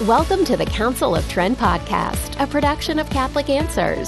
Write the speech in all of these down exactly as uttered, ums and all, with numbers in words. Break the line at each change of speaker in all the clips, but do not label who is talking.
Welcome to the Council of Trent podcast, a production of Catholic Answers.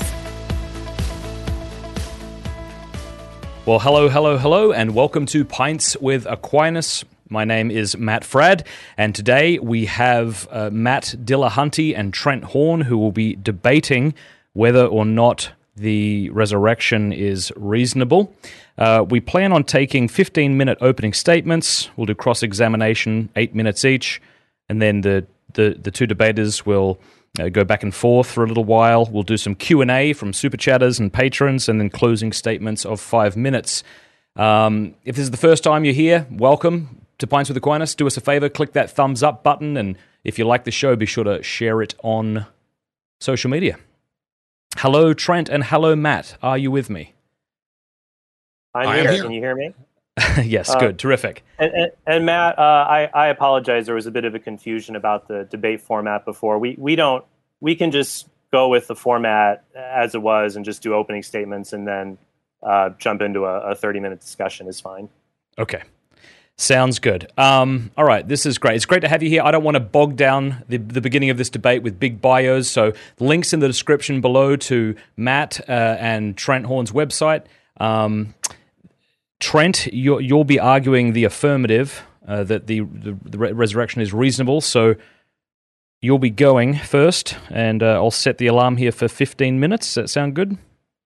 Well, hello, hello, hello, and welcome to Pints with Aquinas. My name is Matt Fradd, and today we have uh, Matt Dillahunty and Trent Horn, who will be debating whether or not the resurrection is reasonable. Uh, we plan on taking fifteen-minute opening statements. We'll do cross-examination, eight minutes each, and then the, the, the two debaters will uh, go back and forth for a little while. We'll do some Q and A from super chatters and patrons, and then closing statements of five minutes. Um, if this is the first time you're here, welcome to Pints with Aquinas. Do us a favor, click that thumbs up button, and if you like the show, be sure to share it on social media. Hello, Trent, and hello, Matt. Are you with me?
I'm
I
here.
here.
Can you hear me?
Yes,
uh,
good. Terrific.
And, and, and Matt, uh, I, I apologize. There was a bit of a confusion about the debate format before. We we don't. We can just go with the format as it was and just do opening statements and then uh, jump into a thirty-minute discussion is fine.
Okay. Sounds good. Um, all right, this is great. It's great to have you here. I don't want to bog down the, the beginning of this debate with big bios, so links in the description below to Matt uh, and Trent Horn's website. Um, Trent, you'll, you'll be arguing the affirmative, uh, that the, the, the resurrection is reasonable, so you'll be going first, and uh, I'll set the alarm here for fifteen minutes. Does that sound good?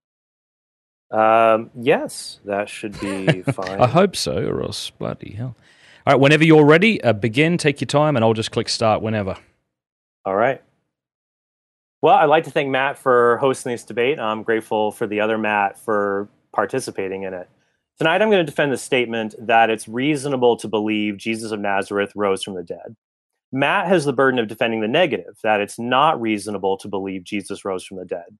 Um, yes, that should be fine.
I hope so, or else bloody hell. All right, whenever you're ready, uh, begin, take your time, and I'll just click start whenever.
All right. Well, I'd like to thank Matt for hosting this debate. I'm grateful for the other Matt for participating in it. Tonight, I'm going to defend the statement that it's reasonable to believe Jesus of Nazareth rose from the dead. Matt has the burden of defending the negative, that it's not reasonable to believe Jesus rose from the dead.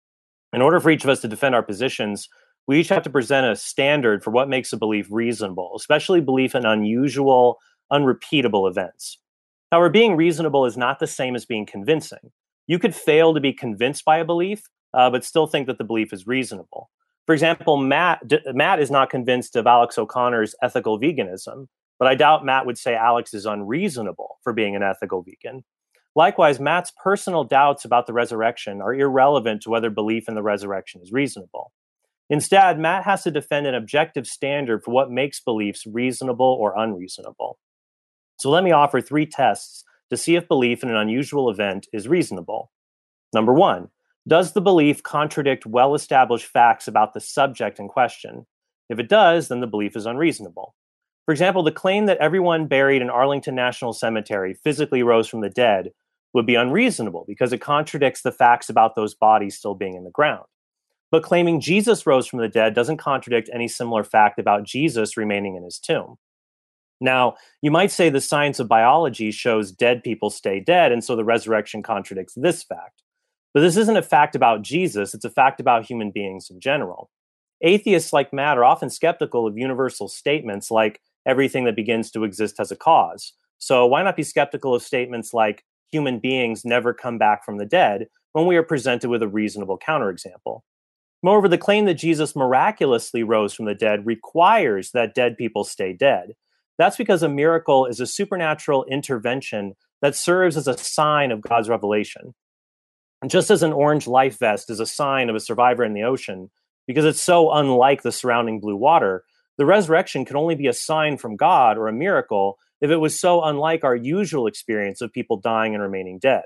In order for each of us to defend our positions, we each have to present a standard for what makes a belief reasonable, especially belief in unusual, unrepeatable events. However, being reasonable is not the same as being convincing. You could fail to be convinced by a belief, uh, but still think that the belief is reasonable. For example, Matt, D- Matt is not convinced of Alex O'Connor's ethical veganism, but I doubt Matt would say Alex is unreasonable for being an ethical vegan. Likewise, Matt's personal doubts about the resurrection are irrelevant to whether belief in the resurrection is reasonable. Instead, Matt has to defend an objective standard for what makes beliefs reasonable or unreasonable. So let me offer three tests to see if belief in an unusual event is reasonable. Number one, does the belief contradict well-established facts about the subject in question? If it does, then the belief is unreasonable. For example, the claim that everyone buried in Arlington National Cemetery physically rose from the dead would be unreasonable because it contradicts the facts about those bodies still being in the ground. But claiming Jesus rose from the dead doesn't contradict any similar fact about Jesus remaining in his tomb. Now, you might say the science of biology shows dead people stay dead, and so the resurrection contradicts this fact. But this isn't a fact about Jesus, it's a fact about human beings in general. Atheists like Matt are often skeptical of universal statements like everything that begins to exist has a cause. So why not be skeptical of statements like human beings never come back from the dead when we are presented with a reasonable counterexample? Moreover, the claim that Jesus miraculously rose from the dead requires that dead people stay dead. That's because a miracle is a supernatural intervention that serves as a sign of God's revelation. And just as an orange life vest is a sign of a survivor in the ocean, because it's so unlike the surrounding blue water, the resurrection can only be a sign from God or a miracle if it was so unlike our usual experience of people dying and remaining dead.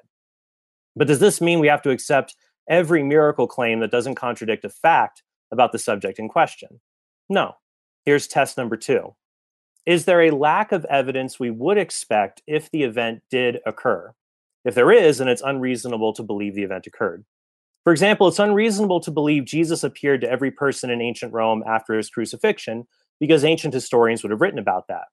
But does this mean we have to accept every miracle claim that doesn't contradict a fact about the subject in question? No. Here's test number two. Is there a lack of evidence we would expect if the event did occur? If there is, then it's unreasonable to believe the event occurred. For example, it's unreasonable to believe Jesus appeared to every person in ancient Rome after his crucifixion because ancient historians would have written about that.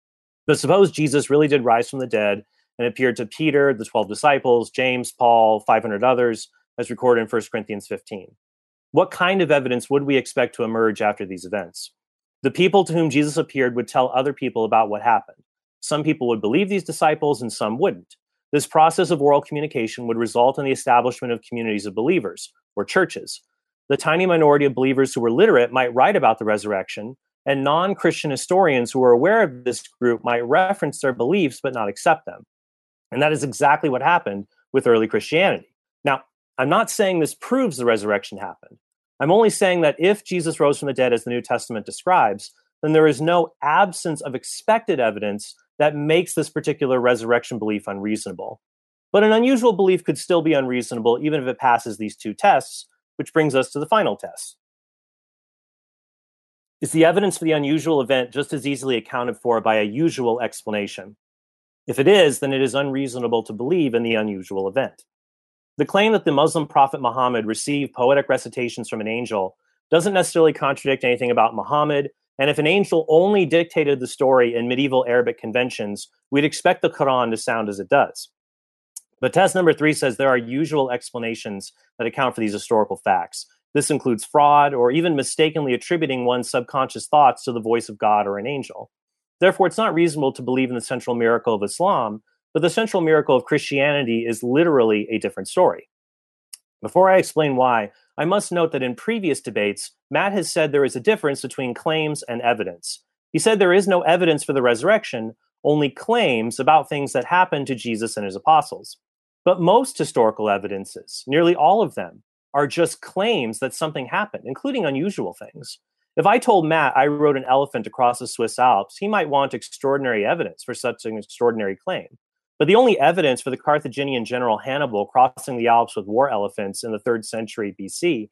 But suppose Jesus really did rise from the dead and appeared to Peter, the twelve disciples, James, Paul, five hundred others, as recorded in First Corinthians fifteen. What kind of evidence would we expect to emerge after these events? The people to whom Jesus appeared would tell other people about what happened. Some people would believe these disciples and some wouldn't. This process of oral communication would result in the establishment of communities of believers, or churches. The tiny minority of believers who were literate might write about the resurrection, and non-Christian historians who are aware of this group might reference their beliefs but not accept them. And that is exactly what happened with early Christianity. Now, I'm not saying this proves the resurrection happened. I'm only saying that if Jesus rose from the dead as the New Testament describes, then there is no absence of expected evidence that makes this particular resurrection belief unreasonable. But an unusual belief could still be unreasonable even if it passes these two tests, which brings us to the final test. Is the evidence for the unusual event just as easily accounted for by a usual explanation? If it is, then it is unreasonable to believe in the unusual event. The claim that the Muslim prophet Muhammad received poetic recitations from an angel doesn't necessarily contradict anything about Muhammad, and if an angel only dictated the story in medieval Arabic conventions, we'd expect the Quran to sound as it does. But test number three says there are usual explanations that account for these historical facts. This includes fraud or even mistakenly attributing one's subconscious thoughts to the voice of God or an angel. Therefore, it's not reasonable to believe in the central miracle of Islam, but the central miracle of Christianity is literally a different story. Before I explain why, I must note that in previous debates, Matt has said there is a difference between claims and evidence. He said there is no evidence for the resurrection, only claims about things that happened to Jesus and his apostles. But most historical evidences, nearly all of them, are just claims that something happened, including unusual things. If I told Matt I rode an elephant across the Swiss Alps, he might want extraordinary evidence for such an extraordinary claim. But the only evidence for the Carthaginian general Hannibal crossing the Alps with war elephants in the third century B C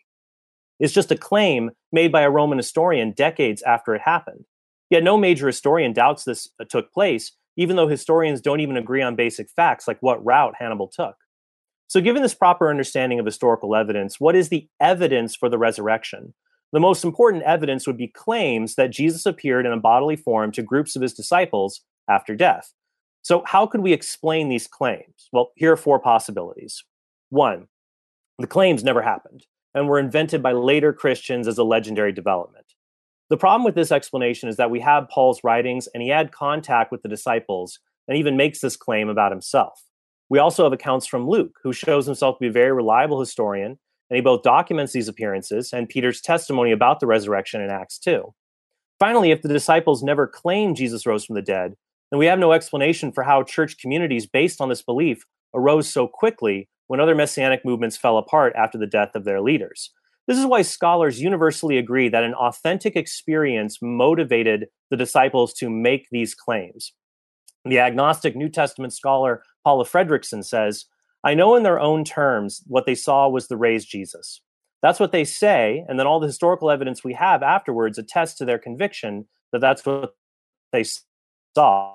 is just a claim made by a Roman historian decades after it happened. Yet no major historian doubts this took place, even though historians don't even agree on basic facts like what route Hannibal took. So given this proper understanding of historical evidence, what is the evidence for the resurrection? The most important evidence would be claims that Jesus appeared in a bodily form to groups of his disciples after death. So how could we explain these claims? Well, here are four possibilities. One, the claims never happened and were invented by later Christians as a legendary development. The problem with this explanation is that we have Paul's writings and he had contact with the disciples and even makes this claim about himself. We also have accounts from Luke, who shows himself to be a very reliable historian, and he both documents these appearances and Peter's testimony about the resurrection in Acts two. Finally, if the disciples never claimed Jesus rose from the dead, then we have no explanation for how church communities based on this belief arose so quickly when other messianic movements fell apart after the death of their leaders. This is why scholars universally agree that an authentic experience motivated the disciples to make these claims. The agnostic New Testament scholar Paula Fredrickson says, I know in their own terms what they saw was the raised Jesus. That's what they say, and then all the historical evidence we have afterwards attests to their conviction that that's what they saw.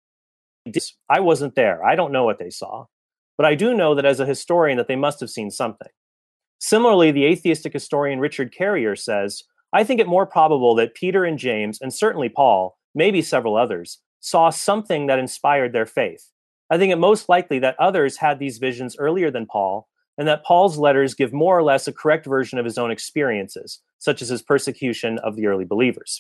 I wasn't there. I don't know what they saw. But I do know that as a historian that they must have seen something. Similarly, the atheistic historian Richard Carrier says, I think it more probable that Peter and James, and certainly Paul, maybe several others, saw something that inspired their faith. I think it most likely that others had these visions earlier than Paul, and that Paul's letters give more or less a correct version of his own experiences, such as his persecution of the early believers.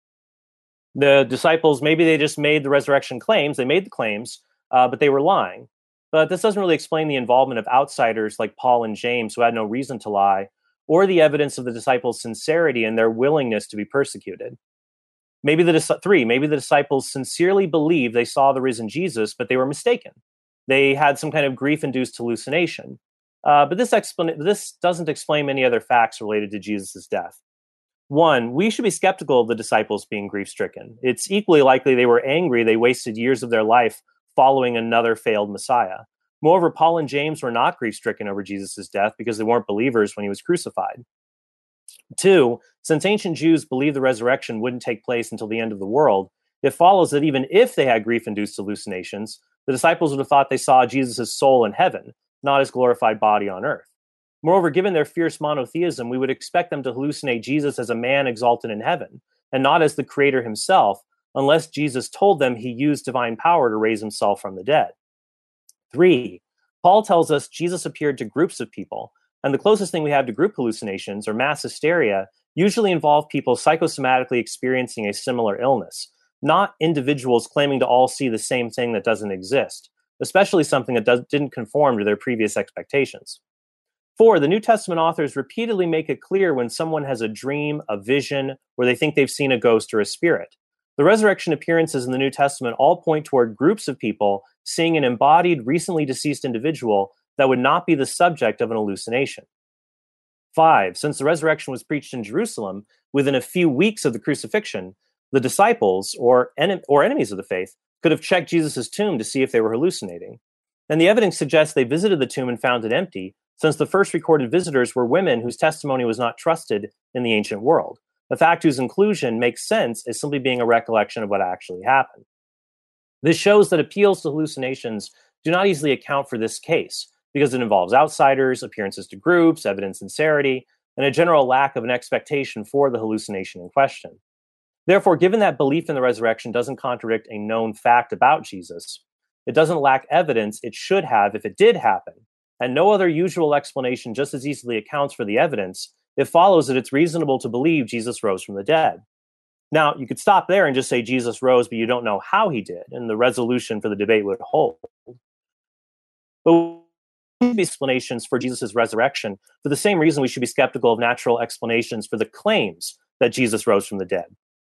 The disciples, maybe they just made the resurrection claims, they made the claims, uh, but they were lying. But this doesn't really explain the involvement of outsiders like Paul and James, who had no reason to lie, or the evidence of the disciples' sincerity and their willingness to be persecuted. Maybe the three, maybe the disciples sincerely believed they saw the risen Jesus, but they were mistaken. They had some kind of grief-induced hallucination. Uh, but this, explan- this doesn't explain many other facts related to Jesus' death. One, we should be skeptical of the disciples being grief-stricken. It's equally likely they were angry they wasted years of their life following another failed Messiah. Moreover, Paul and James were not grief-stricken over Jesus' death because they weren't believers when he was crucified. Two, since ancient Jews believed the resurrection wouldn't take place until the end of the world, it follows that even if they had grief-induced hallucinations, the disciples would have thought they saw Jesus' soul in heaven, not his glorified body on earth. Moreover, given their fierce monotheism, we would expect them to hallucinate Jesus as a man exalted in heaven, and not as the creator himself, unless Jesus told them he used divine power to raise himself from the dead. Three, Paul tells us Jesus appeared to groups of people, and the closest thing we have to group hallucinations or mass hysteria usually involve people psychosomatically experiencing a similar illness, not individuals claiming to all see the same thing that doesn't exist, especially something that does, didn't conform to their previous expectations. Four, the New Testament authors repeatedly make it clear when someone has a dream, a vision, where they think they've seen a ghost or a spirit. The resurrection appearances in the New Testament all point toward groups of people seeing an embodied, recently deceased individual that would not be the subject of an hallucination. Five, since the resurrection was preached in Jerusalem within a few weeks of the crucifixion, the disciples, or, en- or enemies of the faith, could have checked Jesus' tomb to see if they were hallucinating. And the evidence suggests they visited the tomb and found it empty, since the first recorded visitors were women whose testimony was not trusted in the ancient world, a fact whose inclusion makes sense as simply being a recollection of what actually happened. This shows that appeals to hallucinations do not easily account for this case, because it involves outsiders, appearances to groups, evidence sincerity, and a general lack of an expectation for the hallucination in question. Therefore, given that belief in the resurrection doesn't contradict a known fact about Jesus, it doesn't lack evidence it should have if it did happen, and no other usual explanation just as easily accounts for the evidence, it follows that it's reasonable to believe Jesus rose from the dead. Now, you could stop there and just say Jesus rose, but you don't know how he did, and the resolution for the debate would hold. But explanations for Jesus' resurrection for the same reason we should be skeptical of natural explanations for the claims that Jesus rose from the dead.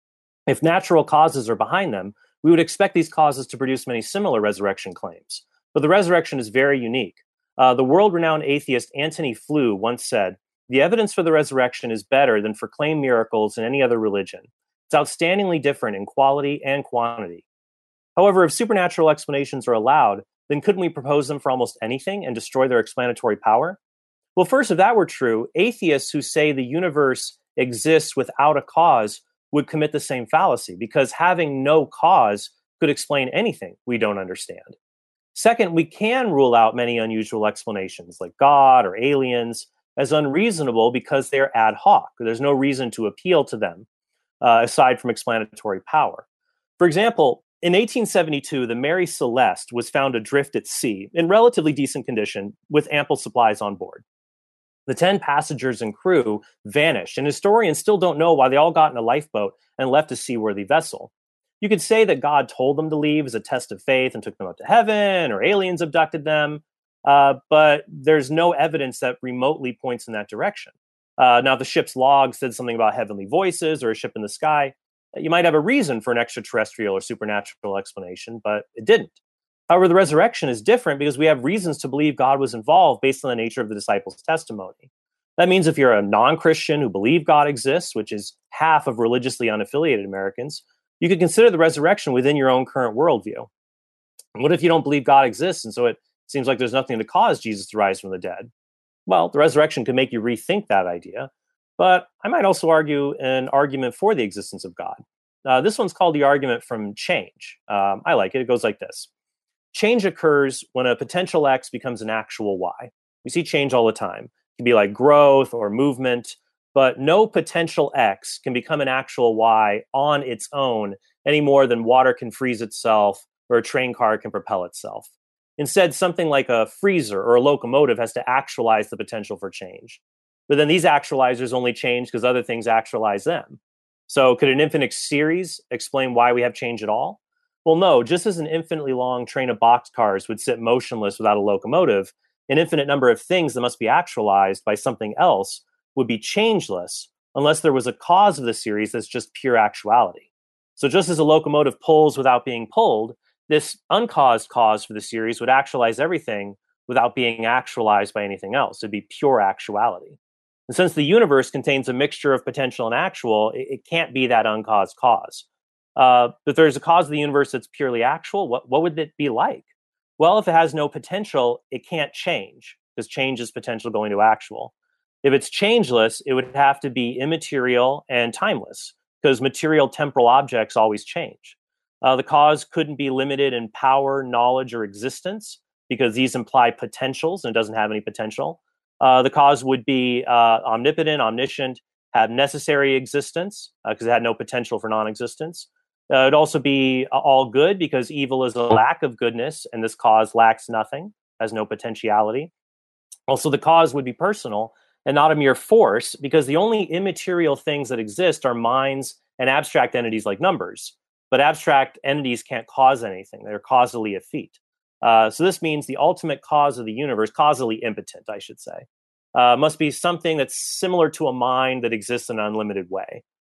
If natural causes are behind them, we would expect these causes to produce many similar resurrection claims. But the resurrection is very unique. Uh, the world-renowned atheist Antony Flew once said, "The evidence for the resurrection is better than for claimed miracles in any other religion. It's outstandingly different in quality and quantity." However, if supernatural explanations are allowed, then couldn't we propose them for almost anything and destroy their explanatory power? Well, first, if that were true, atheists who say the universe exists without a cause would commit the same fallacy, because having no cause could explain anything we don't understand. Second, we can rule out many unusual explanations, like God or aliens, as unreasonable because they're ad hoc. There's no reason to appeal to them, uh, aside from explanatory power. For example, in eighteen seventy-two, the Mary Celeste was found adrift at sea in relatively decent condition with ample supplies on board. The ten passengers and crew vanished, and historians still don't know why they all got in a lifeboat and left a seaworthy vessel. You could say that God told them to leave as a test of faith and took them up to heaven, or aliens abducted them, uh, but there's no evidence that remotely points in that direction. Uh, now, if the ship's log said something about heavenly voices or a ship in the sky, you might have a reason for an extraterrestrial or supernatural explanation, but it didn't. However, the resurrection is different because we have reasons to believe God was involved based on the nature of the disciples' testimony. That means if you're a non-Christian who believe God exists, which is half of religiously unaffiliated Americans, you could consider the resurrection within your own current worldview. What if you don't believe God exists, and so it seems like there's nothing to cause Jesus to rise from the dead? Well, the resurrection could make you rethink that idea, but I might also argue an argument for the existence of God. Uh, this one's called the argument from change. Um, I like it. It goes like this. Change occurs when a potential X becomes an actual Y. We see change all the time. It can be like growth or movement, but no potential X can become an actual Y on its own any more than water can freeze itself or a train car can propel itself. Instead, something like a freezer or a locomotive has to actualize the potential for change. But then these actualizers only change because other things actualize them. So could an infinite series explain why we have change at all? Well, no. Just as an infinitely long train of boxcars would sit motionless without a locomotive, an infinite number of things that must be actualized by something else would be changeless unless there was a cause of the series that's just pure actuality. So just as a locomotive pulls without being pulled, this uncaused cause for the series would actualize everything without being actualized by anything else. It'd be pure actuality. And since the universe contains a mixture of potential and actual, it, it can't be that uncaused cause. Uh, if there's a cause of the universe that's purely actual, what, what would it be like? Well, if it has no potential, it can't change, because change is potential going to actual. If it's changeless, it would have to be immaterial and timeless, because material temporal objects always change. Uh, the cause couldn't be limited in power, knowledge, or existence, because these imply potentials and it doesn't have any potential. Uh, the cause would be uh, omnipotent, omniscient, have necessary existence, because uh, it had no potential for non-existence. Uh, it'd also be uh, all good, because evil is a lack of goodness, and this cause lacks nothing, has no potentiality. Also, the cause would be personal and not a mere force, because the only immaterial things that exist are minds and abstract entities like numbers. But abstract entities can't cause anything. They're causally effete. Uh, so this means the ultimate cause of the universe, causally impotent, I should say, uh, must be something that's similar to a mind that exists in an unlimited way.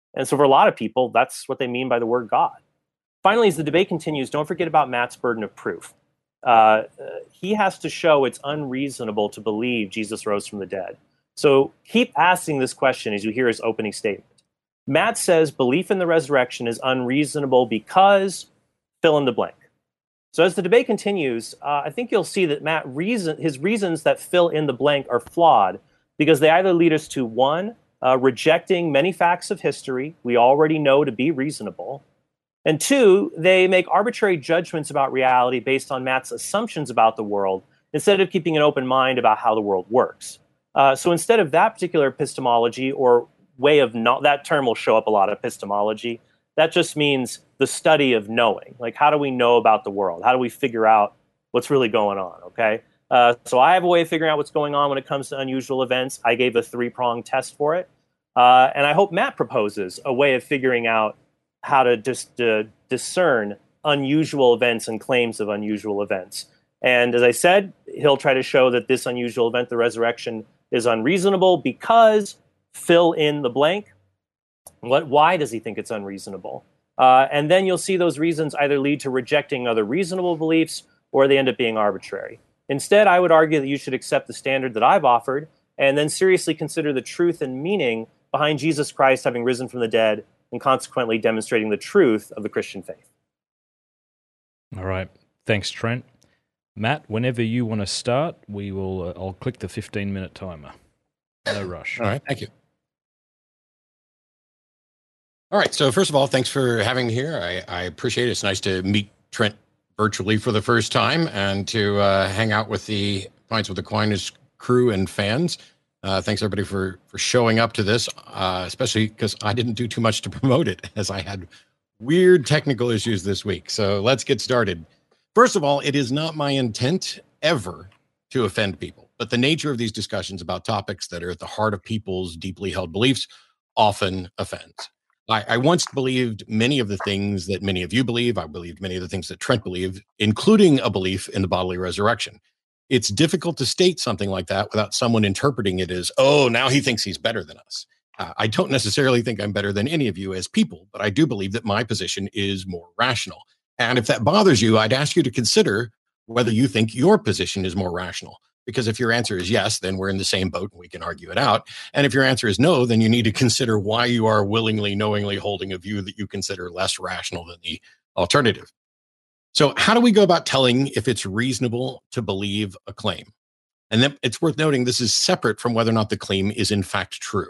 And so for a lot of people, that's what they mean by the word God. Finally, as the debate continues, don't forget about Matt's burden of proof. Uh, he has to show it's unreasonable to believe Jesus rose from the dead. So keep asking this question as you hear his opening statement. Matt says belief in the resurrection is unreasonable because fill in the blank. So as the debate continues, uh, I think you'll see that Matt reason his reasons that fill in the blank are flawed because they either lead us to one, uh, rejecting many facts of history we already know to be reasonable, and two, they make arbitrary judgments about reality based on Matt's assumptions about the world instead of keeping an open mind about how the world works. Uh, so instead of that particular epistemology or way of not, that term will show up a lot, epistemology. That just means the study of knowing. Like, how do we know about the world? How do we figure out what's really going on, okay? Uh, so I have a way of figuring out what's going on when it comes to unusual events. I gave a three-pronged test for it. Uh, and I hope Matt proposes a way of figuring out how to just uh, discern unusual events and claims of unusual events. And as I said, he'll try to show that this unusual event, the resurrection, is unreasonable because fill in the blank. What? Why does he think it's unreasonable? Uh, and then you'll see those reasons either lead to rejecting other reasonable beliefs or they end up being arbitrary. Instead, I would argue that you should accept the standard that I've offered and then seriously consider the truth and meaning behind Jesus Christ having risen from the dead and consequently demonstrating the truth of the Christian faith.
All right. Thanks, Trent. Matt, whenever you want to start, we will. Uh, I'll click the fifteen-minute timer. No rush.
All right. Thank you. All right. So first of all, thanks for having me here. I, I appreciate it. It's nice to meet Trent virtually for the first time and to uh, hang out with the Pints with Aquinas crew and fans. Uh, thanks, everybody, for, for showing up to this, uh, especially because I didn't do too much to promote it as I had weird technical issues this week. So let's get started. First of all, it is not my intent ever to offend people, but the nature of these discussions about topics that are at the heart of people's deeply held beliefs often offends. I, I once believed many of the things that many of you believe. I believed many of the things that Trent believed, including a belief in the bodily resurrection. It's difficult to state something like that without someone interpreting it as, oh, now he thinks he's better than us. Uh, I don't necessarily think I'm better than any of you as people, but I do believe that my position is more rational. And if that bothers you, I'd ask you to consider whether you think your position is more rational. Because if your answer is yes, then we're in the same boat and we can argue it out. And if your answer is no, then you need to consider why you are willingly, knowingly holding a view that you consider less rational than the alternative. So how do we go about telling if it's reasonable to believe a claim? And then it's worth noting this is separate from whether or not the claim is in fact true.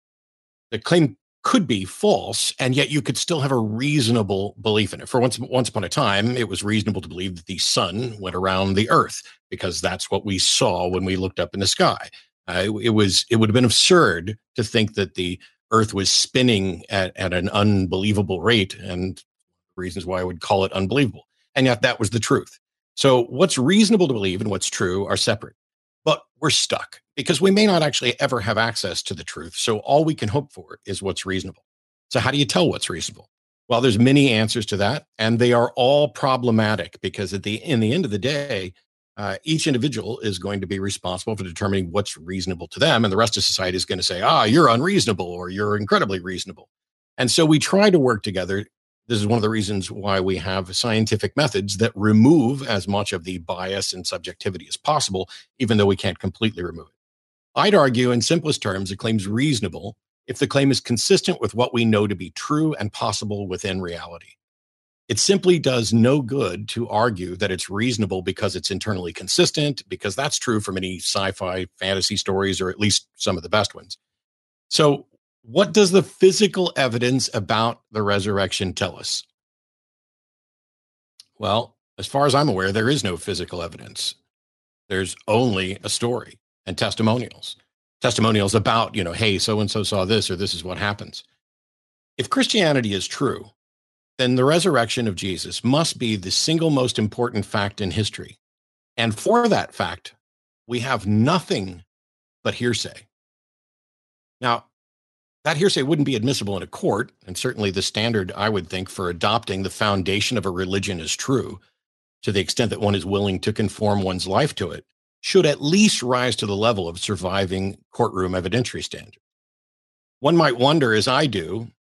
The claim could be false, and yet you could still have a reasonable belief in it. For once, once upon a time, it was reasonable to believe that the sun went around the earth because that's what we saw when we looked up in the sky. Uh, it, it was it would have been absurd to think that the earth was spinning at, at an unbelievable rate, and reasons why I would call it unbelievable. And yet that was the truth. So what's reasonable to believe and what's true are separate. But we're stuck because we may not actually ever have access to the truth. So all we can hope for is what's reasonable. So how do you tell what's reasonable? Well, there's many answers to that, and they are all problematic because at the in the end of the day, uh, each individual is going to be responsible for determining what's reasonable to them, and the rest of society is going to say, ah, you're unreasonable or you're incredibly reasonable. And so we try to work together. This is one of the reasons why we have scientific methods that remove as much of the bias and subjectivity as possible, even though we can't completely remove it. I'd argue in simplest terms, a claim's reasonable if the claim is consistent with what we know to be true and possible within reality. It simply does no good to argue that it's reasonable because it's internally consistent, because that's true for many sci-fi fantasy stories, or at least some of the best ones. So what does the physical evidence about the resurrection tell us? Well, as far as I'm aware, there is no physical evidence. There's only a story and testimonials. Testimonials about, you know, hey, so-and-so saw this, or this is what happens. If Christianity is true, then the resurrection of Jesus must be the single most important fact in history. And for that fact, we have nothing but hearsay. Now, that hearsay wouldn't be admissible in a court, and certainly the standard, I would think, for adopting the foundation of a religion is true, to the extent that one is willing to conform one's life to it, should at least rise to the level of surviving courtroom evidentiary standards. One might wonder, as I do,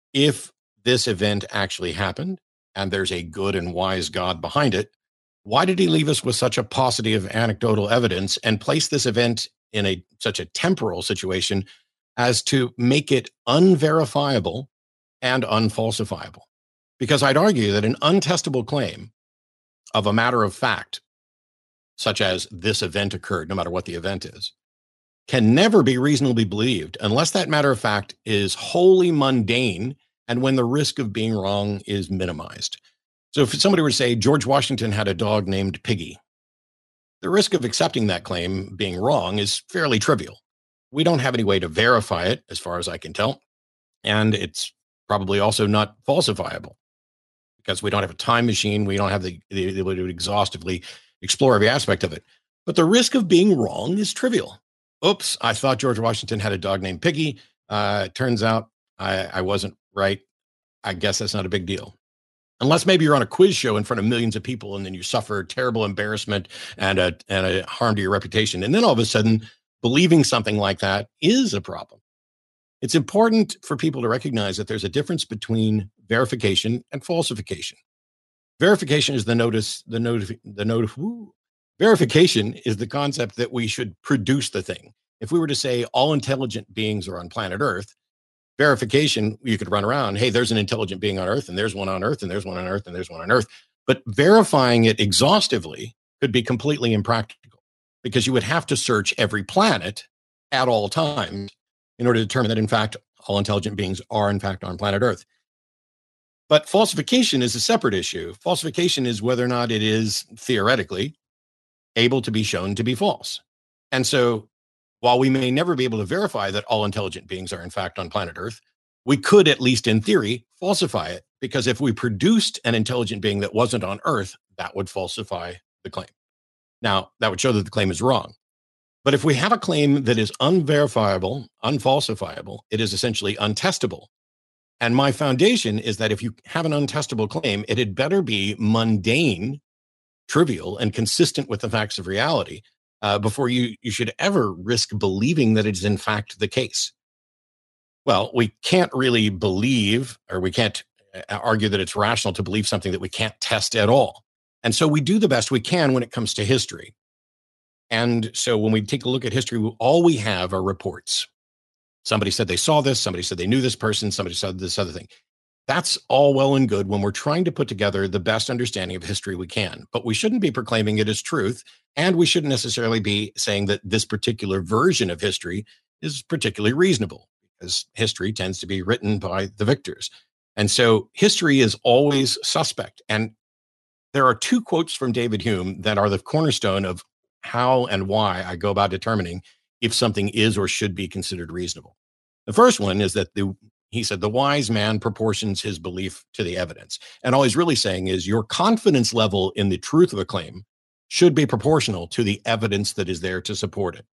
if this event actually happened and there's a good and wise God behind it, why did he leave us with such a paucity of anecdotal evidence and place this event in a such a temporal situation as to make it unverifiable and unfalsifiable? Because I'd argue that an untestable claim of a matter of fact, such as this event occurred, no matter what the event is, can never be reasonably believed unless that matter of fact is wholly mundane and when the risk of being wrong is minimized. So if somebody were to say George Washington had a dog named Piggy, the risk of accepting that claim being wrong is fairly trivial. We don't have any way to verify it, as far as I can tell, and it's probably also not falsifiable because we don't have a time machine. We don't have the, the ability to exhaustively explore every aspect of it. But the risk of being wrong is trivial. Oops, I thought George Washington had a dog named Piggy. Uh, it turns out I, I wasn't right. I guess that's not a big deal. Unless maybe you're on a quiz show in front of millions of people and then you suffer terrible embarrassment and a, and a harm to your reputation. And then all of a sudden, believing something like that is a problem. It's important for people to recognize that there's a difference between verification and falsification. Verification is the notice, the notice, the notice. Verification is the concept that we should produce the thing. If we were to say all intelligent beings are on planet Earth, verification, you could run around, hey, there's an intelligent being on Earth, and there's one on Earth, and there's one on Earth, and there's one on Earth. But verifying it exhaustively could be completely impractical because you would have to search every planet at all times in order to determine that, in fact, all intelligent beings are, in fact, on planet Earth. But falsification is a separate issue. Falsification is whether or not it is theoretically able to be shown to be false. And so while we may never be able to verify that all intelligent beings are in fact on planet Earth, we could, at least in theory, falsify it, because if we produced an intelligent being that wasn't on Earth, that would falsify the claim. Now, that would show that the claim is wrong. But if we have a claim that is unverifiable, unfalsifiable, it is essentially untestable. And my foundation is that if you have an untestable claim, it had better be mundane, trivial, and consistent with the facts of reality uh, before you, you should ever risk believing that it is in fact the case. Well, we can't really believe, or we can't argue that it's rational to believe something that we can't test at all. And so we do the best we can when it comes to history. And so when we take a look at history, all we have are reports. Somebody said they saw this, somebody said they knew this person, somebody said this other thing. That's all well and good when we're trying to put together the best understanding of history we can. But we shouldn't be proclaiming it as truth, and we shouldn't necessarily be saying that this particular version of history is particularly reasonable, because history tends to be written by the victors. And so history is always suspect. And there are two quotes from David Hume that are the cornerstone of how and why I go about determining if something is or should be considered reasonable. The first one is that the he said, the wise man proportions his belief to the evidence. And all he's really saying is your confidence level in the truth of a claim should be proportional to the evidence that is there to support it.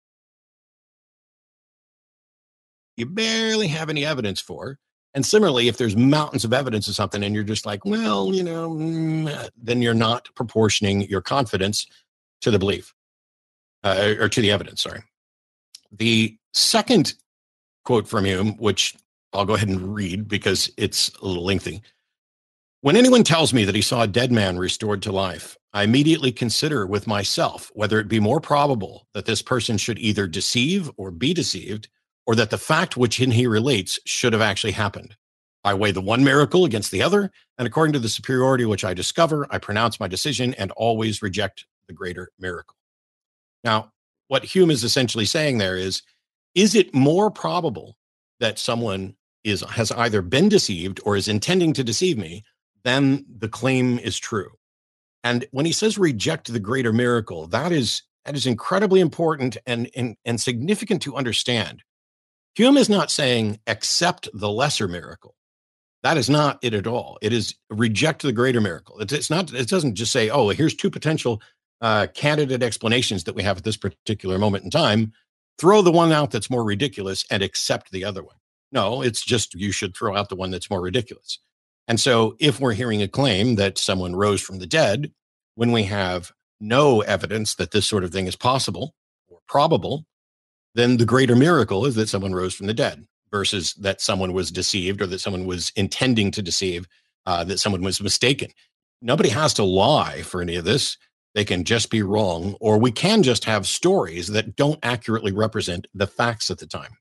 You barely have any evidence for. And similarly, if there's mountains of evidence of something and you're just like, well, you know, mm, then you're not proportioning your confidence to the belief uh, or to the evidence. Sorry. The second quote from Hume, which I'll go ahead and read because it's a little lengthy. When anyone tells me that he saw a dead man restored to life, I immediately consider with myself whether it be more probable that this person should either deceive or be deceived, or that the fact which in he relates should have actually happened. I weigh the one miracle against the other, and according to the superiority which I discover, I pronounce my decision and always reject the greater miracle. Now, what Hume is essentially saying there is, is it more probable that someone is has either been deceived or is intending to deceive me than the claim is true? And when he says reject the greater miracle, that is that is incredibly important and, and, and significant to understand. Hume is not saying accept the lesser miracle. That is not it at all. It is reject the greater miracle. It's, it's not. It doesn't just say, oh, here's two potential uh, candidate explanations that we have at this particular moment in time. Throw the one out that's more ridiculous and accept the other one. No, it's just you should throw out the one that's more ridiculous. And so if we're hearing a claim that someone rose from the dead, when we have no evidence that this sort of thing is possible or probable, then the greater miracle is that someone rose from the dead. versus that someone was deceived or that someone was intending to deceive, uh, that someone was mistaken. Nobody has to lie for any of this. They can just be wrong, or we can just have stories that don't accurately represent the facts at the time.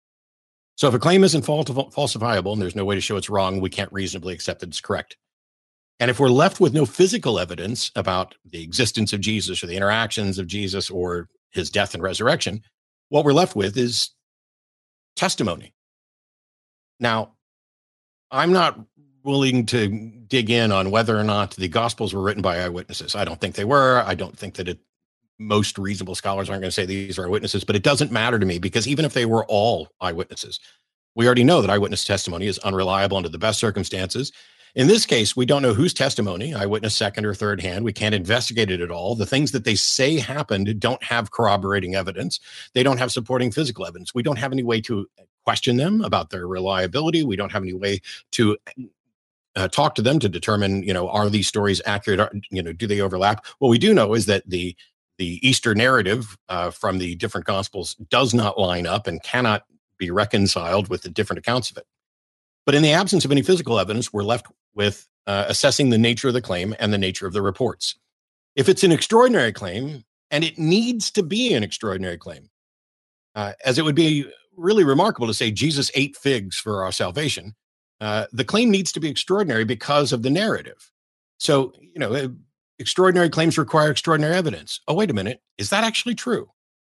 So if a claim isn't falsifiable and there's no way to show it's wrong, we can't reasonably accept that it's correct. And if we're left with no physical evidence about the existence of Jesus or the interactions of Jesus or his death and resurrection, what we're left with is testimony. Now, I'm not willing to dig in on whether or not the Gospels were written by eyewitnesses. I don't think they were. I don't think that it, most reasonable scholars aren't going to say these are eyewitnesses, but it doesn't matter to me, because even if they were all eyewitnesses, we already know that eyewitness testimony is unreliable under the best circumstances. In this case, we don't know whose testimony, eyewitness second or third hand. We can't investigate it at all. The things that they say happened don't have corroborating evidence. They don't have supporting physical evidence. We don't have any way to question them about their reliability. We don't have any way to uh, talk to them to determine, you know, are these stories accurate? Are, you know, do they overlap? What we do know is that the the Easter narrative uh, from the different Gospels does not line up and cannot be reconciled with the different accounts of it. But in the absence of any physical evidence, we're left with uh, assessing the nature of the claim and the nature of the reports. If it's an extraordinary claim, and it needs to be an extraordinary claim, uh, as it would be really remarkable to say Jesus ate figs for our salvation, uh, the claim needs to be extraordinary because of the narrative. So, you know, uh, extraordinary claims require extraordinary evidence. Oh, wait a minute. Is that actually true?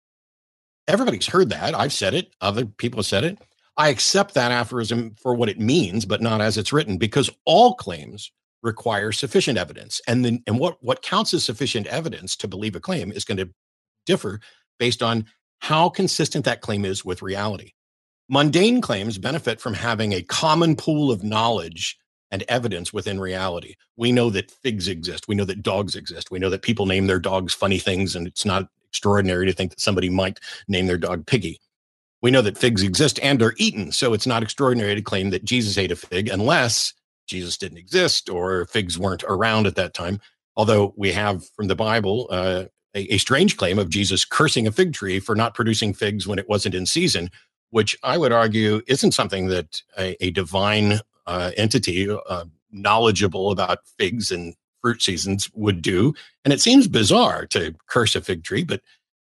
Everybody's heard that. I've said it. Other people have said it. I accept that aphorism for what it means, but not as it's written, because all claims require sufficient evidence. And then, and what, what counts as sufficient evidence to believe a claim is going to differ based on how consistent that claim is with reality. Mundane claims benefit from having a common pool of knowledge and evidence within reality. We know that figs exist. We know that dogs exist. We know that people name their dogs funny things, and it's not extraordinary to think that somebody might name their dog Piggy. We know that figs exist and are eaten, so it's not extraordinary to claim that Jesus ate a fig unless Jesus didn't exist or figs weren't around at that time. Although we have from the Bible uh, a, a strange claim of Jesus cursing a fig tree for not producing figs when it wasn't in season, which I would argue isn't something that a, a divine uh, entity uh, knowledgeable about figs and fruit seasons would do. And it seems bizarre to curse a fig tree, but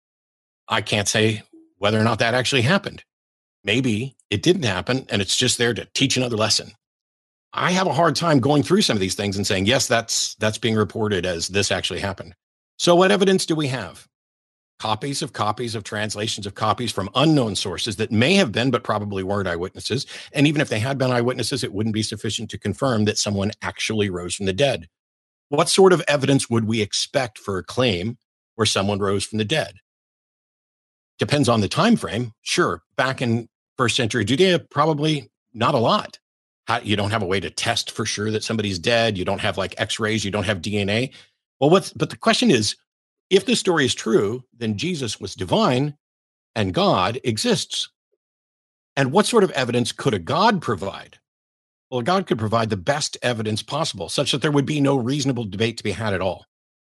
I can't say whether or not that actually happened. Maybe it didn't happen, and it's just there to teach another lesson. I have a hard time going through some of these things and saying, yes, that's that's being reported as this actually happened. So what evidence do we have? Copies of copies of translations of copies from unknown sources that may have been, but probably weren't eyewitnesses. And even if they had been eyewitnesses, it wouldn't be sufficient to confirm that someone actually rose from the dead. What sort of evidence would we expect for a claim where someone rose from the dead? Depends on the time frame. Sure, back in first century Judea, probably not a lot. How, you don't have a way to test for sure that somebody's dead. You don't have like x-rays. You don't have D N A. Well, what's, but the question is, if the story is true, then Jesus was divine and God exists. And what sort of evidence could a God provide? Well, God could provide the best evidence possible, such that there would be no reasonable debate to be had at all.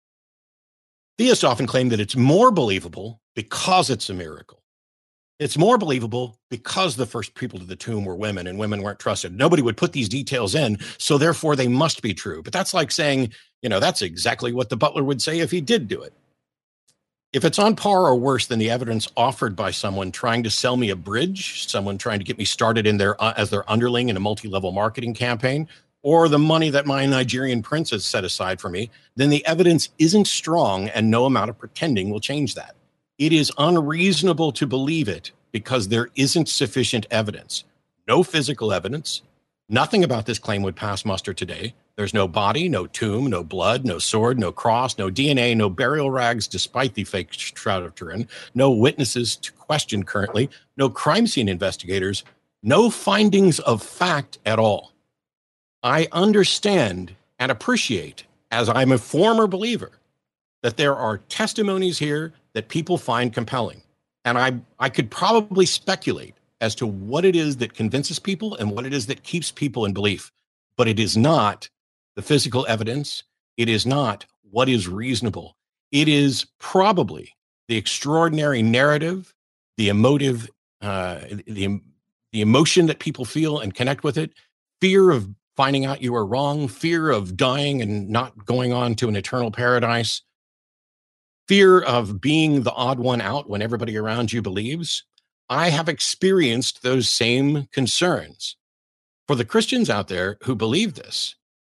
Theists often claim that it's more believable because it's a miracle. It's more believable because the first people to the tomb were women and women weren't trusted. Nobody would put these details in, so therefore they must be true. But that's like saying, you know, that's exactly what the butler would say if he did do it. If it's on par or worse than the evidence offered by someone trying to sell me a bridge, someone trying to get me started in their uh, as their underling in a multi-level marketing campaign, or the money that my Nigerian prince has set aside for me, then the evidence isn't strong and no amount of pretending will change that. It is unreasonable to believe it because there isn't sufficient evidence. No physical evidence. Nothing about this claim would pass muster today. There's no body, no tomb, no blood, no sword, no cross, no D N A, no burial rags despite the fake Shroud of Turin, no witnesses to question currently, no crime scene investigators, no findings of fact at all. I understand and appreciate, as I'm a former believer, that there are testimonies here that people find compelling. And I, I could probably speculate as to what it is that convinces people and what it is that keeps people in belief. But it is not the physical evidence. It is not what is reasonable. It is probably the extraordinary narrative, the emotive, uh, the, the the emotion that people feel and connect with it, fear of finding out you are wrong, fear of dying and not going on to an eternal paradise, fear of being the odd one out when everybody around you believes. I have experienced those same concerns. For the Christians out there who believe this,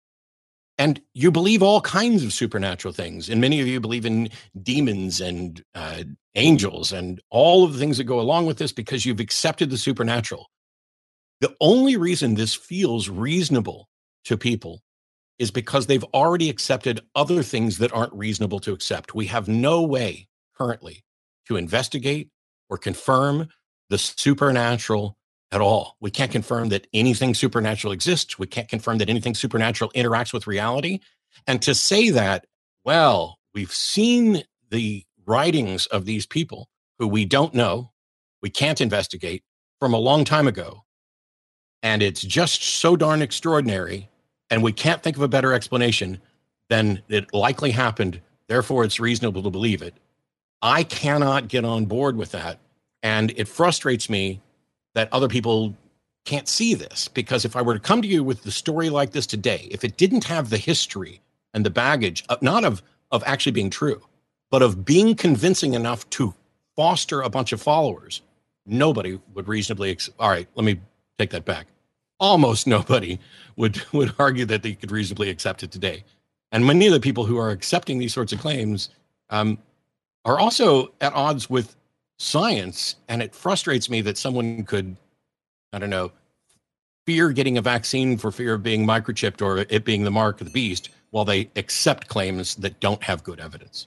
and you believe all kinds of supernatural things, and many of you believe in demons and uh, angels and all of the things that go along with this because you've accepted the supernatural. The only reason this feels reasonable to people is because they've already accepted other things that aren't reasonable to accept. We have no way currently to investigate or confirm the supernatural at all. We can't confirm that anything supernatural exists. We can't confirm that anything supernatural interacts with reality. And to say that, well, we've seen the writings of these people who we don't know, we can't investigate from a long time ago, and it's just so darn extraordinary, and we can't think of a better explanation than it likely happened, therefore it's reasonable to believe it. I cannot get on board with that, and it frustrates me that other people can't see this, because if I were to come to you with the story like this today, if it didn't have the history and the baggage, of, not of, of actually being true, but of being convincing enough to foster a bunch of followers, nobody would reasonably, ex- all right, let me take that back. Almost nobody would, would argue that they could reasonably accept it today. And many of the people who are accepting these sorts of claims um, are also at odds with science, and it frustrates me that someone could, I don't know, fear getting a vaccine for fear of being microchipped or it being the mark of the beast while they accept claims that don't have good evidence.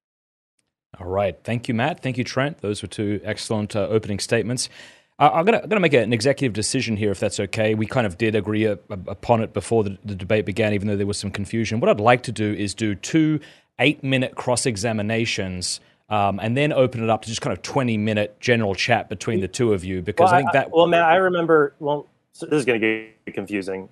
All right. Thank you, Matt. Thank you, Trent. Those were two excellent uh, opening statements. Uh, I'm going to make an executive decision here, if that's okay. We kind of did agree a, a, upon it before the, the debate began, even though there was some confusion. What I'd like to do is do two eight-minute cross-examinations Um, and then open it up to just kind of twenty-minute general chat between the two of you, because
well,
I think that...
I, well, Matt, I remember... Well, so this is going to get confusing.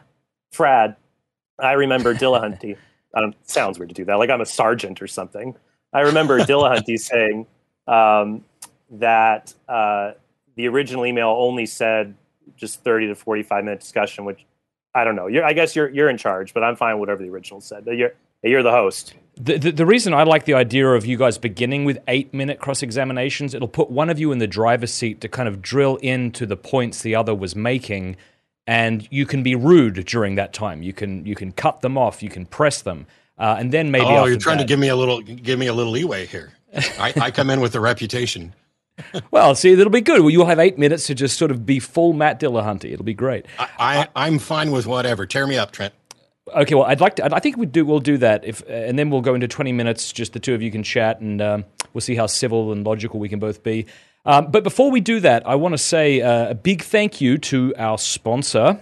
Frad, I remember Dillahunty. I don't, sounds weird to do that, like I'm a sergeant or something. I remember Dillahunty saying um, that uh, the original email only said just thirty to forty-five minute discussion, which, I don't know. You're, I guess you're you're in charge, but I'm fine with whatever the original said. You're, you're the host.
The, the the reason I like the idea of you guys beginning with eight-minute cross-examinations, it'll put one of you in the driver's seat to kind of drill into the points the other was making, and you can be rude during that time. You can you can cut them off, you can press them, uh, and then maybe.
Oh, you're trying
that,
to give me a little give me a little leeway here. I, I come in with a reputation.
Well, see, it'll be good. Well, you'll have eight minutes to just sort of be full Matt Dillahunty. It'll be great.
I, I I'm fine with whatever. Tear me up, Trent.
Okay, well, I'd like to. I think we do. We'll do that, if, and then we'll go into twenty minutes. Just the two of you can chat, and um, we'll see how civil and logical we can both be. Um, but before we do that, I want to say uh, a big thank you to our sponsor,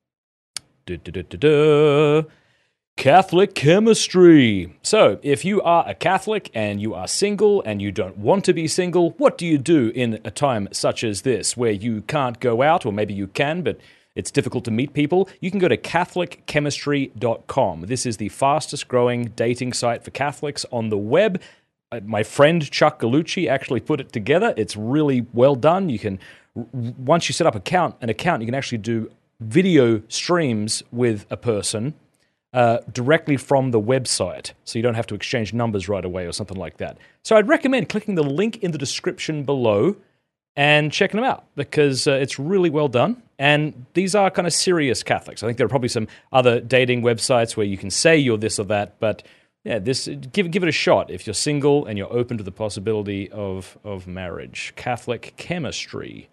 du, du, du, du, du, Catholic Chemistry. So, if you are a Catholic and you are single and you don't want to be single, what do you do in a time such as this, where you can't go out, or maybe you can, but it's difficult to meet people? You can go to Catholic Chemistry dot com. This is the fastest growing dating site for Catholics on the web. Uh, my friend Chuck Gallucci actually put it together. It's really well done. You can, once you set up account, an account, you can actually do video streams with a person uh, directly from the website. So you don't have to exchange numbers right away or something like that. So I'd recommend clicking the link in the description below and checking them out, because uh, it's really well done. And these are kind of serious Catholics. I think there are probably some other dating websites where you can say you're this or that, but yeah, this give give it a shot if you're single and you're open to the possibility of, of marriage. Catholic Chemistry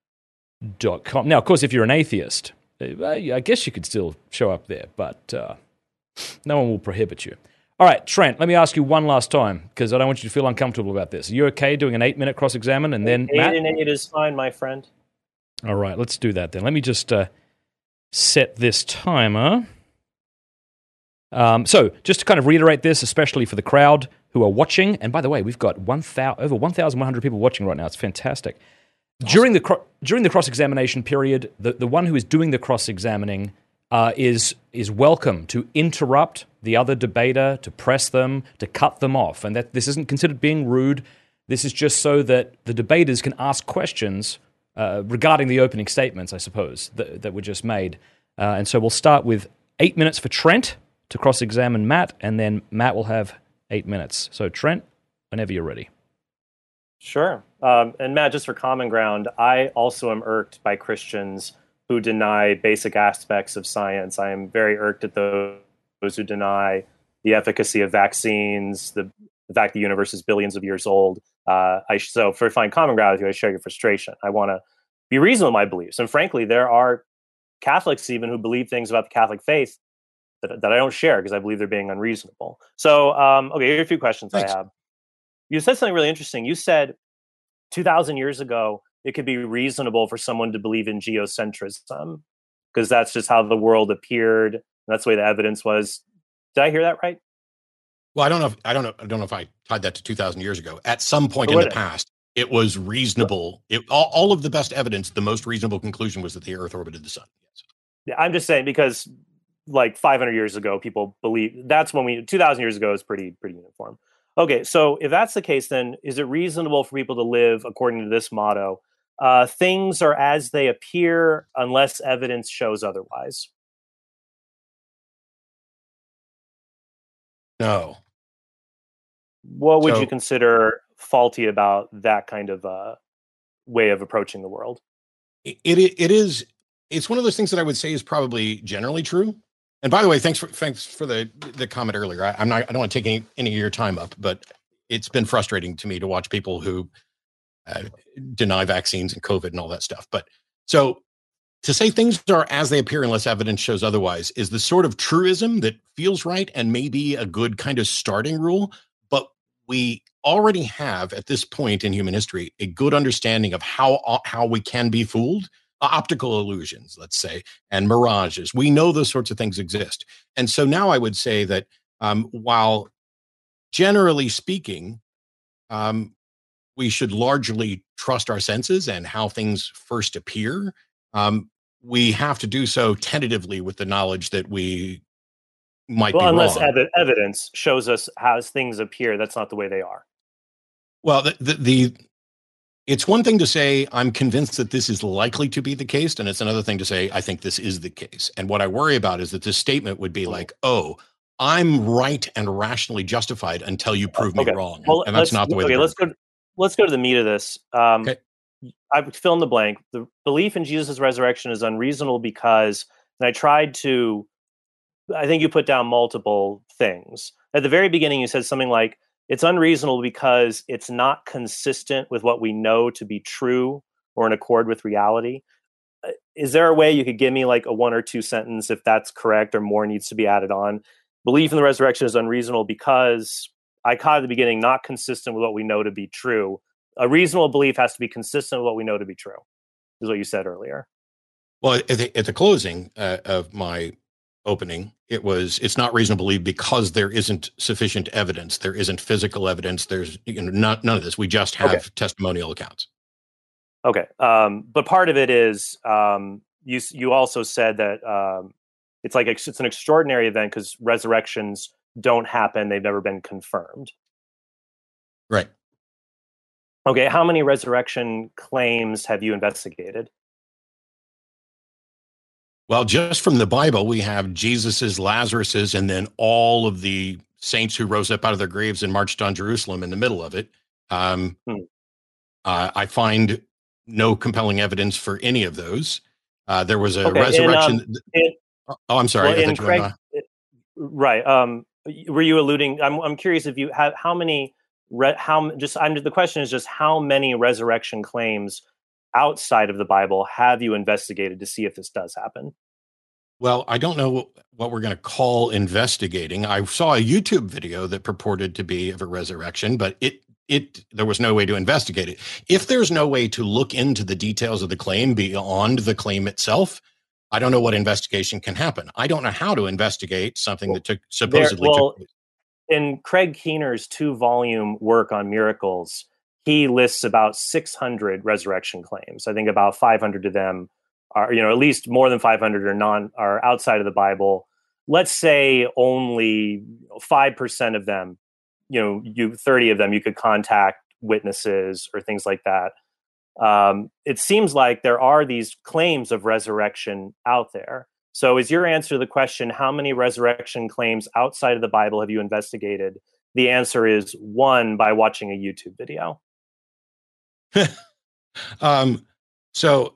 dot com. Now, of course, if you're an atheist, I guess you could still show up there, but uh, no one will prohibit you. All right, Trent, let me ask you one last time, because I don't want you to feel uncomfortable about this. Are you okay doing an eight-minute cross-examine, and then
eight
Matt?
and eight is fine, my friend.
All right, let's do that then. Let me just uh, set this timer. Um, so, just to kind of reiterate this, especially for the crowd who are watching, and by the way, we've got one thousand, over one thousand one hundred people watching right now. It's fantastic. Awesome. During the cro- during the cross-examination period, the, the one who is doing the cross-examining uh, is is welcome to interrupt the other debater, to press them, to cut them off. And that this isn't considered being rude. This is just so that the debaters can ask questions uh, regarding the opening statements, I suppose, that, that were just made. Uh, and so we'll start with eight minutes for Trent to cross-examine Matt, and then Matt will have eight minutes. So Trent, whenever you're ready.
Sure. Um, and Matt, just for common ground, I also am irked by Christians who deny basic aspects of science. I am very irked at those, those who deny the efficacy of vaccines, the, the fact the universe is billions of years old. Uh, I, so for find common ground with you, I share your frustration. I want to be reasonable in my beliefs. And frankly, there are Catholics even who believe things about the Catholic faith that, that I don't share because I believe they're being unreasonable. So, um, okay, here are a few questions Thanks. I have. You said something really interesting. You said two thousand years ago, it could be reasonable for someone to believe in geocentrism because that's just how the world appeared. And that's the way the evidence was. Did I hear that right?
Well, I don't know. If, I don't know. I don't know if I tied that to two thousand years ago. At some point in the it? past, it was reasonable. It, all, all of the best evidence, the most reasonable conclusion was that the Earth orbited the sun. Yes.
Yeah, I'm just saying because like five hundred years ago, people believe that's when we, two thousand years ago is pretty, pretty uniform. Okay. So if that's the case, then is it reasonable for people to live according to this motto? Uh, things are as they appear unless evidence shows otherwise.
No.
What would
so,
you consider faulty about that kind of uh, way of approaching the world?
It, it it is. It's one of those things that I would say is probably generally true. And by the way, thanks for thanks for the the comment earlier. I, I'm not. I don't want to take any any of your time up, but it's been frustrating to me to watch people who uh, deny vaccines and COVID and all that stuff. But so to say things are as they appear unless evidence shows otherwise is the sort of truism that feels right and may be a good kind of starting rule. But we already have at this point in human history a good understanding of how how we can be fooled. Uh, optical illusions, let's say, and mirages. We know those sorts of things exist. And so now I would say that um, while generally speaking, um, we should largely trust our senses and how things first appear, um, we have to do so tentatively with the knowledge that we might
well,
be
unless
wrong.
Ev- evidence shows us how things appear, that's not the way they are.
Well, the, the, the it's one thing to say, I'm convinced that this is likely to be the case. And it's another thing to say, I think this is the case. And what I worry about is that this statement would be like, oh, I'm right and rationally justified until you prove
okay.
me wrong.
Well,
and that's not the way.
Okay, let's go. To, let's go to the meat of this. Um,
okay.
I would fill in the blank. The belief in Jesus' resurrection is unreasonable because, and I tried to, I think you put down multiple things. At the very beginning, you said something like, it's unreasonable because it's not consistent with what we know to be true or in accord with reality. Is there a way you could give me like a one or two sentence if that's correct or more needs to be added on? Belief in the resurrection is unreasonable because I caught at the beginning, not consistent with what we know to be true. A reasonable belief has to be consistent with what we know to be true, is what you said earlier.
Well, at the, at the closing uh, of my opening, it was, it's not reasonable to believe because there isn't sufficient evidence. There isn't physical evidence. There's you know, not, none of this. We just have okay. testimonial accounts.
Okay. Um, but part of it is, um, you, you also said that um, it's like, it's an extraordinary event because resurrections don't happen. They've never been confirmed.
Right.
Okay. How many resurrection claims have you investigated?
Well, just from the Bible, we have Jesus's, Lazarus's, and then all of the saints who rose up out of their graves and marched on Jerusalem in the middle of it. Um, hmm. uh, I find no compelling evidence for any of those. Uh, there was a okay, resurrection.
In, um, in,
oh, I'm sorry.
Well,
I
in
thought
Craig,
you were
it, right. Um, were you alluding? I'm, I'm curious if you have how many. Re, how just? I'm. The question is just how many resurrection claims outside of the Bible have you investigated to see if this does happen?
Well, I don't know what we're going to call investigating. I saw a YouTube video that purported to be of a resurrection, but it it there was no way to investigate it. If there's no way to look into the details of the claim beyond the claim itself, I don't know what investigation can happen. I don't know how to investigate something that took supposedly
there, well,
took place.
In Craig Keener's two-volume work on miracles, he lists about six hundred resurrection claims. I think about five hundred of them are, you know, at least more than five hundred are non are outside of the Bible. Let's say only five percent of them, you know, you thirty of them, you could contact witnesses or things like that. Um, it seems like there are these claims of resurrection out there. So is your answer to the question, how many resurrection claims outside of the Bible have you investigated? The answer is one, by watching a YouTube video.
um, so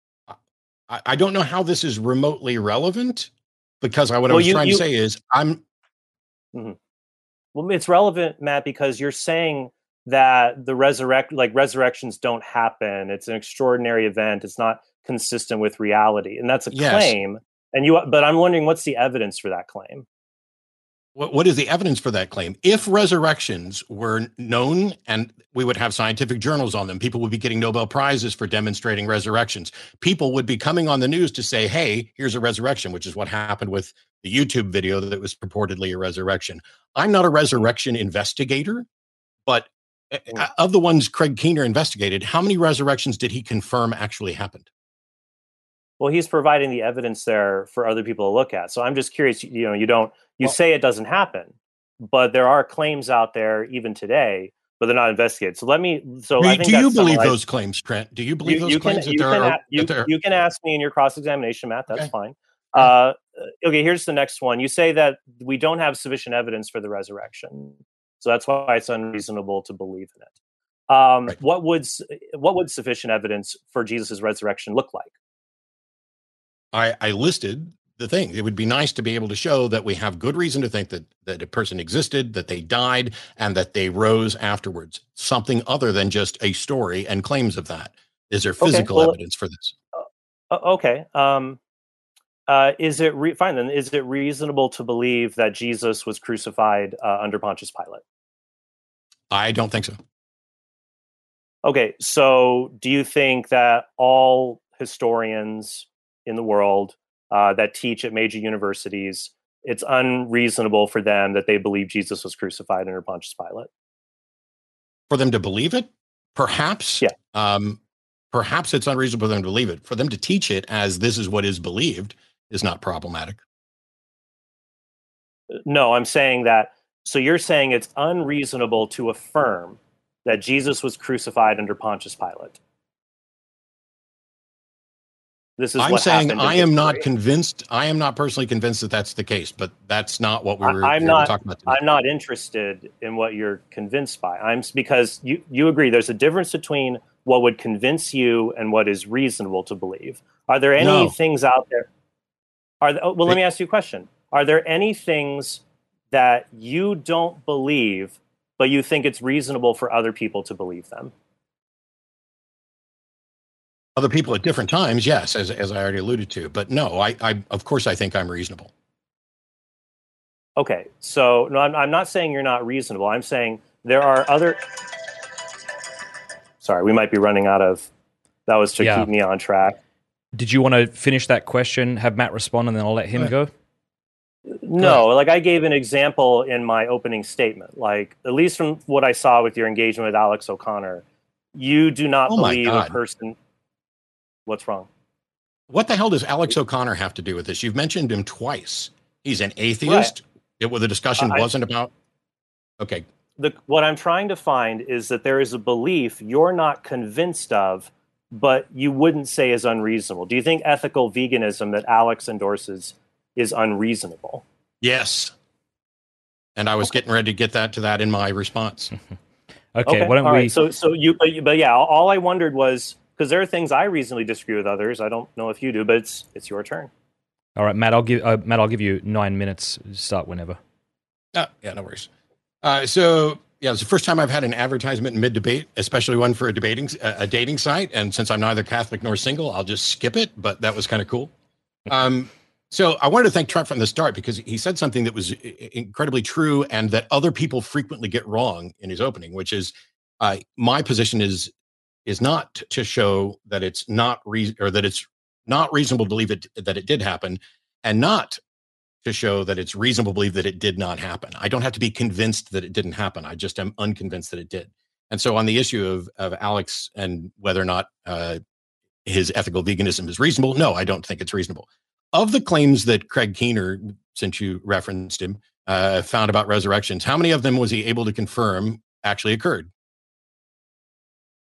I, I don't know how this is remotely relevant, because I, what
well,
I was
you,
trying
you,
to say is I'm.
Mm-hmm. Well, it's relevant, Matt, because you're saying that the resurrect, like resurrections don't happen. It's an extraordinary event. It's not consistent with reality. And that's a
Yes.
claim. And you, but I'm wondering, what's the evidence for that claim?
What, what is the evidence for that claim? If resurrections were known and we would have scientific journals on them, people would be getting Nobel Prizes for demonstrating resurrections. People would be coming on the news to say, hey, here's a resurrection, which is what happened with the YouTube video that was purportedly a resurrection. I'm not a resurrection investigator, but mm. of the ones Craig Keener investigated, how many resurrections did he confirm actually happened?
Well, he's providing the evidence there for other people to look at. So I'm just curious, you know, you don't, you well, say it doesn't happen, but there are claims out there even today, but they're not investigated. So let me, so
do,
I think
do you believe
summarized.
those claims, Trent? Do you believe
you,
those
you
claims?
Can,
that
you, can,
are,
a, you,
that
you can ask me in your cross-examination, Matt, that's
okay.
fine. Yeah. Uh, okay, here's the next one. You say that we don't have sufficient evidence for the resurrection. So that's why it's unreasonable to believe in it. Um,
right.
What would what would sufficient evidence for Jesus' resurrection look like?
I, I listed the thing. It would be nice to be able to show that we have good reason to think that, that a person existed, that they died, and that they rose afterwards. Something other than just a story and claims of that. Is there physical okay, well, evidence for this?
Uh, okay. Um, uh, is it re- fine then? Is it reasonable to believe that Jesus was crucified uh, under Pontius Pilate?
I don't think so.
Okay. So do you think that all historians in the world uh, that teach at major universities, it's unreasonable for them that they believe Jesus was crucified under Pontius Pilate?
For them to believe it? Perhaps.
Yeah.
Um, perhaps it's unreasonable for them to believe it. For them to teach it as this is what is believed is not problematic.
No, I'm saying that, so you're saying it's unreasonable to affirm that Jesus was crucified under Pontius Pilate. This is
I'm
what
saying
happened
I
in
am not
history.
convinced. I am not personally convinced that that's the case, but that's not what we were
I'm
here
not,
to talk about today.
I'm not interested in what you're convinced by. I'm because you, you agree there's a difference between what would convince you and what is reasonable to believe. Are there any
No.
things out there? Are there, oh, well, let me ask you a question. Are there any things that you don't believe, but you think it's reasonable for other people to believe them?
Other people at different times, yes, as as I already alluded to. But no, I, I of course I think I'm reasonable.
Okay, so no, I'm, I'm not saying you're not reasonable. I'm saying there are other. Sorry, we might be running out of. That was to
yeah.
keep me on track.
Did you want to finish that question? Have Matt respond, and then I'll let him go.
No, like I gave an example in my opening statement. Like at least from what I saw with your engagement with Alex O'Connor, you do not
oh my
believe
God.
a person. What's wrong?
What the hell does Alex O'Connor have to do with this? You've mentioned him twice. He's an atheist. Right. It, well, the discussion uh, wasn't I, about. Okay.
The, what I'm trying to find is that there is a belief you're not convinced of, but you wouldn't say is unreasonable. Do you think ethical veganism that Alex endorses is unreasonable?
Yes. And I was okay. getting ready to get that to that in my response.
okay,
okay.
Why don't
all
we?
Right. So, so you, but, but yeah, all I wondered was. Because there are things I reasonably disagree with others. I don't know if you do, but it's it's your turn.
All right, Matt. I'll give uh, Matt. I'll give you nine minutes. Start whenever.
Oh, yeah, no worries. Uh, so yeah, it's the first time I've had an advertisement mid debate, especially one for a debating a dating site. And since I'm neither Catholic nor single, I'll just skip it. But that was kind of cool. Um, so I wanted to thank Trent from the start because he said something that was incredibly true and that other people frequently get wrong in his opening, which is uh, my position is. is not to show that it's not re- or that it's not reasonable to believe it that it did happen, and not to show that it's reasonable to believe that it did not happen. I don't have to be convinced that it didn't happen. I just am unconvinced that it did. And so on the issue of of Alex and whether or not uh, his ethical veganism is reasonable, no, I don't think it's reasonable. Of the claims that Craig Keener, since you referenced him, uh, found about resurrections, how many of them was he able to confirm actually occurred?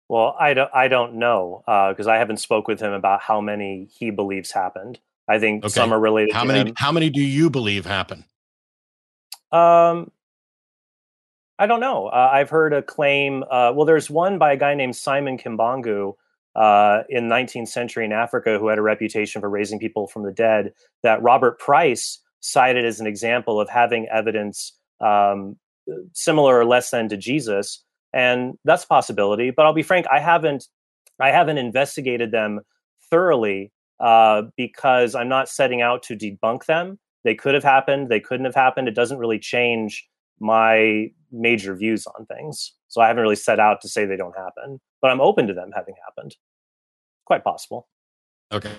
Well, I don't, I don't know because uh, I haven't spoke with him about how many he believes happened. I think
Okay.
some are related
how
to
many,
him.
How many do you believe happen?
Um, I don't know. Uh, I've heard a claim. Uh, well, there's one by a guy named Simon Kimbangu uh, in nineteenth century in Africa who had a reputation for raising people from the dead that Robert Price cited as an example of having evidence um, similar or less than to Jesus. And that's a possibility. But I'll be frank, I haven't I haven't investigated them thoroughly uh, because I'm not setting out to debunk them. They could have happened. They couldn't have happened. It doesn't really change my major views on things. So I haven't really set out to say they don't happen, but I'm open to them having happened. Quite possible.
Okay.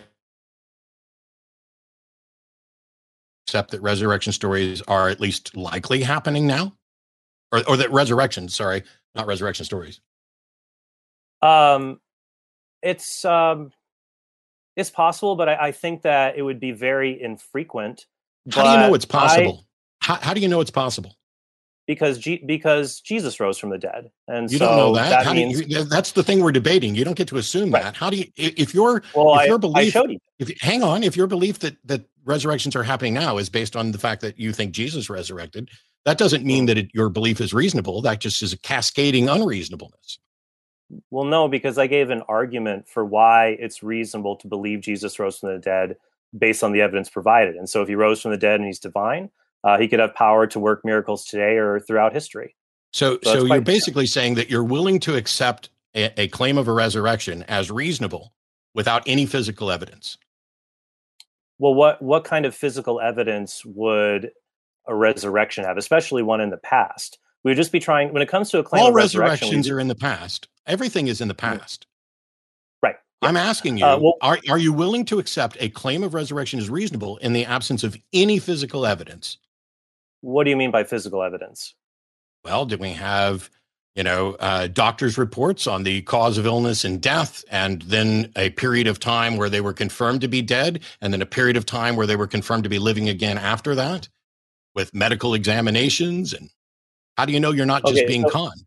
Accept that resurrection stories are at least likely happening now? Or, or that resurrection, sorry, not resurrection stories.
Um, it's um, it's possible, but I, I think that it would be very infrequent.
How do you know it's possible?
I,
how, how do you know it's possible?
Because G, because Jesus rose from the dead, and
you
so
don't know that.
that
how
means
do you, that's the thing we're debating. You don't get to assume
right.
that. How do you? If your
well,
if
I,
your belief,
I showed you.
If, hang on, if your belief that that resurrections are happening now is based on the fact that you think Jesus resurrected, that doesn't mean mm. that it, your belief is reasonable. That just is a cascading unreasonableness.
Well, no, because I gave an argument for why it's reasonable to believe Jesus rose from the dead based on the evidence provided. And so if he rose from the dead and he's divine, uh, he could have power to work miracles today or throughout history.
So, so, so you're basically saying that you're willing to accept a, a claim of a resurrection as reasonable without any physical evidence.
Well, what, what kind of physical evidence would a resurrection have, especially one in the past? We would just be trying, when it comes to a claim
All
of resurrection,
resurrections are in the past. Everything is in the past.
Right.
Yeah. I'm asking you, uh, well, are, are you willing to accept a claim of resurrection as reasonable in the absence of any physical evidence?
What do you mean by physical evidence?
Well, did we have, you know, uh, doctors' reports on the cause of illness and death, and then a period of time where they were confirmed to be dead, and then a period of time where they were confirmed to be living again after that, with medical examinations? And how do you know you're not just okay, being so, conned?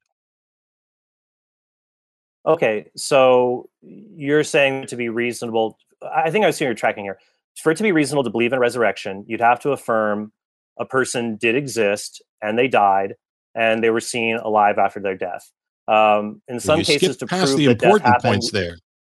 Okay, so you're saying to be reasonable, I think I see you're tracking here. For it to be reasonable to believe in resurrection, you'd have to affirm a person did exist and they died, and they were seen alive after their death. Um, in some
you
cases, to
past
prove
the
that
important
death
points
happened,
there.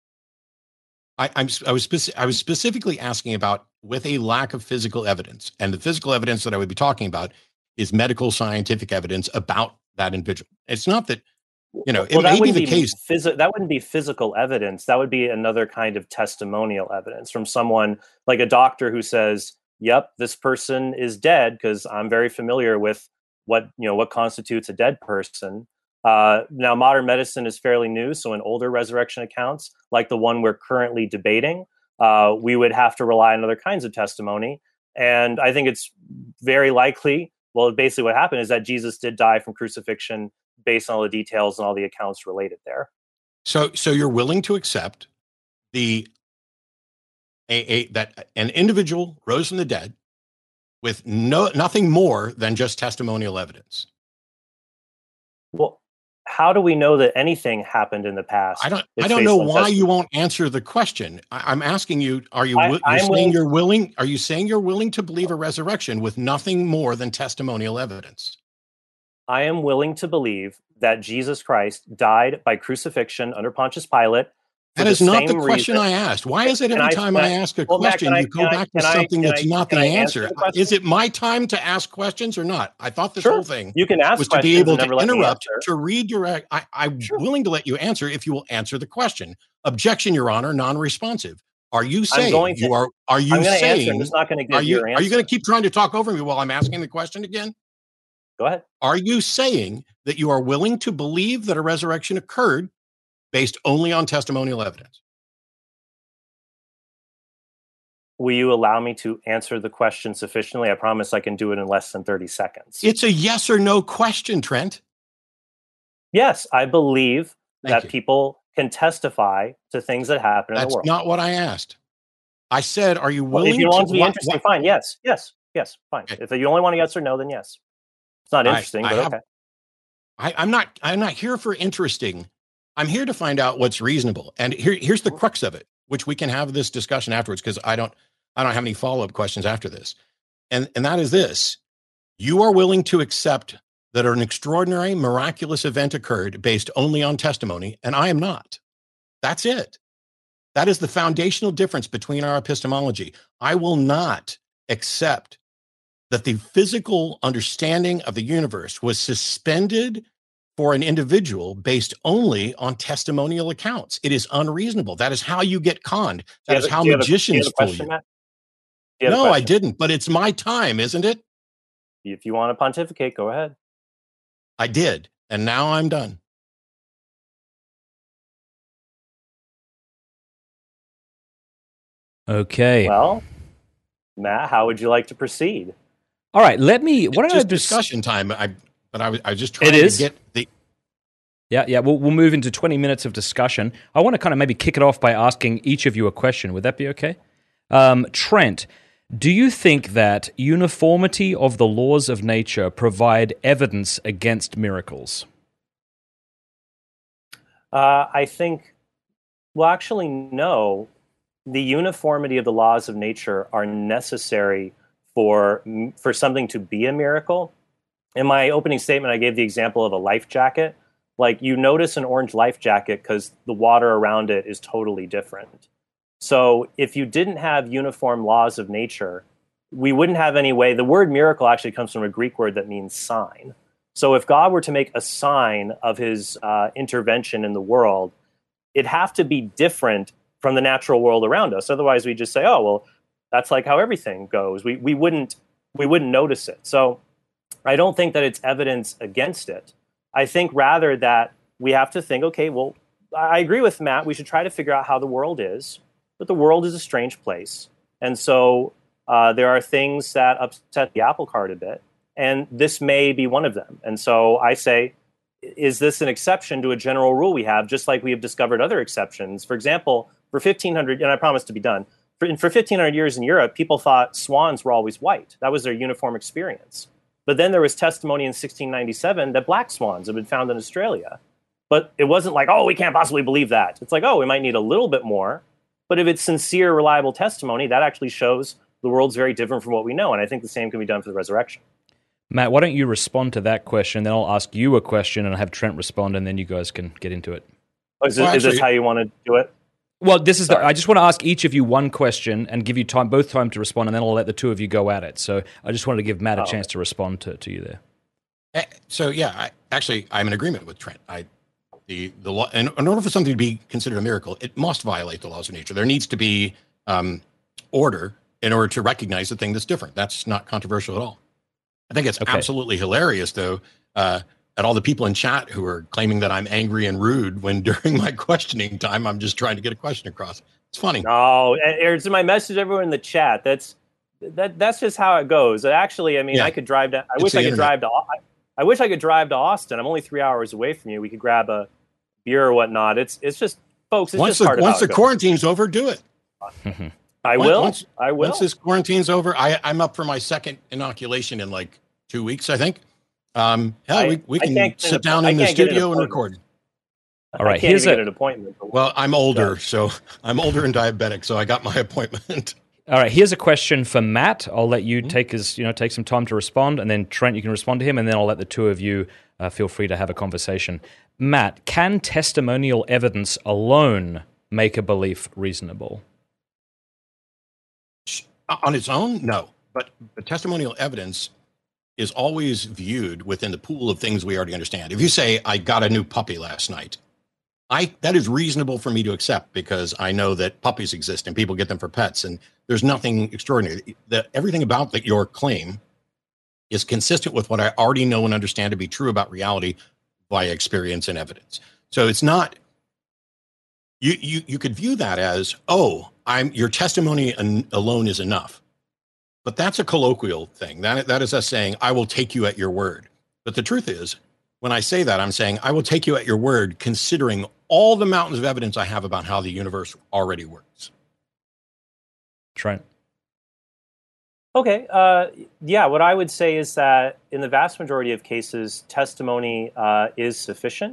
I, I'm, I was speci- I was specifically asking about with a lack of physical evidence, and the physical evidence that I would be talking about is medical scientific evidence about that individual. It's not that, you know,
well,
it may be the
be
case.
Phys- that wouldn't be physical evidence. That would be another kind of testimonial evidence from someone like a doctor who says, "Yep, this person is dead," because I'm very familiar with what you know what constitutes a dead person. Uh, now, modern medicine is fairly new, so in older resurrection accounts, like the one we're currently debating, uh, we would have to rely on other kinds of testimony. And I think it's very likely. Well, basically, what happened is that Jesus did die from crucifixion, based on all the details and all the accounts related there.
So, so you're willing to accept the a, a that an individual rose from the dead with no nothing more than just testimonial evidence?
Well, how do we know that anything happened in the past?
I don't. I don't know why testimony. You won't answer the question. I, I'm asking you: Are you?
I,
you're
I'm
saying
willing,
you're willing? Are you saying you're willing to believe a resurrection with nothing more than testimonial evidence?
I am willing to believe that Jesus Christ died by crucifixion under Pontius Pilate.
That is not the question I asked. Why is it every I, time I, I ask a well, question, Matt, you go I, back to something I, that's not the answer? answer the is it my time to ask questions or not? I thought this
sure.
whole thing
you can ask
was to be able to interrupt,
to
to redirect. I, I'm
sure.
willing to let you answer if you will answer the question. Objection, Your Honor, non-responsive. Are you saying
to,
you are? Are you
I'm
saying?
Answer. I'm just not going to give
are you,
your answer.
Are you going to keep trying to talk over me while I'm asking the question again?
Go ahead.
Are you saying that you are willing to believe that a resurrection occurred based only on testimonial evidence?
Will you allow me to answer the question sufficiently? I promise I can do it in less than thirty seconds.
It's a yes or no question, Trent.
Yes, I believe
Thank
that
you.
people can testify to things that happen
That's
in the world.
That's not what I asked. I said, are you willing
well, if you want
to,
to be
what,
interesting,
what?
fine. Yes, yes, yes, fine.
Okay.
If you only want a yes or no, then yes. It's not interesting,
I, I
but
have,
okay.
I, I'm not. I'm not here for interesting. I'm here to find out what's reasonable. And here, here's the crux of it, which we can have this discussion afterwards, because I don't, I don't have any follow-up questions after this. And, and that is this: you are willing to accept that an extraordinary, miraculous event occurred based only on testimony, and I am not. That's it. That is the foundational difference between our epistemology. I will not accept that the physical understanding of the universe was suspended for an individual based only on testimonial accounts. It is unreasonable. That is how you get conned. That is how magicians fool you. No, I didn't, but it's my time, isn't it?
If you want to pontificate, go ahead.
I did, and now I'm done.
Okay.
Well, Matt, how would you like to proceed?
All right, let me. What
it's
don't
just
I just
discussion time? I but I was I was just trying
It is?
to get the.
Yeah, yeah. We'll we'll move into twenty minutes of discussion. I want to kind of maybe kick it off by asking each of you a question. Would that be okay? Um, Trent, do you think that uniformity of the laws of nature provide evidence against miracles?
Uh, I think. Well, actually, no. The uniformity of the laws of nature are necessary for for something to be a miracle. In my opening statement, I gave the example of a life jacket. Like, you notice an orange life jacket because the water around it is totally different. So if you didn't have uniform laws of nature, we wouldn't have any way. The word miracle actually comes from a Greek word that means sign. So if God were to make a sign of his uh, intervention in the world, it'd have to be different from the natural world around us. Otherwise, we just say, oh, well, that's like how everything goes. We we wouldn't we wouldn't notice it. So I don't think that it's evidence against it. I think rather that we have to think, okay, well, I agree with Matt. We should try to figure out how the world is, but the world is a strange place. And so uh, there are things that upset the apple cart a bit, and this may be one of them. And so I say, is this an exception to a general rule we have, just like we have discovered other exceptions? For example, for fifteen hundred, and I promise to be done, for, for fifteen hundred years in Europe, people thought swans were always white. That was their uniform experience. But then there was testimony in sixteen ninety-seven that black swans had been found in Australia. But it wasn't like, oh, we can't possibly believe that. It's like, oh, we might need a little bit more. But if it's sincere, reliable testimony, that actually shows the world's very different from what we know. And I think the same can be done for the resurrection.
Matt, why don't you respond to that question, then I'll ask you a question and have Trent respond, and then you guys can get into it.
Oh, is, this, well, actually, is this how you want to do it?
Well, this is. The, I just want to ask each of you one question and give you time, both time to respond, and then I'll let the two of you go at it. So I just wanted to give Matt a oh. chance to respond to, to you there.
So yeah, I, actually, I'm in agreement with Trent. I, the the law, in, in order for something to be considered a miracle, it must violate the laws of nature. There needs to be um, order in order to recognize the thing that's different. That's not controversial at all. I think it's okay. Absolutely hilarious, though. Uh, at all the people in chat who are claiming that I'm angry and rude when during my questioning time, I'm just trying to get a question across. It's funny.
No, it's my message to everyone in the chat. That's that. That's just how it goes. Actually, I mean, yeah. I could drive down. I it's wish I could internet. drive to. I, I wish I could drive to Austin. I'm only three hours away from you. We could grab a beer or whatnot. It's it's just, folks. It's
once
just
the,
part of
once
how
the quarantine's over, do it.
I will.
Once,
I will.
Once this quarantine's over, I, I'm up for my second inoculation in like two weeks, I think. Um, hell, I, we, we can sit down in the studio and record.
All right,
I can't
here's
even
a,
get an appointment.
Well, I'm older, so I'm older and diabetic, so I got my appointment.
All right, here's a question for Matt. I'll let you take his, you know, take some time to respond, and then Trent, you can respond to him, and then I'll let the two of you uh, feel free to have a conversation. Matt, can testimonial evidence alone make a belief reasonable?
On its own, no. But, but testimonial evidence is always viewed within the pool of things we already understand. If you say, I got a new puppy last night, I that is reasonable for me to accept because I know that puppies exist and people get them for pets, and there's nothing extraordinary. The, everything about the, your claim is consistent with what I already know and understand to be true about reality via experience and evidence. So it's not, you you you could view that as, oh, I'm your testimony an, alone is enough. But that's a colloquial thing. That, that is us saying, I will take you at your word. But the truth is, when I say that, I'm saying, I will take you at your word, considering all the mountains of evidence I have about how the universe already works.
Trent.
Okay. Uh, yeah, what I would say is that in the vast majority of cases, testimony uh, is sufficient.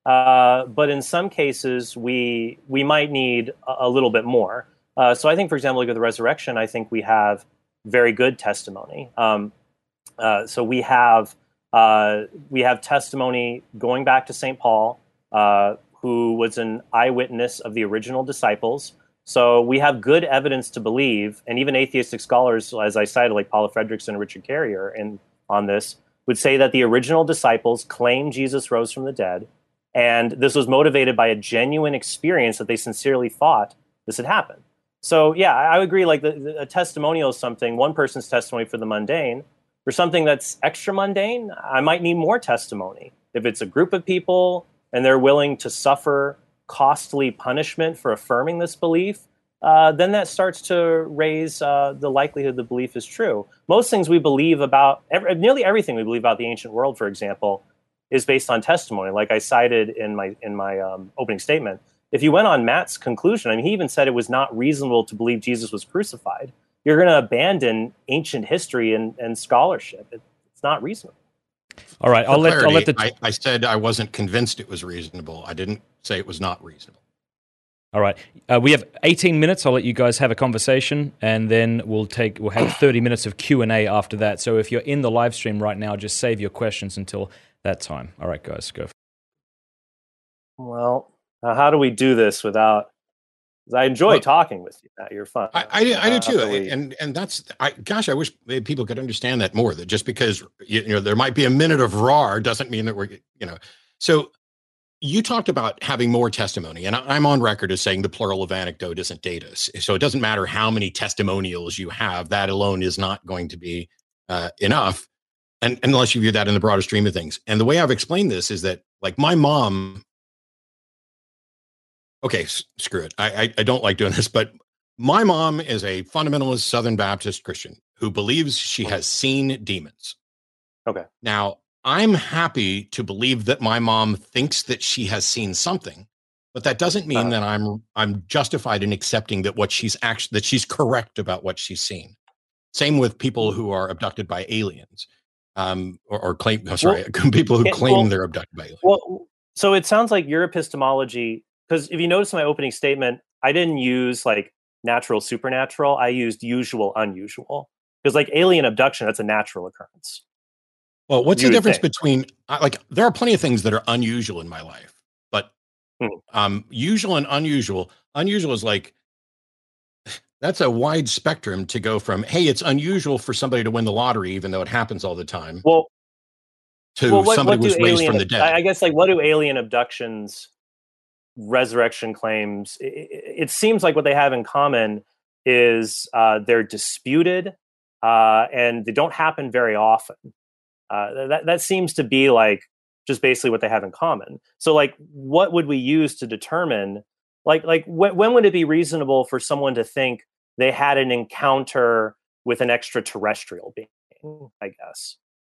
Uh, but in some cases, we we might need a, a little bit more. Uh, so I think, for example, like with the resurrection, I think we have very good testimony. Um, uh, so we have uh, we have testimony going back to Saint Paul, uh, who was an eyewitness of the original disciples. So we have good evidence to believe, and even atheistic scholars, as I cited, like Paula Fredrickson and Richard Carrier, and on this, would say that the original disciples claimed Jesus rose from the dead, and this was motivated by a genuine experience that they sincerely thought this had happened. So yeah, I would agree. Like the, the, a testimonial is something, one person's testimony for the mundane. For something that's extra mundane, I might need more testimony. If it's a group of people and they're willing to suffer costly punishment for affirming this belief, uh, then that starts to raise uh, the likelihood the belief is true. Most things we believe about, every, nearly everything we believe about the ancient world, for example, is based on testimony. Like I cited in my in my um, opening statement, if you went on Matt's conclusion, I mean, he even said it was not reasonable to believe Jesus was crucified. You're going to abandon ancient history and, and scholarship. It, it's not reasonable.
All right, I'll
For
let,
clarity,
I'll let the...
I, I said I wasn't convinced it was reasonable. I didn't say it was not reasonable.
All right, uh, we have eighteen minutes. I'll let you guys have a conversation, and then we'll take we'll have thirty minutes of Q and A after that. So if you're in the live stream right now, just save your questions until that time. All right, guys, go.
Well, uh, how do we do this without? I enjoy
well,
talking with you, Matt. You're fun.
I, I, I do
uh,
too,
we...
and and that's I. Gosh, I wish people could understand that more. That just because you, you know there might be a minute of raw doesn't mean that we're you know. So you talked about having more testimony, and I'm on record as saying the plural of anecdote isn't data. So it doesn't matter how many testimonials you have; that alone is not going to be uh, enough, and unless you view that in the broader stream of things. And the way I've explained this is that, like, my mom. Okay, s- screw it. I, I I don't like doing this, but my mom is a fundamentalist Southern Baptist Christian who believes she has seen demons.
Okay.
Now, I'm happy to believe that my mom thinks that she has seen something, but that doesn't mean
Uh-huh.
that I'm I'm justified in accepting that what she's actually that she's correct about what she's seen. Same with people who are abducted by aliens, um, or, or claim. Oh, sorry,
Well,
people who
it-
claim
well,
they're abducted by aliens.
Well, so it sounds like your epistemology, because if you notice in my opening statement, I didn't use like natural, supernatural. I used usual, unusual. Because like alien abduction, that's a natural occurrence.
Well, what's
You
the
would
difference
think.
between I- like there are plenty of things that are unusual in my life, but
Hmm.
um, usual and unusual. Unusual is like that's a wide spectrum to go from hey, it's unusual for somebody to win the lottery, even though it happens all the time,
Well,
to
well, what,
somebody
what do
was raised
alien?
from the dead.
I I guess like what do alien abductions, resurrection claims? It, it, it seems like what they have in common is uh, they're disputed uh, and they don't happen very often. Uh, that that seems to be like just basically what they have in common. So, like, what would we use to determine, like, like wh- when would it be reasonable for someone to think they had an encounter with an extraterrestrial being? I guess.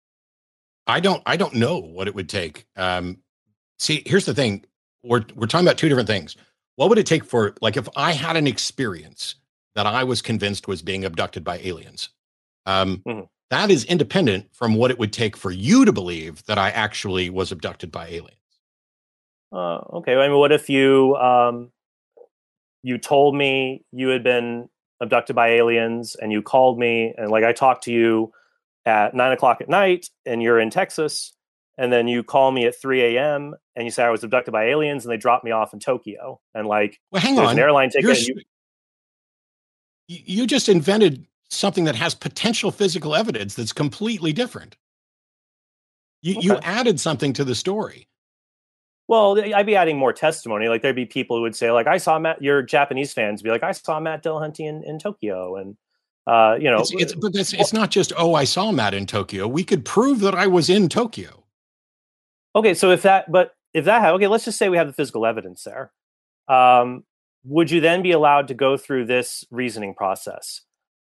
I don't I don't know what it would take. Um, see, here's the thing: we're we're talking about two different things. What would it take for like if I had an experience that I was convinced was being abducted by aliens? Um,
Mhm.
That is independent from what it would take for you to believe that I actually was abducted by aliens.
Uh, okay. I mean, what if you um, you told me you had been abducted by aliens, and you called me, and like I talked to you at nine o'clock at night, and you're in Texas, and then you call me at three a.m. and you say I was abducted by aliens, and they dropped me off in Tokyo, and like
Well, hang
there's
on.
an airline ticket.
You're,
And you,
you you just invented something that has potential physical evidence that's completely different. You you
Okay.
added something to the story.
Well, I'd be adding more testimony. Like there'd be people who would say, like, I saw Matt. Your Japanese fans be like, I saw Matt Dillahunty in, in Tokyo, and uh, you know,
It's it's but it's, it's not just oh I saw Matt in Tokyo. We could prove that I was in Tokyo.
okay. So if that, but if that, had, okay, let's just say we have the physical evidence there. Um, would you then be allowed to go through this reasoning process?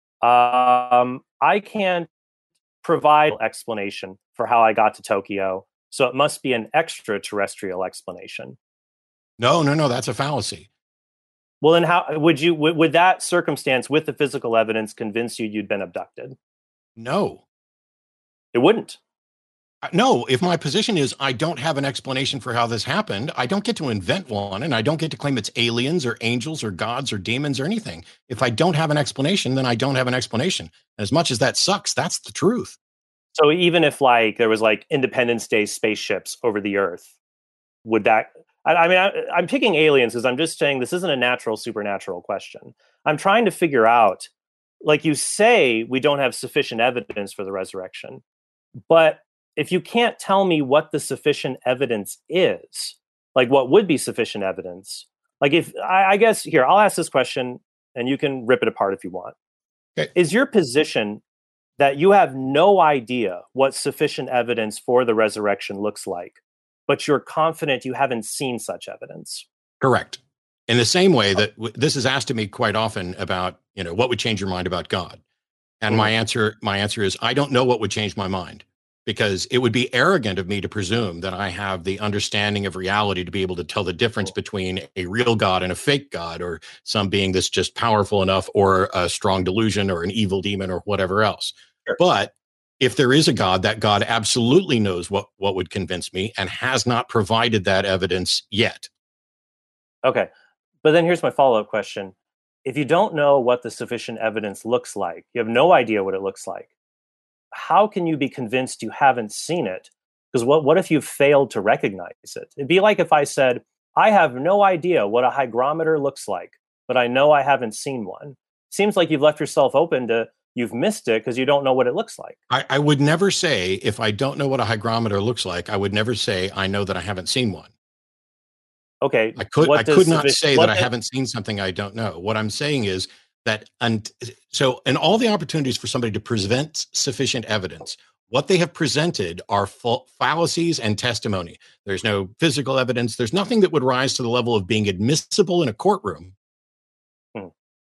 Um, I can't provide explanation for how I got to Tokyo, so it must be an extraterrestrial explanation.
No, no, no. That's a fallacy.
Well, then how would you, would, would that circumstance with the physical evidence convince you you'd been abducted?
No.
It wouldn't.
No, if my position is I don't have an explanation for how this happened, I don't get to invent one, and I don't get to claim it's aliens or angels or gods or demons or anything. If I don't have an explanation, then I don't have an explanation. And as much as that sucks, that's the truth.
So even if like there was like Independence Day spaceships over the Earth, would that? I, I mean, I, I'm picking aliens because I'm just saying this isn't a natural supernatural question. I'm trying to figure out, like you say, we don't have sufficient evidence for the resurrection, but if you can't tell me what the sufficient evidence is, like what would be sufficient evidence, like if I, I guess here, I'll ask this question and you can rip it apart if you want.
Okay.
Is your position that you have no idea what sufficient evidence for the resurrection looks like, but you're confident you haven't seen such evidence?
Correct. In the same way that w- this is asked to me quite often about, you know, what would change your mind about God? And mm-hmm. my answer, my answer is, I don't know what would change my mind. Because it would be arrogant of me to presume that I have the understanding of reality to be able to tell the difference between a real God and a fake God, or some being that's just powerful enough, or a strong delusion, or an evil demon, or whatever else. Sure. But if there is a God, that God absolutely knows what, what would convince me and has not provided that evidence yet.
Okay. But then here's my follow-up question. If you don't know what the sufficient evidence looks like, you have no idea what it looks like, how can you be convinced you haven't seen it? Because what, what if you failed to recognize it? It'd be like if I said, I have no idea what a hygrometer looks like, but I know I haven't seen one. Seems like you've left yourself open to, you've missed it because you don't know what it looks like.
I, I would never say, if I don't know what a hygrometer looks like, I would never say, I know that I haven't seen one.
Okay.
I could, I could not say that
did,
I haven't seen something I don't know. What I'm saying is, that and so in all the opportunities for somebody to present sufficient evidence, what they have presented are fa- fallacies and testimony. There's no physical evidence. There's nothing that would rise to the level of being admissible in a courtroom.
Hmm.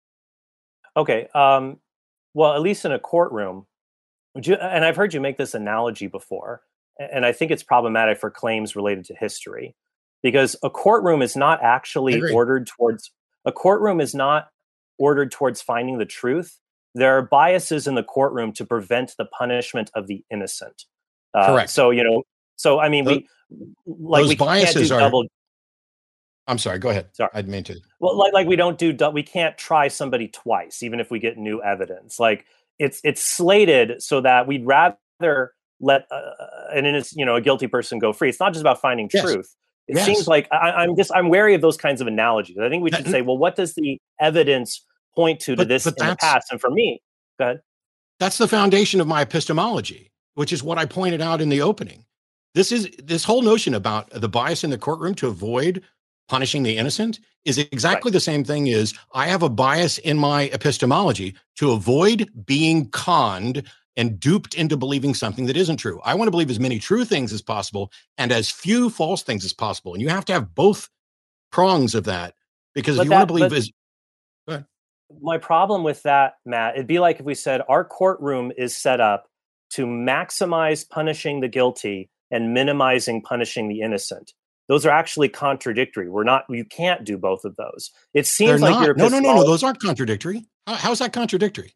Okay. Um, well, at least in a courtroom, would you, and I've heard you make this analogy before, and I think it's problematic for claims related to history, because a courtroom is not actually ordered towards, a courtroom is not ordered towards finding the truth. There are biases in the courtroom to prevent the punishment of the innocent. Uh,
Correct.
So, you know, so I mean,
those,
we like
those
we
biases
can't do
are.
double.
I'm sorry. Go ahead.
Sorry,
I didn't mean to.
Well, like like we don't do we can't try somebody twice, even if we get new evidence. Like it's it's slated so that we'd rather let uh, an innocent, you know, a guilty person go free. It's not just about finding
yes.
truth. It
yes.
seems like I, I'm just I'm wary of those kinds of analogies. I think we should say, well, what does the evidence point to to
but,
this
but
in the past? And for me, go ahead.
That's the foundation of my epistemology, which is what I pointed out in the opening. This is this whole notion about the bias in the courtroom to avoid punishing the innocent is exactly right. The same thing as I have a bias in my epistemology to avoid being conned and duped into believing something that isn't true. I want to believe as many true things as possible and as few false things as possible. And you have to have both prongs of that, because
but
if you
that,
want to believe
but,
is go ahead.
My problem with that, Matt, it'd be like if we said our courtroom is set up to maximize punishing the guilty and minimizing punishing the innocent. Those are actually contradictory. We're not, you can't do both of those. It seems
They're
like
not.
you're
no, no, no, no. Those aren't contradictory. How, how's that contradictory?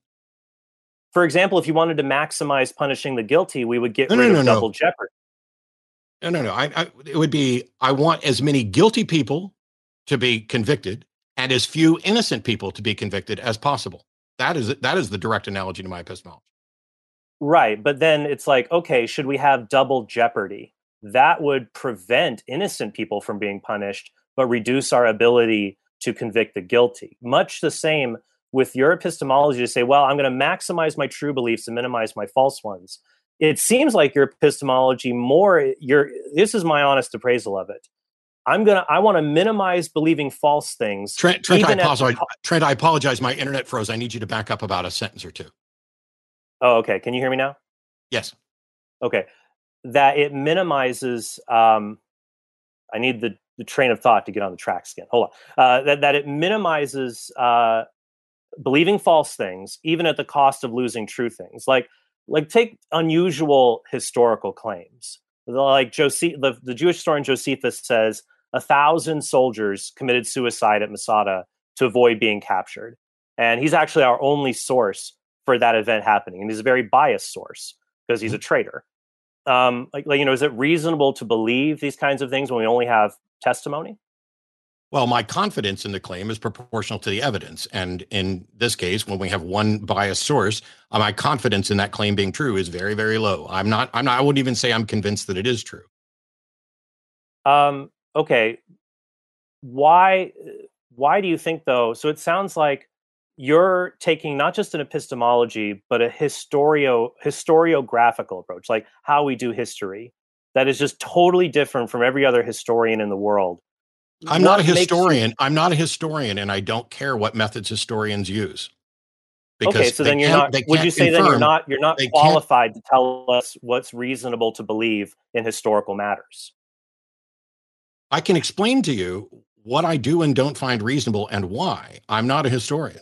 For example, if you wanted to maximize punishing the guilty, we would get
no,
rid
no,
of
no,
double
no.
jeopardy.
No, no, no. I, I, it would be, I want as many guilty people to be convicted and as few innocent people to be convicted as possible. That is that is the direct analogy to my epistemology.
Right. But then it's like, okay, should we have double jeopardy? That would prevent innocent people from being punished, but reduce our ability to convict the guilty. Much the same with your epistemology to say, well, I'm going to maximize my true beliefs and minimize my false ones. It seems like your epistemology more, your this is my honest appraisal of it. I'm gonna. I want to minimize believing false things.
Trent, Trent, I apologize.
The...
Trent, I apologize. My internet froze. I need you to back up about a sentence or two.
Oh, okay. Can you hear me now?
Yes.
Okay. That it minimizes. Um, I need the, the train of thought to get on the tracks again. Hold on. Uh, that that it minimizes uh, believing false things, even at the cost of losing true things. Like like take unusual historical claims. Like Joseph, the, the Jewish historian Josephus says, a thousand soldiers committed suicide at Masada to avoid being captured. And he's actually our only source for that event happening. And he's a very biased source because he's a traitor. Um, like, like, you know, is it reasonable to believe these kinds of things when we only have testimony?
Well, my confidence in the claim is proportional to the evidence. And in this case, when we have one biased source, uh, my confidence in that claim being true is very, very low. I'm not, I'm not, I wouldn't even say I'm convinced that it is true.
Um, okay. Why, why do you think though? So it sounds like you're taking not just an epistemology, but a historio historiographical approach, like how we do history, that is just totally different from every other historian in the world.
I'm not a historian. You... I'm not a historian, and I don't care what methods historians use.
Okay, so then you're not. Would you say then you're not you're not qualified to tell us what's reasonable to believe in historical matters?
I can explain to you what I do and don't find reasonable and why. I'm not a historian.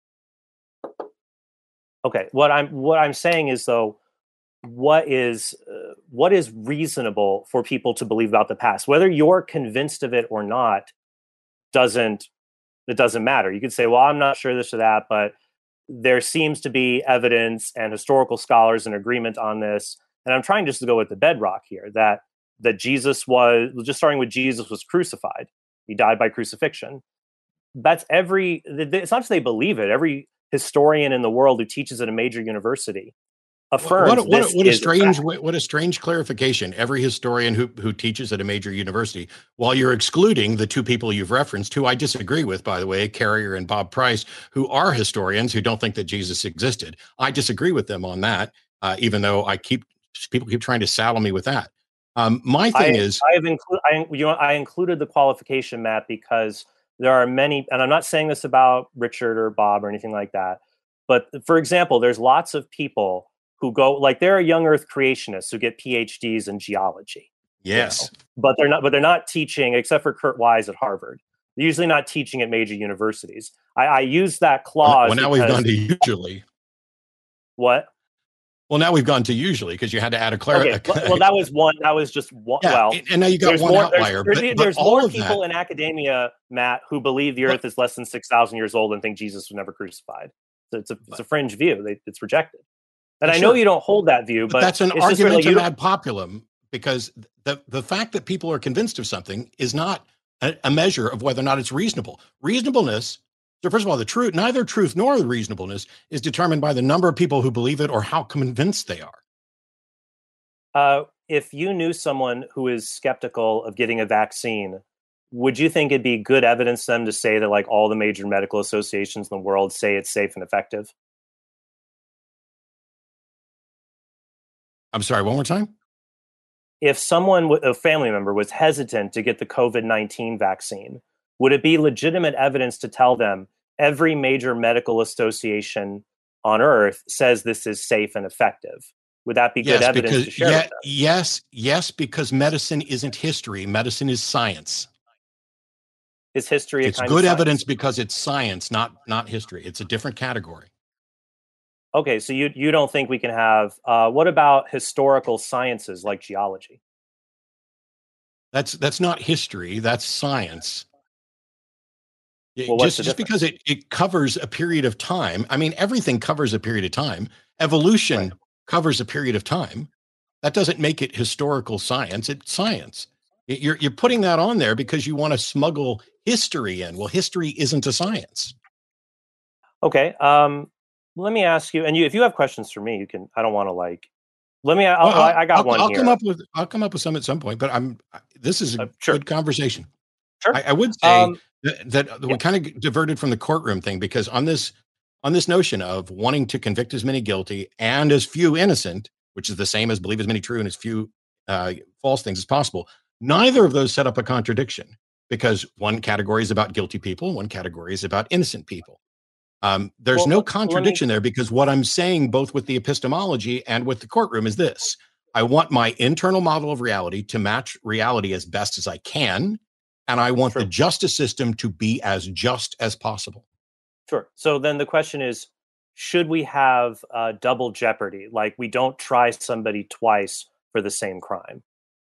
Okay, what I'm what I'm saying is though, what is uh, what is reasonable for people to believe about the past, whether you're convinced of it or not, doesn't it doesn't matter. You could say, well, I'm not sure this or that, but there seems to be evidence and historical scholars in agreement on this. And I'm trying just to go with the bedrock here that that Jesus was just starting with Jesus was crucified. He died by crucifixion. That's every. It's not just they believe it. Every historian in the world who teaches at a major university affirms
what, what,
this
what a
is
strange
a
what a strange clarification. Every historian who who teaches at a major university, while you're excluding the two people you've referenced, who I disagree with, by the way, Carrier and Bob Price, who are historians who don't think that Jesus existed. I disagree with them on that, uh, even though I keep people keep trying to saddle me with that. Um, my thing
I,
is,
I have included I, you know, I included the qualification, Matt, because there are many, and I'm not saying this about Richard or Bob or anything like that, but for example, there's lots of people who go, like there are young Earth creationists who get P H Ds in geology.
Yes,
you know, but they're not. But they're not teaching, except for Kurt Wise at Harvard. They're usually not teaching at major universities. I, I use that clause.
Well, now
because,
we've gone to usually.
What?
Well, now we've gone to usually because you had to add a clar-
okay. Well, that was one. That was just one.
Yeah,
well,
and now you got one
more,
outlier.
There's,
but,
there's,
but
there's
all
more
of
people
that,
in academia, Matt, who believe the Earth is less than six thousand years old and think Jesus was never crucified. So it's a it's a fringe view. They, it's rejected. And I know
sure.
you don't hold that view, but,
but that's an
it's
argumentum
just like
ad populum, because the the fact that people are convinced of something is not a, a measure of whether or not it's reasonable. Reasonableness. So first of all, the truth, neither truth nor the reasonableness is determined by the number of people who believe it or how convinced they are.
Uh, if you knew someone who is skeptical of getting a vaccine, would you think it'd be good evidence to them to say that like all the major medical associations in the world say it's safe and effective?
I'm sorry, one more time?
If someone, a family member, was hesitant to get the COVID nineteen vaccine, would it be legitimate evidence to tell them every major medical association on Earth says this is safe and effective? Would that be good
yes,
evidence
because,
to share
yeah,
with them?
Yes, yes, because medicine isn't history. Medicine is science.
Is history a
it's
kind
good
of
evidence because it's science, not not history. It's a different category.
Okay, so you you don't think we can have, uh, what about historical sciences like geology?
That's that's not history, that's science.
Well,
just just because it, it covers a period of time. I mean, everything covers a period of time. Evolution right. covers a period of time. That doesn't make it historical science. It's science. You're you're putting that on there because you want to smuggle history in. Well, history isn't a science.
Okay. Um, let me ask you, and you, if you have questions for me, you can. I don't want to like. Let me. I'll, well, I, I got
I'll,
one
I'll
here.
come up with. I'll come up with some at some point. But I'm. This is a uh, sure. good conversation.
Sure.
I, I would say
um,
that, that
yeah.
we kind of diverted from the courtroom thing because on this on this notion of wanting to convict as many guilty and as few innocent, which is the same as believe as many true and as few uh, false things as possible. Neither of those set up a contradiction because one category is about guilty people, one category is about innocent people. Um, there's well, no contradiction me... there because what I'm saying both with the epistemology and with the courtroom is this. I want my internal model of reality to match reality as best as I can. And I want sure. the justice system to be as just as possible.
Sure. So then the question is, should we have uh, double jeopardy? Like we don't try somebody twice for the same crime?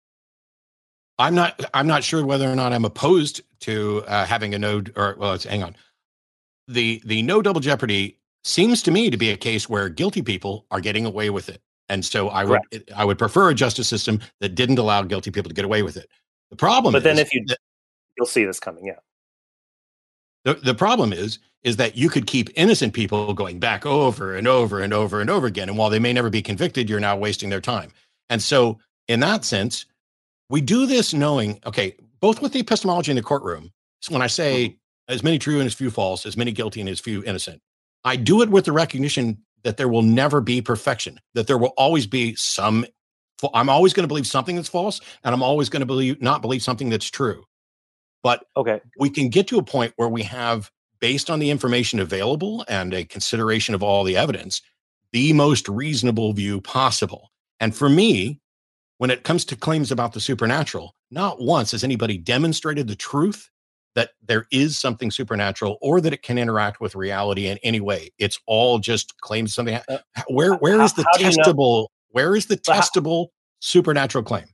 I'm not. I'm not sure whether or not I'm opposed to uh, having a no. Or well, let's hang on. The the no double jeopardy seems to me to be a case where guilty people are getting away with it. And so I
Correct.
would I would prefer a justice system that didn't allow guilty people to get away with it. The problem
But
is
then if you,
that
you'll see this coming, yeah.
the, the problem is is that you could keep innocent people going back over and over and over and over again. And while they may never be convicted, you're now wasting their time. And so in that sense, we do this knowing, okay, both with the epistemology in the courtroom, so when I say mm-hmm. as many true and as few false, as many guilty and as few innocent, I do it with the recognition that there will never be perfection, that there will always be some, I'm always going to believe something that's false, and I'm always going to believe not believe something that's true. But
okay,
we can get to a point where we have, based on the information available and a consideration of all the evidence, the most reasonable view possible. And for me, when it comes to claims about the supernatural, not once has anybody demonstrated the truth that there is something supernatural or that it can interact with reality in any way. It's all just claims something.
Uh,
where where
how,
is the
testable? You know?
Where is the testable how, supernatural claim?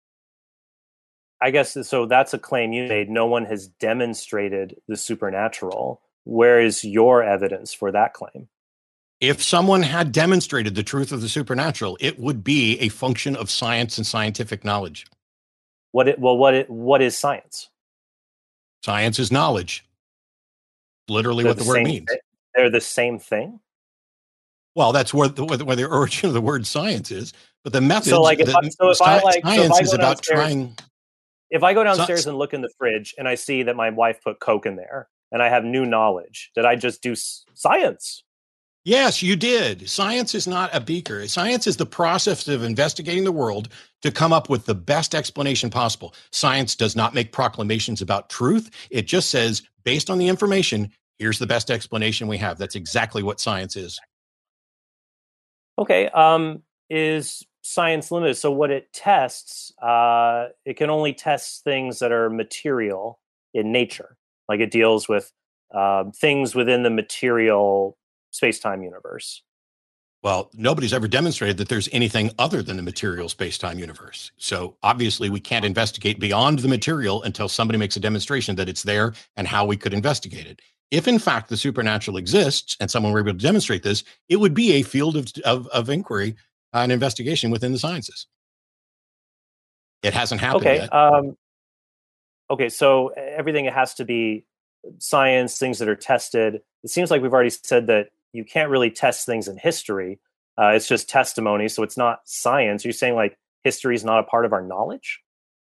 I guess so. That's a claim you made. No one has demonstrated the supernatural. Where is your evidence for that claim?
If someone had demonstrated the truth of the supernatural, it would be a function of science and scientific knowledge.
What it well, what it what is science?
Science is knowledge. Literally,
They're
what the,
the
word
same
means.
Thing? They're the same thing.
Well, that's where the, where the origin of the word science is. But the method.
So, like, if, I, so if I like,
science
so if I go
is about
downstairs,
trying.
If I go downstairs
so,
and look in the fridge and I see that my wife put Coke in there, and I have new knowledge, did I just do s- science?
Yes, you did. Science is not a beaker. Science is the process of investigating the world to come up with the best explanation possible. Science does not make proclamations about truth. It just says, based on the information, here's the best explanation we have. That's exactly what science is.
Okay. Um, is science limited? So what it tests, uh, it can only test things that are material in nature. Like it deals with uh, things within the material space-time universe.
Well, nobody's ever demonstrated that there's anything other than the material space-time universe. So obviously we can't investigate beyond the material until somebody makes a demonstration that it's there and how we could investigate it. If in fact the supernatural exists and someone were able to demonstrate this, it would be a field of, of, of inquiry uh, and investigation within the sciences. It hasn't happened
okay,
yet.
Um, okay, so everything has to be science, things that are tested. It seems like we've already said that you can't really test things in history. Uh, it's just testimony, so it's not science. You're saying like history is not a part of our knowledge?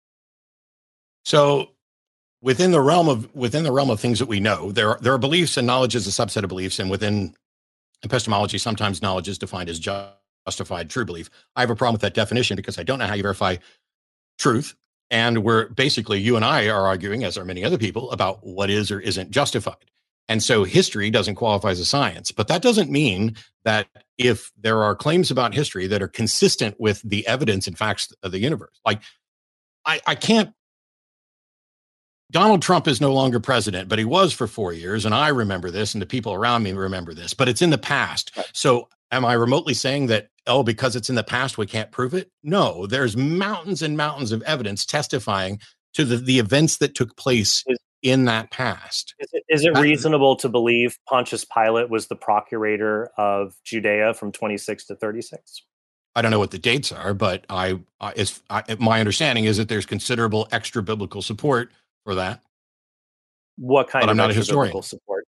So within the realm of within the realm of things that we know, there are, there are beliefs, and knowledge is a subset of beliefs. And within epistemology, sometimes knowledge is defined as justified true belief. I have a problem with that definition because I don't know how you verify truth. And we're basically, you and I are arguing, as are many other people, about what is or isn't justified. And so history doesn't qualify as a science, but that doesn't mean that if there are claims about history that are consistent with the evidence and facts of the universe, like I, I can't, Donald Trump is no longer president, but he was for four years. And I remember this and the people around me remember this, but it's in the past. So am I remotely saying that, oh, because it's in the past, we can't prove it? No, there's mountains and mountains of evidence testifying to the, the events that took place in that past.
Is it, is it reasonable to believe Pontius Pilate was the procurator of Judea from twenty-six to thirty-six?
I don't know what the dates are, but I, I, is, I my understanding is that there's considerable extra biblical support for that.
What kind
but
of
I'm not
extra
a historian.
biblical support?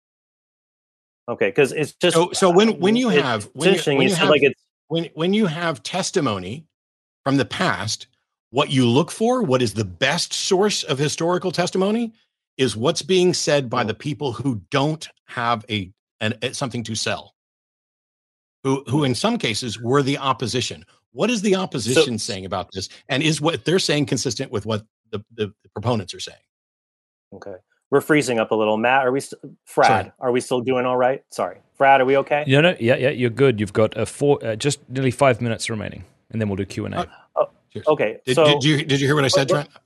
Okay, because it's just
so. So when when you
it,
have
it's
when
interesting,
you, when
you
you
said
have
like it's
when when you have testimony from the past, what you look for, what is the best source of historical testimony, is what's being said by the people who don't have a an, something to sell. Who who in some cases were the opposition. What is the opposition so, saying about this, and is what they're saying consistent with what the, the, the proponents are saying?
Okay. We're freezing up a little. Matt, are we, st- Frad, Sorry. Are we still doing all right? Sorry. Frad, are we okay?
Yeah, no, yeah, yeah, you're good. You've got a four, uh, just nearly five minutes remaining, and then we'll do Q and A.
Uh, oh, okay.
Did,
so,
did you did you hear what I said, Trent?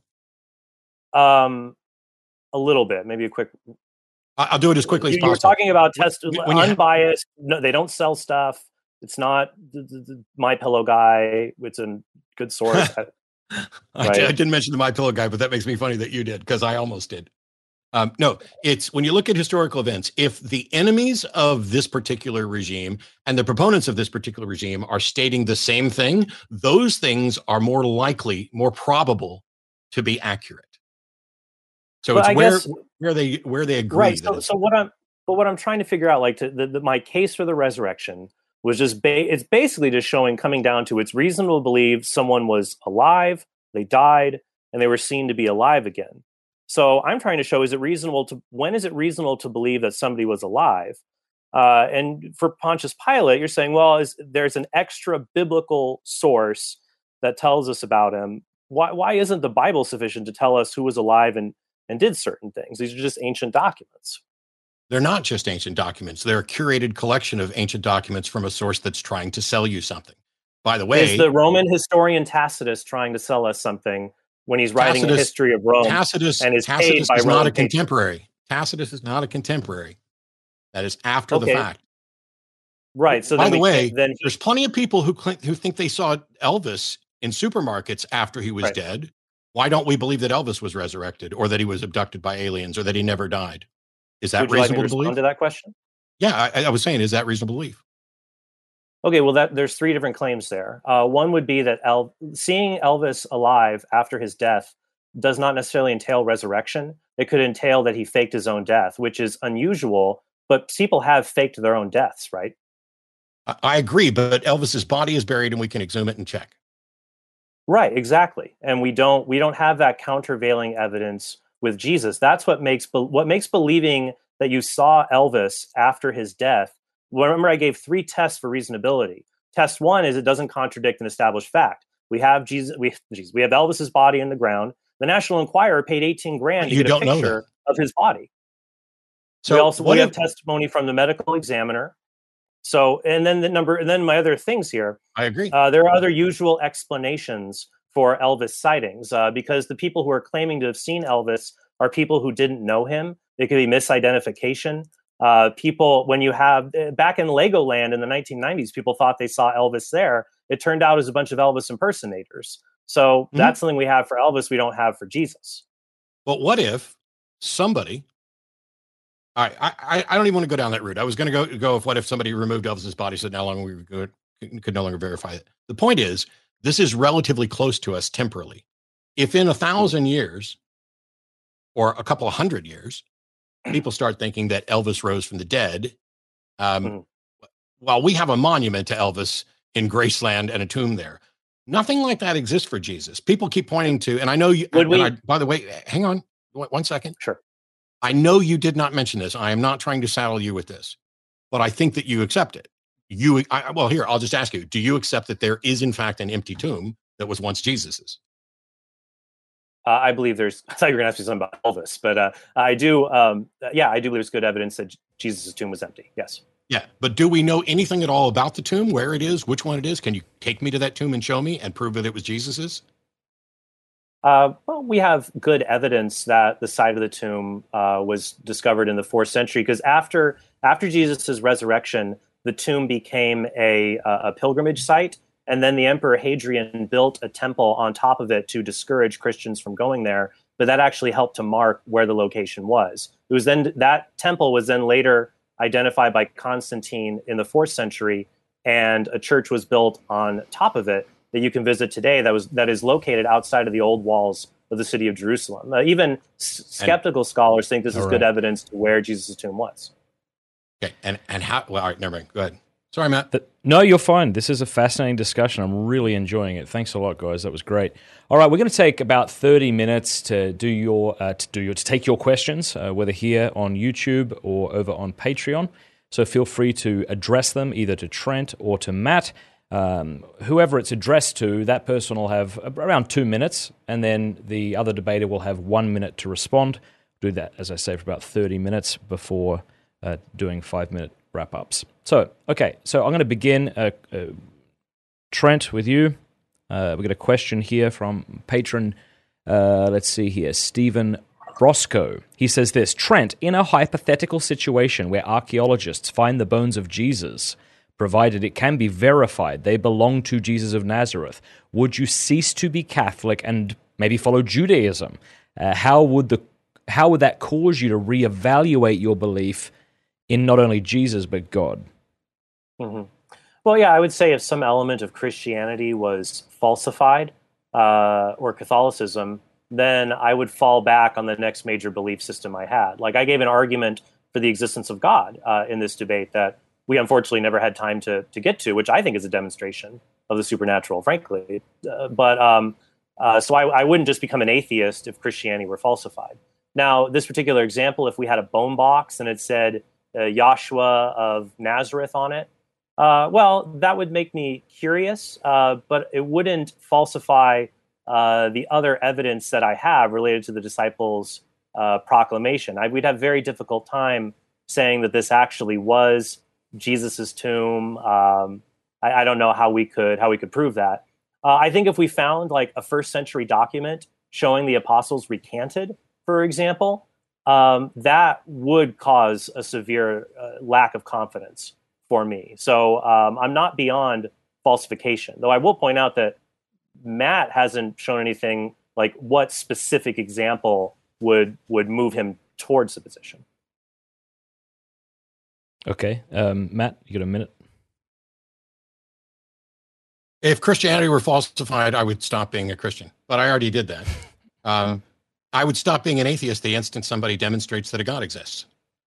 Um, a little bit, maybe a quick.
I'll do it as quickly as
You're
possible.
You're talking about test
when, when
unbiased. No, they don't sell stuff. It's not the, the, the My Pillow guy. It's a good source.
I, right? I didn't mention the My Pillow guy, but that makes me funny that you did because I almost did. Um, no, it's when you look at historical events, if the enemies of this particular regime and the proponents of this particular regime are stating the same thing, those things are more likely, more probable to be accurate. So
But
it's
I
where
guess,
where they where they agree.
right.
that
So,
it's-
so what I'm, but what I'm trying to figure out, like, to, the, the, my case for the resurrection was just, ba- it's basically just showing, coming down to, it's reasonable to believe someone was alive, they died, and they were seen to be alive again. So I'm trying to show, is it reasonable to, when is it reasonable to believe that somebody was alive? Uh, and for Pontius Pilate, you're saying, well, is, there's an extra biblical source that tells us about him. Why, why isn't the Bible sufficient to tell us who was alive and, and did certain things? These are just ancient documents.
They're not just ancient documents. They're a curated collection of ancient documents from a source that's trying to sell you something. By the way,
Is the Roman historian Tacitus trying to sell us something when he's writing
Tacitus,
a history of Rome
Tacitus,
and is
Tacitus
paid by
is
Roman
not a
patrons?
contemporary. Tacitus is not a contemporary. That is after
Okay.
the fact.
Right. So
By
then
the
we
way,
can't- then he-
there's plenty of people who cl- who think they saw Elvis in supermarkets after he was
Right.
dead. Why don't we believe that Elvis was resurrected, or that he was abducted by aliens, or that he never died? Is that
would you like me
reasonable
to
to
respond
believe?
to that question?
Yeah, I, I was saying, is that reasonable belief?
Okay, well, that there's three different claims there. Uh, one would be that El- seeing Elvis alive after his death does not necessarily entail resurrection. It could entail that he faked his own death, which is unusual, but people have faked their own deaths, right?
I, I agree, but Elvis's body is buried, and we can exhume it and check.
Right, exactly. And we don't we don't have that countervailing evidence with Jesus. That's what makes be- what makes believing that you saw Elvis after his death. Well, remember, I gave three tests for reasonability. Test one is it doesn't contradict an established fact. We have Jesus. We Jesus, we have Elvis's body in the ground. The National Enquirer paid eighteen grand to
You
get a
don't know
picture of his body.
So
we also
what
we have
if-
testimony from the medical examiner. So, and then the number, and then my other things here.
I agree.
Uh, there are other usual explanations for Elvis sightings uh, because the people who are claiming to have seen Elvis are people who didn't know him. It could be misidentification. Uh, people, when you have back in Legoland in the nineteen nineties, people thought they saw Elvis there. It turned out it was a bunch of Elvis impersonators. So
Mhm.
that's something we have for Elvis we don't have for Jesus.
But what if somebody? All right, I, I I don't even want to go down that route. I was going to go go if what if somebody removed Elvis's body, so now longer we could could no longer verify it. The point is, this is relatively close to us temporally. If in a thousand years, or a couple of hundred years, people start thinking that Elvis rose from the dead, um,
Mhm.
while we have a monument to Elvis in Graceland and a tomb there, nothing like that exists for Jesus. People keep pointing to, and I know you.
Would
and
we-
I, by the way, hang on one one second.
Sure.
I know you did not mention this. I am not trying to saddle you with this, but I think that you accept it. You, I, well, here, I'll just ask you, do you accept that there is in fact an empty tomb that was once Jesus's?
Uh, I believe there's, I thought you were going to ask me something about Elvis, but uh, I do, um, yeah, I do believe there's good evidence that Jesus' tomb was empty. Yes.
Yeah, but do we know anything at all about the tomb, where it is, which one it is? Can you take me to that tomb and show me and prove that it was Jesus's?
Uh, well, we have good evidence that the site of the tomb uh, was discovered in the fourth century, because after after Jesus' resurrection, the tomb became a, a pilgrimage site, and then the Emperor Hadrian built a temple on top of it to discourage Christians from going there. But that actually helped to mark where the location was. It was then that temple was then later identified by Constantine in the fourth century, and a church was built on top of it that you can visit today that was that is located outside of the old walls of the city of Jerusalem. Uh, even s- skeptical scholars think this is
All
good
right.
evidence to where Jesus' tomb was.
Okay, and and how? Well, all right, never mind. Go ahead. Sorry, Matt.
Th- No, you're fine. This is a fascinating discussion. I'm really enjoying it. Thanks a lot, guys. That was great. All right, we're going to take about thirty minutes to do your uh, to do your to take your questions, uh, whether here on YouTube or over on Patreon. So feel free to address them either to Trent or to Matt. Um, whoever it's addressed to, that person will have around two minutes, and then the other debater will have one minute to respond. Do that, as I say, for about thirty minutes before uh, doing five-minute wrap-ups. So, okay, so I'm going to begin, uh, uh, Trent, with you. Uh, we've got a question here from patron, uh, let's see here, Stephen Brosco. He says this: Trent, in a hypothetical situation where archaeologists find the bones of Jesus, provided it can be verified they belong to Jesus of Nazareth, would you cease to be Catholic and maybe follow Judaism? Uh, how would the how would that cause you to reevaluate your belief in not only Jesus but God?
Mm-hmm. Well, yeah, I would say if some element of Christianity was falsified uh, or Catholicism, then I would fall back on the next major belief system I had. Like I gave an argument for the existence of God uh, in this debate that we unfortunately never had time to to get to, which I think is a demonstration of the supernatural, frankly. Uh, but um, uh, so I, I wouldn't just become an atheist if Christianity were falsified. Now, this particular example, if we had a bone box and it said uh, Yahshua of Nazareth on it, uh, well, that would make me curious, uh, but it wouldn't falsify uh, the other evidence that I have related to the disciples' uh, proclamation. I, we'd have very difficult time saying that this actually was Jesus's tomb. Um, I, I don't know how we could how we could prove that. Uh, I think if we found like a first century document showing the apostles recanted, for example, um, that would cause a severe uh, lack of confidence for me. So um, I'm not beyond falsification, though I will point out that Matt hasn't shown anything like what specific example would would move him towards the position.
Okay. Um, Matt, you got a minute?
If Christianity were falsified, I would stop being a Christian, but I already did that. Um, I would stop being an atheist the instant somebody demonstrates that a God exists.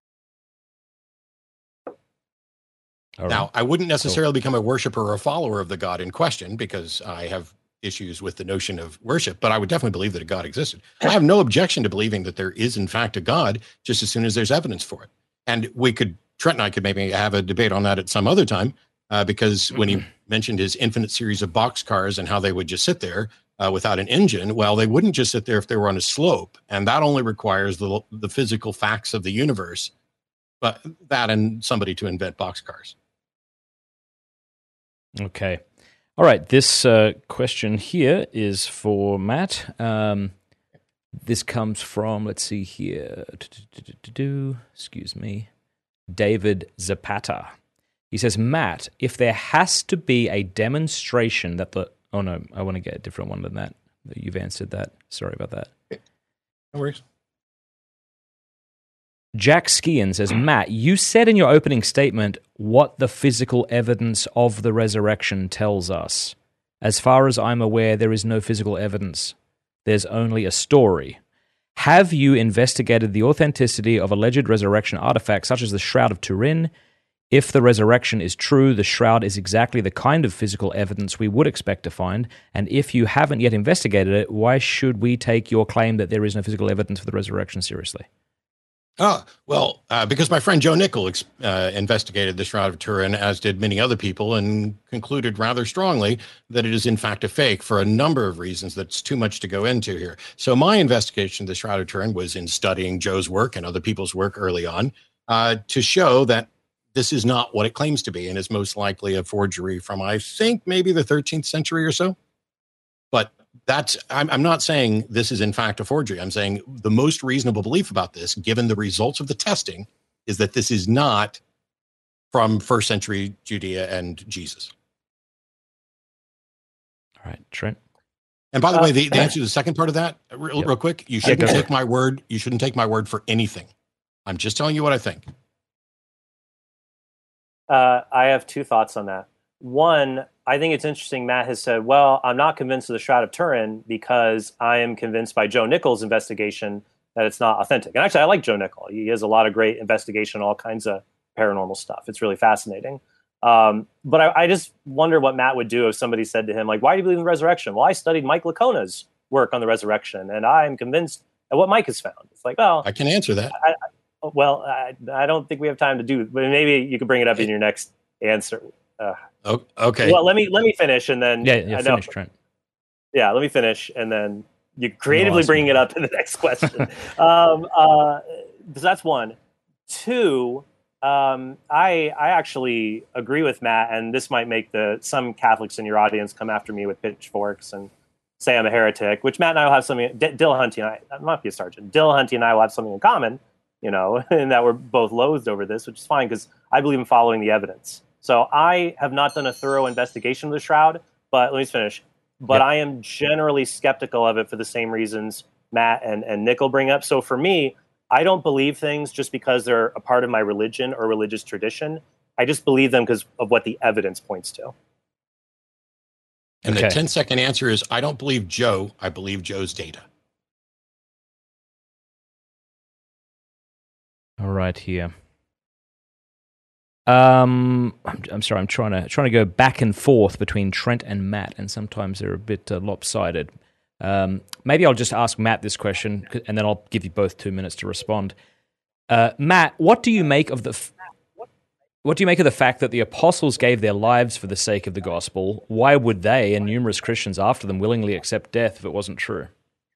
All now, right. I wouldn't necessarily cool. become a worshiper or a follower of the God in question because I have issues with the notion of worship, but I would definitely believe that a God existed. I have no objection to believing that there is, in fact, a God, just as soon as there's evidence for it. And we could, Trent and I could maybe have a debate on that at some other time, uh, because when he mentioned his infinite series of boxcars and how they would just sit there uh, without an engine, well, they wouldn't just sit there if they were on a slope, and that only requires the the physical facts of the universe, but that and somebody to invent boxcars.
Okay. All right. This uh, question here is for Matt. Um, this comes from, let's see here. Excuse me. David Zapata. He says, Matt, if there has to be a demonstration that the... Oh, no. I want to get a different one than that. You've answered that. Sorry about that.
No worries.
Jack Skian says, Matt, you said in your opening statement what the physical evidence of the resurrection tells us. As far as I'm aware, there is no physical evidence. There's only a story. Have you investigated the authenticity of alleged resurrection artifacts such as the Shroud of Turin? If the resurrection is true, the shroud is exactly the kind of physical evidence we would expect to find. And if you haven't yet investigated it, why should we take your claim that there is no physical evidence for the resurrection seriously?
Oh, well, uh, because my friend Joe Nickel uh, investigated the Shroud of Turin, as did many other people, and concluded rather strongly that it is in fact a fake for a number of reasons that's too much to go into here. So my investigation of the Shroud of Turin was in studying Joe's work and other people's work early on uh, to show that this is not what it claims to be and is most likely a forgery from, I think, maybe the thirteenth century or so. But That's I'm, I'm not saying this is in fact a forgery. I'm saying the most reasonable belief about this, given the results of the testing, is that this is not from first century Judea and Jesus.
All right, Trent.
And by the uh, way, the, the answer to the second part of that, real, yep. real quick, you shouldn't
yeah,
take my word. You shouldn't take my word for anything. I'm just telling you what I think.
Uh, I have two thoughts on that. One, I think it's interesting Matt has said, well, I'm not convinced of the Shroud of Turin because I am convinced by Joe Nickel's investigation that it's not authentic. And actually, I like Joe Nickel. He has a lot of great investigation on all kinds of paranormal stuff. It's really fascinating. Um, but I, I just wonder what Matt would do if somebody said to him, like, why do you believe in the resurrection? Well, I studied Mike Lacona's work on the resurrection, and I'm convinced of what Mike has found. It's like, well...
I can answer that.
I, I, well, I, I don't think we have time to do it, but maybe you could bring it up in your next answer. Uh,
Oh, okay.
Well, let me let me finish and then
yeah, yeah, I finish, know, Trent.
Yeah, let me finish and then you creatively awesome. bring it up in the next question. um, uh, so that's one. Two, um, I I actually agree with Matt, and this might make the some Catholics in your audience come after me with pitchforks and say I'm a heretic. Which Matt and I will have something. D- Dillahunty and I, I might be a sergeant. Dillahunty and I will have something in common, you know, and that we're both loathed over this, which is fine because I believe in following the evidence. So I have not done a thorough investigation of the Shroud, but let me finish. But yep. I am generally skeptical of it for the same reasons Matt and, and Nickel bring up. So for me, I don't believe things just because they're a part of my religion or religious tradition. I just believe them because of what the evidence points to.
And
Okay.
the ten second answer is, I don't believe Joe. I believe Joe's data.
All right, here. Um, I'm, I'm sorry. I'm trying to trying to go back and forth between Trent and Matt, and sometimes they're a bit uh, lopsided. Um, maybe I'll just ask Matt this question, and then I'll give you both two minutes to respond. Uh, Matt, what do you make of the f- what do you make of the fact that the apostles gave their lives for the sake of the gospel? Why would they and numerous Christians after them willingly accept death if it wasn't true?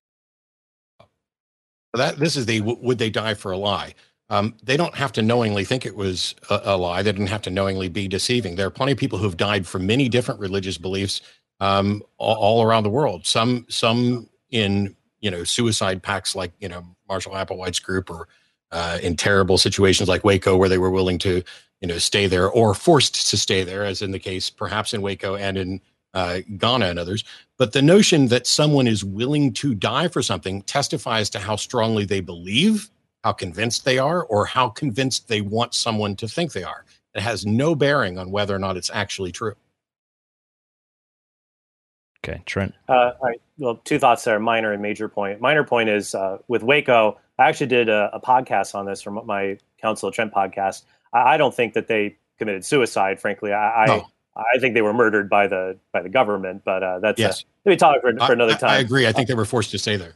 That this is the would they die for a lie? Um, they don't have to knowingly think it was a, a lie. They didn't have to knowingly be deceiving. There are plenty of people who've died for many different religious beliefs um, all, all around the world. Some some in you know suicide pacts like you know Marshall Applewhite's group, or uh, in terrible situations like Waco where they were willing to you know stay there or forced to stay there, as in the case perhaps in Waco and in uh, Ghana and others. But the notion that someone is willing to die for something testifies to how strongly they believe, how convinced they are, or how convinced they want someone to think they are. It has no bearing on whether or not it's actually true.
Okay, Trent.
Uh, all right. Well, two thoughts there, minor and major point. Minor point is uh, with Waco, I actually did a, a podcast on this from my Council of Trent podcast. I, I don't think that they committed suicide, frankly. I,
No.
I, I think they were murdered by the by the government, but uh, that's
Yes.
a, maybe talk for, for another
I,
time.
I agree. I think they were forced to stay there.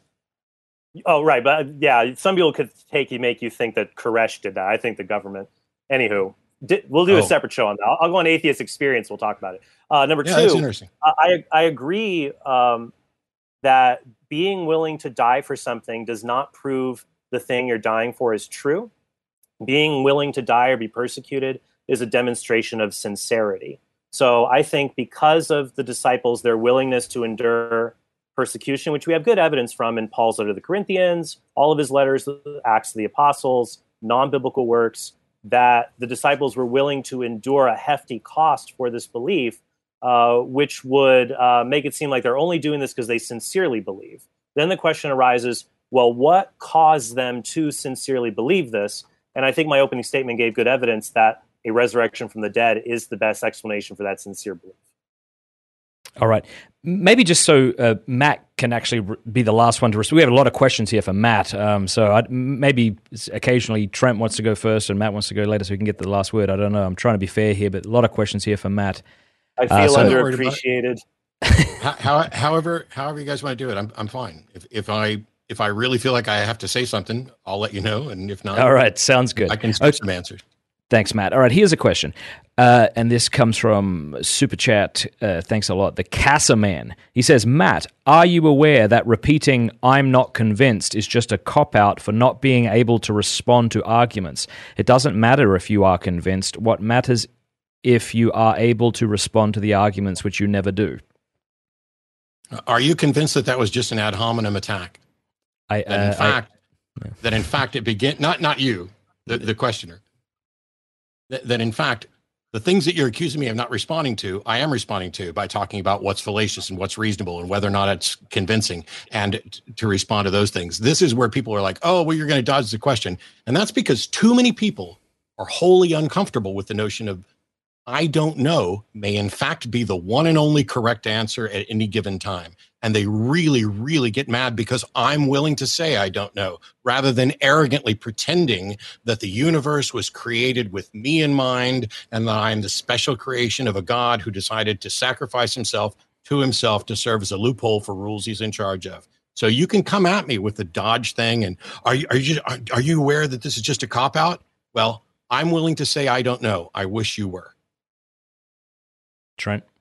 Oh, right. But yeah, some people could take you, make you think that Koresh did that. I think the government. Anywho, did, we'll do
Oh.
a separate show on that. I'll, I'll go on Atheist Experience. We'll talk about it. Uh, number
Yeah, that's
two,
interesting.
I, I agree um, that being willing to die for something does not prove the thing you're dying for is true. Being willing to die or be persecuted is a demonstration of sincerity. So I think because of the disciples, their willingness to endure persecution, which we have good evidence from in Paul's letter to the Corinthians, all of his letters, Acts of the Apostles, non-biblical works, that the disciples were willing to endure a hefty cost for this belief, uh, which would uh, make it seem like they're only doing this because they sincerely believe. Then the question arises, well, what caused them to sincerely believe this? And I think my opening statement gave good evidence that a resurrection from the dead is the best explanation for that sincere belief.
All right. Maybe just so uh, Matt can actually re- be the last one to respond. We have a lot of questions here for Matt. Um, so I'd, maybe occasionally Trent wants to go first and Matt wants to go later so we can get the last word. I don't know. I'm trying to be fair here, but a lot of questions here for Matt.
I feel
Uh, so-
underappreciated.
How, how, however, however you guys want to do it, I'm I'm fine. If if I if I really feel like I have to say something, I'll let you know. And if not,
All right. Sounds good.
I can skip some answers.
Thanks, Matt. All right, here's a question. Uh, and this comes from Super Chat. Uh, thanks a lot. The Casa Man. He says, Matt, are you aware that repeating I'm not convinced is just a cop-out for not being able to respond to arguments? It doesn't matter if you are convinced. What matters if you are able to respond to the arguments, which you never do.
Are you convinced that that was just an ad hominem attack?
I,
That in
uh,
fact,
I-
that in fact it began not not you, the, the questioner. That, that in fact, the things that you're accusing me of not responding to, I am responding to by talking about what's fallacious and what's reasonable and whether or not it's convincing, and t- to respond to those things. This is where people are like, oh, well, you're going to dodge the question. And that's because too many people are wholly uncomfortable with the notion of I don't know may in fact be the one and only correct answer at any given time. And they really, really get mad because I'm willing to say I don't know, rather than arrogantly pretending that the universe was created with me in mind and that I'm the special creation of a God who decided to sacrifice himself to himself to serve as a loophole for rules he's in charge of. So you can come at me with the dodge thing. And are you, are you, are, are you aware that this is just a cop out? Well, I'm willing to say I don't know. I wish you were.
Trent?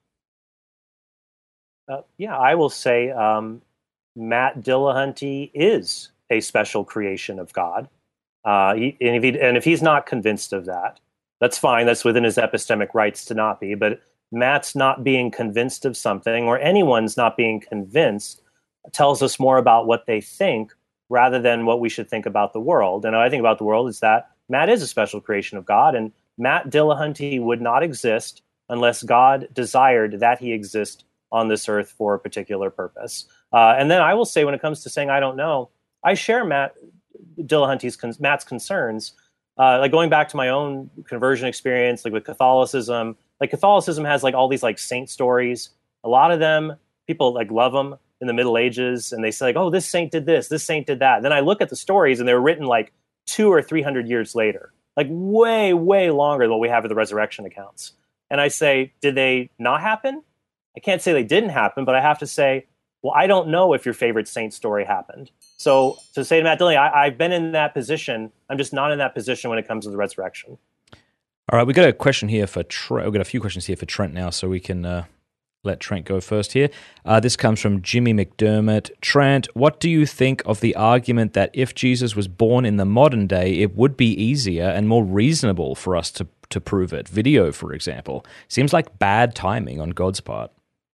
Uh, yeah, I will say um, Matt Dillahunty is a special creation of God. Uh, he, and, if he, and if he's not convinced of that, that's fine. That's within his epistemic rights to not be. But Matt's not being convinced of something, or anyone's not being convinced, tells us more about what they think rather than what we should think about the world. And what I think about the world is that Matt is a special creation of God, and Matt Dillahunty would not exist unless God desired that he exist on this earth for a particular purpose. Uh, and then I will say, when it comes to saying I don't know, I share Matt Dillahunty's con- Matt's concerns. Uh, like going back to my own conversion experience, like with Catholicism, like Catholicism has like all these like saint stories. A lot of them, people like love them in the Middle Ages, and they say like, oh, this saint did this, this saint did that. And then I look at the stories, and they were written like two or three hundred years later, like way, way longer than what we have in the resurrection accounts. And I say, did they not happen? I can't say they didn't happen, but I have to say, well, I don't know if your favorite saint story happened. So to say to Matt Dillahunty, I, I've been in that position. I'm just not in that position when it comes to the resurrection.
All right, we've got a question here for Trent. We've got a few questions here for Trent now, so we can uh, let Trent go first here. Uh, this comes from Jimmy McDermott. Trent, what do you think of the argument that if Jesus was born in the modern day, it would be easier and more reasonable for us to, to prove it? Video, for example. Seems like bad timing on God's part.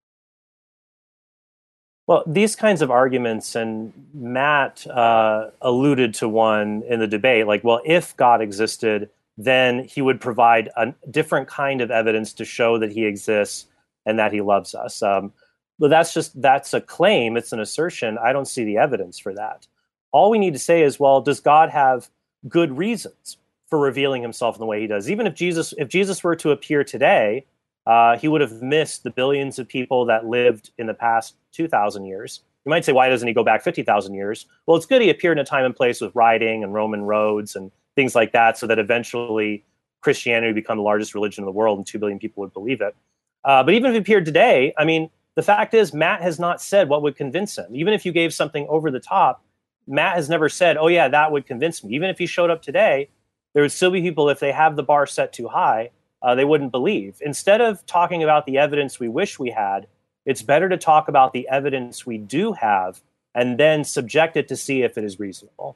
Well, these kinds of arguments, and Matt uh, alluded to one in the debate, like, well, if God existed, then he would provide a different kind of evidence to show that he exists and that he loves us. Um, but that's just, that's a claim. It's an assertion. I don't see the evidence for that. All we need to say is, well, does God have good reasons for revealing himself in the way he does? Even if Jesus, if Jesus were to appear today, Uh, he would have missed the billions of people that lived in the past two thousand years. You might say, why doesn't he go back fifty thousand years? Well, it's good he appeared in a time and place with riding and Roman roads and things like that, so that eventually Christianity would become the largest religion in the world and two billion people would believe it. Uh, but even if he appeared today, I mean, the fact is, Matt has not said what would convince him. Even if you gave something over the top, Matt has never said, oh yeah, that would convince me. Even if he showed up today, there would still be people, if they have the bar set too high, Uh, they wouldn't believe. Instead of talking about the evidence we wish we had, it's better to talk about the evidence we do have and then subject it to see if it is reasonable.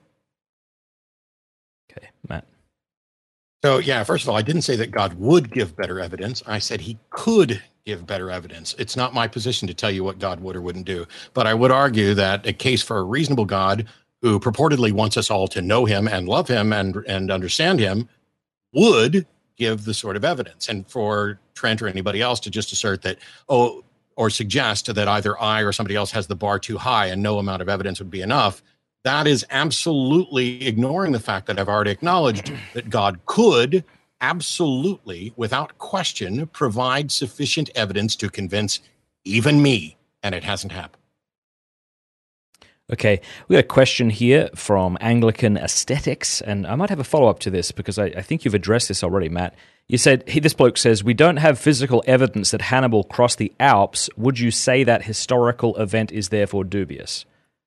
Okay, Matt.
So, yeah, first of all, I didn't say that God would give better evidence. I said he could give better evidence. It's not my position to tell you what God would or wouldn't do. But I would argue that a case for a reasonable God who purportedly wants us all to know him and love him and, and understand him would give the sort of evidence. And for Trent or anybody else to just assert that, oh, or suggest that either I or somebody else has the bar too high and no amount of evidence would be enough, that is absolutely ignoring the fact that I've already acknowledged that God could absolutely, without question, provide sufficient evidence to convince even me, and it hasn't happened.
Okay, we got a question here from Anglican Aesthetics, and I might have a follow-up to this because I, I think you've addressed this already, Matt. You said, he, this bloke says, we don't have physical evidence that Hannibal crossed the Alps. Would you say that historical event is therefore dubious?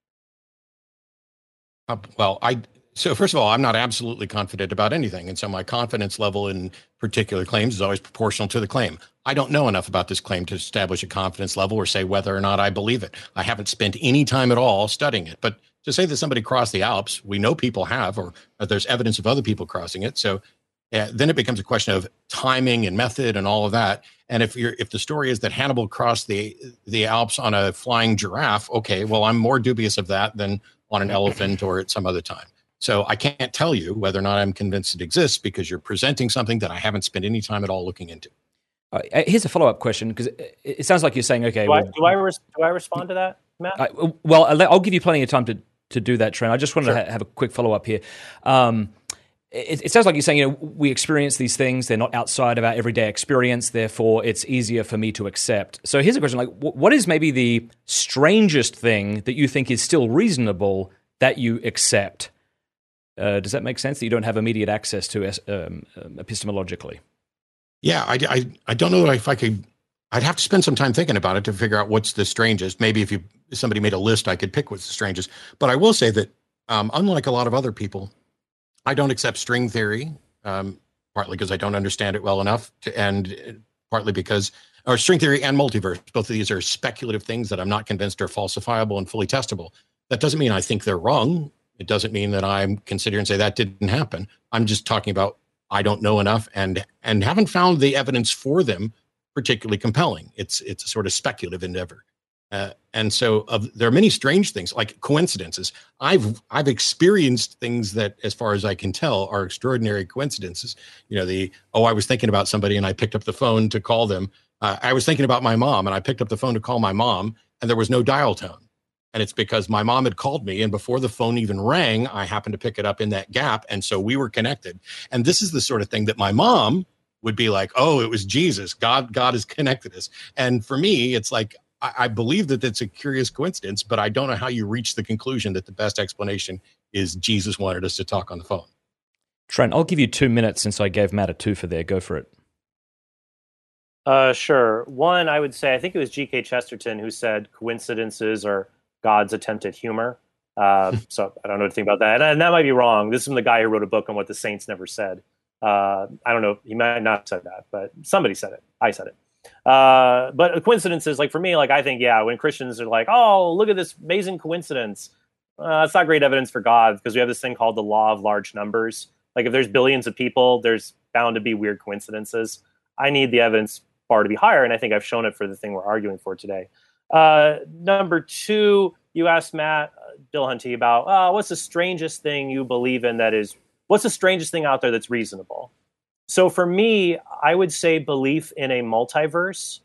Uh, well, I so first of all, I'm not absolutely confident about anything, and so my confidence level in particular claims is always proportional to the claim. I don't know enough about this claim to establish a confidence level or say whether or not I believe it. I haven't spent any time at all studying it. But to say that somebody crossed the Alps, we know people have, or, or there's evidence of other people crossing it. So uh, then it becomes a question of timing and method and all of that. And if you're if the story is that Hannibal crossed the the Alps on a flying giraffe, okay, well, I'm more dubious of that than on an elephant or at some other time. So I can't tell you whether or not I'm convinced it exists because you're presenting something that I haven't spent any time at all looking into.
Uh, here's a follow-up question, because it, it sounds like you're saying, okay,
Do,
well,
I, do, I, res- do I respond to that, Matt?
I, well, I'll, I'll give you plenty of time to, to do that, Trent. I just wanted
Sure.
to ha- have a quick follow-up here. Um, it, it sounds like you're saying, you know, we experience these things, they're not outside of our everyday experience, therefore it's easier for me to accept. So here's a question, like, what is maybe the strangest thing that you think is still reasonable that you accept? Uh, does that make sense, that you don't have immediate access to um, epistemologically?
Yeah, I, I, I don't know if I could, I'd have to spend some time thinking about it to figure out what's the strangest. Maybe if you if somebody made a list, I could pick what's the strangest. But I will say that um, unlike a lot of other people, I don't accept string theory, um, partly because I don't understand it well enough, to, and partly because, or string theory and multiverse, both of these are speculative things that I'm not convinced are falsifiable and fully testable. That doesn't mean I think they're wrong. It doesn't mean that I'm considering and say that didn't happen. I'm just talking about I don't know enough and and haven't found the evidence for them particularly compelling. It's it's a sort of speculative endeavor. Uh, and so of, there are many strange things like coincidences. I've I've experienced things that, as far as I can tell, are extraordinary coincidences. You know, the, oh, I was thinking about somebody and I picked up the phone to call them. Uh, I was thinking about my mom and I picked up the phone to call my mom and there was no dial tone. And it's because my mom had called me, and before the phone even rang, I happened to pick it up in that gap. And so we were connected. And this is the sort of thing that my mom would be like, oh, it was Jesus. God, God has connected us. And for me, it's like, I, I believe that it's a curious coincidence, but I don't know how you reach the conclusion that the best explanation is Jesus wanted us to talk on the phone.
Trent, I'll give you two minutes since I gave Matt a two for there. Go for it.
Uh, sure. One, I would say, I think it was G K Chesterton who said coincidences are God's attempt at humor. Uh, so I don't know what to think about that. And, and that might be wrong. This is from the guy who wrote a book on what the saints never said. Uh, I don't know. He might not have said that, but somebody said it. I said it. Uh, but coincidences, like for me, like I think, yeah, when Christians are like, oh, look at this amazing coincidence. Uh, it's not great evidence for God because we have this thing called the law of large numbers. Like if there's billions of people, there's bound to be weird coincidences. I need the evidence bar to be higher, and I think I've shown it for the thing we're arguing for today. Uh, number two, you asked Matt uh, Dillahunty about uh, what's the strangest thing you believe in that is, what's the strangest thing out there that's reasonable? So for me, I would say belief in a multiverse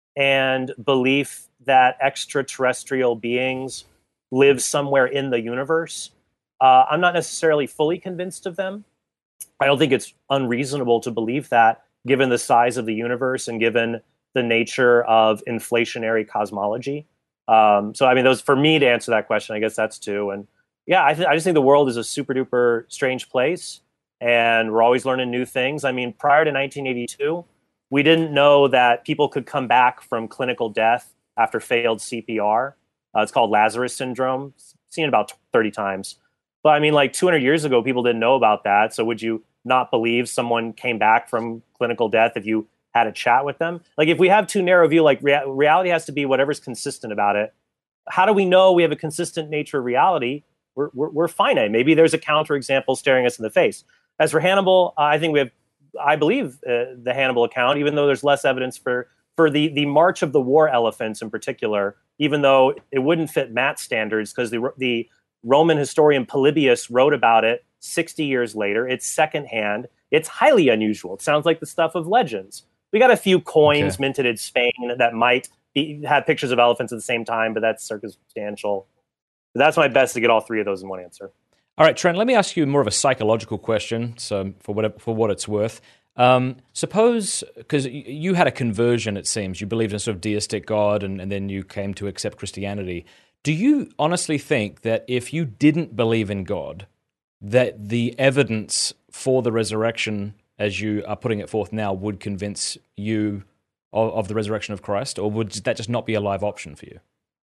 and belief that extraterrestrial beings live somewhere in the universe. Uh, I'm not necessarily fully convinced of them. I don't think it's unreasonable to believe that, given the size of the universe and given the nature of inflationary cosmology. Um, so, I mean, those for me to answer that question, I guess that's two. And yeah, I, th- I just think the world is a super duper strange place, and we're always learning new things. I mean, prior to nineteen eighty-two, we didn't know that people could come back from clinical death after failed C P R. Uh, it's called Lazarus syndrome. Seen it about thirty times. But I mean, like two hundred years ago, people didn't know about that. So would you not believe someone came back from clinical death if you had a chat with them? Like if we have too narrow view, like rea- reality has to be whatever's consistent about it. How do we know we have a consistent nature of reality? We're, we're, we're finite. Maybe there's a counterexample staring us in the face. As for Hannibal, uh, I think we have, I believe uh, the Hannibal account, even though there's less evidence for, for the, the march of the war elephants in particular, even though it wouldn't fit Matt's standards because the, the Roman historian Polybius wrote about it sixty years later. It's secondhand. It's highly unusual. It sounds like the stuff of legends. We got a few coins okay. minted in Spain that might be, have pictures of elephants at the same time, but that's circumstantial. But that's my best to get all three of those in one answer.
All right, Trent, let me ask you more of a psychological question, so for what, for what it's worth. Um, suppose, because you had a conversion, it seems. You believed in a sort of deistic God, and, and then you came to accept Christianity. Do you honestly think that if you didn't believe in God, that the evidence for the resurrection, as you are putting it forth now, would convince you of, of the resurrection of Christ, or would that just not be a live option for you?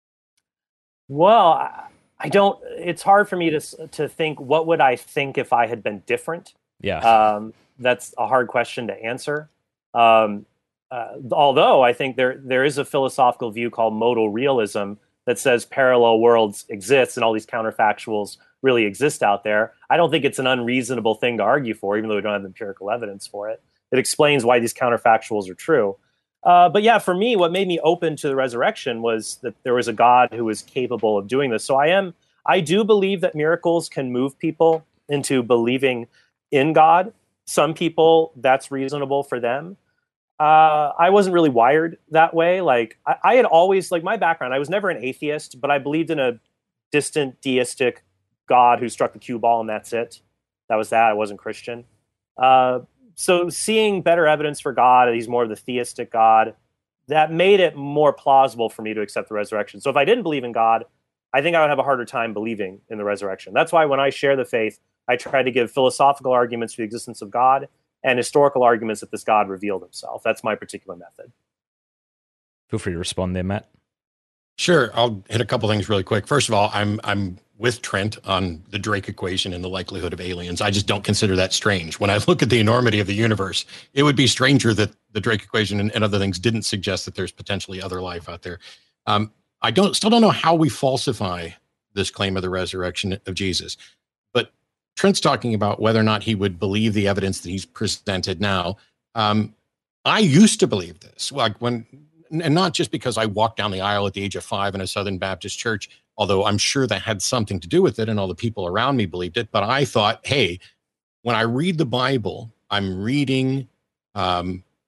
Well, I don't. It's hard for me to to think. What would I think if I had been different?
Yeah,
um, that's a hard question to answer. Um, uh, although I think there there is a philosophical view called modal realism that says parallel worlds exist and all these counterfactuals really exist out there. I don't think it's an unreasonable thing to argue for, even though we don't have empirical evidence for it. It explains why these counterfactuals are true. Uh, but yeah, for me, what made me open to the resurrection was that there was a God who was capable of doing this. So I am, I do believe that miracles can move people into believing in God. Some people, that's reasonable for them. Uh, I wasn't really wired that way. Like I, I had always, like my background, I was never an atheist, but I believed in a distant deistic God who struck the cue ball and that's it. That was that. I wasn't Christian. Uh, so seeing better evidence for God, he's more of the theistic God, that made it more plausible for me to accept the resurrection. So if I didn't believe in God, I think I would have a harder time believing in the resurrection. That's why when I share the faith, I try to give philosophical arguments for the existence of God and historical arguments that this God revealed himself. That's my particular method.
Feel free to respond there, Matt.
Sure. I'll hit a couple things really quick. First of all, I'm I'm with Trent on the Drake equation and the likelihood of aliens. I just don't consider that strange. When I look at the enormity of the universe, it would be stranger that the Drake equation and, and other things didn't suggest that there's potentially other life out there. Um, I don't still don't know how we falsify this claim of the resurrection of Jesus. But Trent's talking about whether or not he would believe the evidence that he's presented now. Um, I used to believe this, like when, and not just because I walked down the aisle at the age of five in a Southern Baptist church, although I'm sure that had something to do with it and all the people around me believed it. But I thought, hey, when I read the Bible, I'm reading um,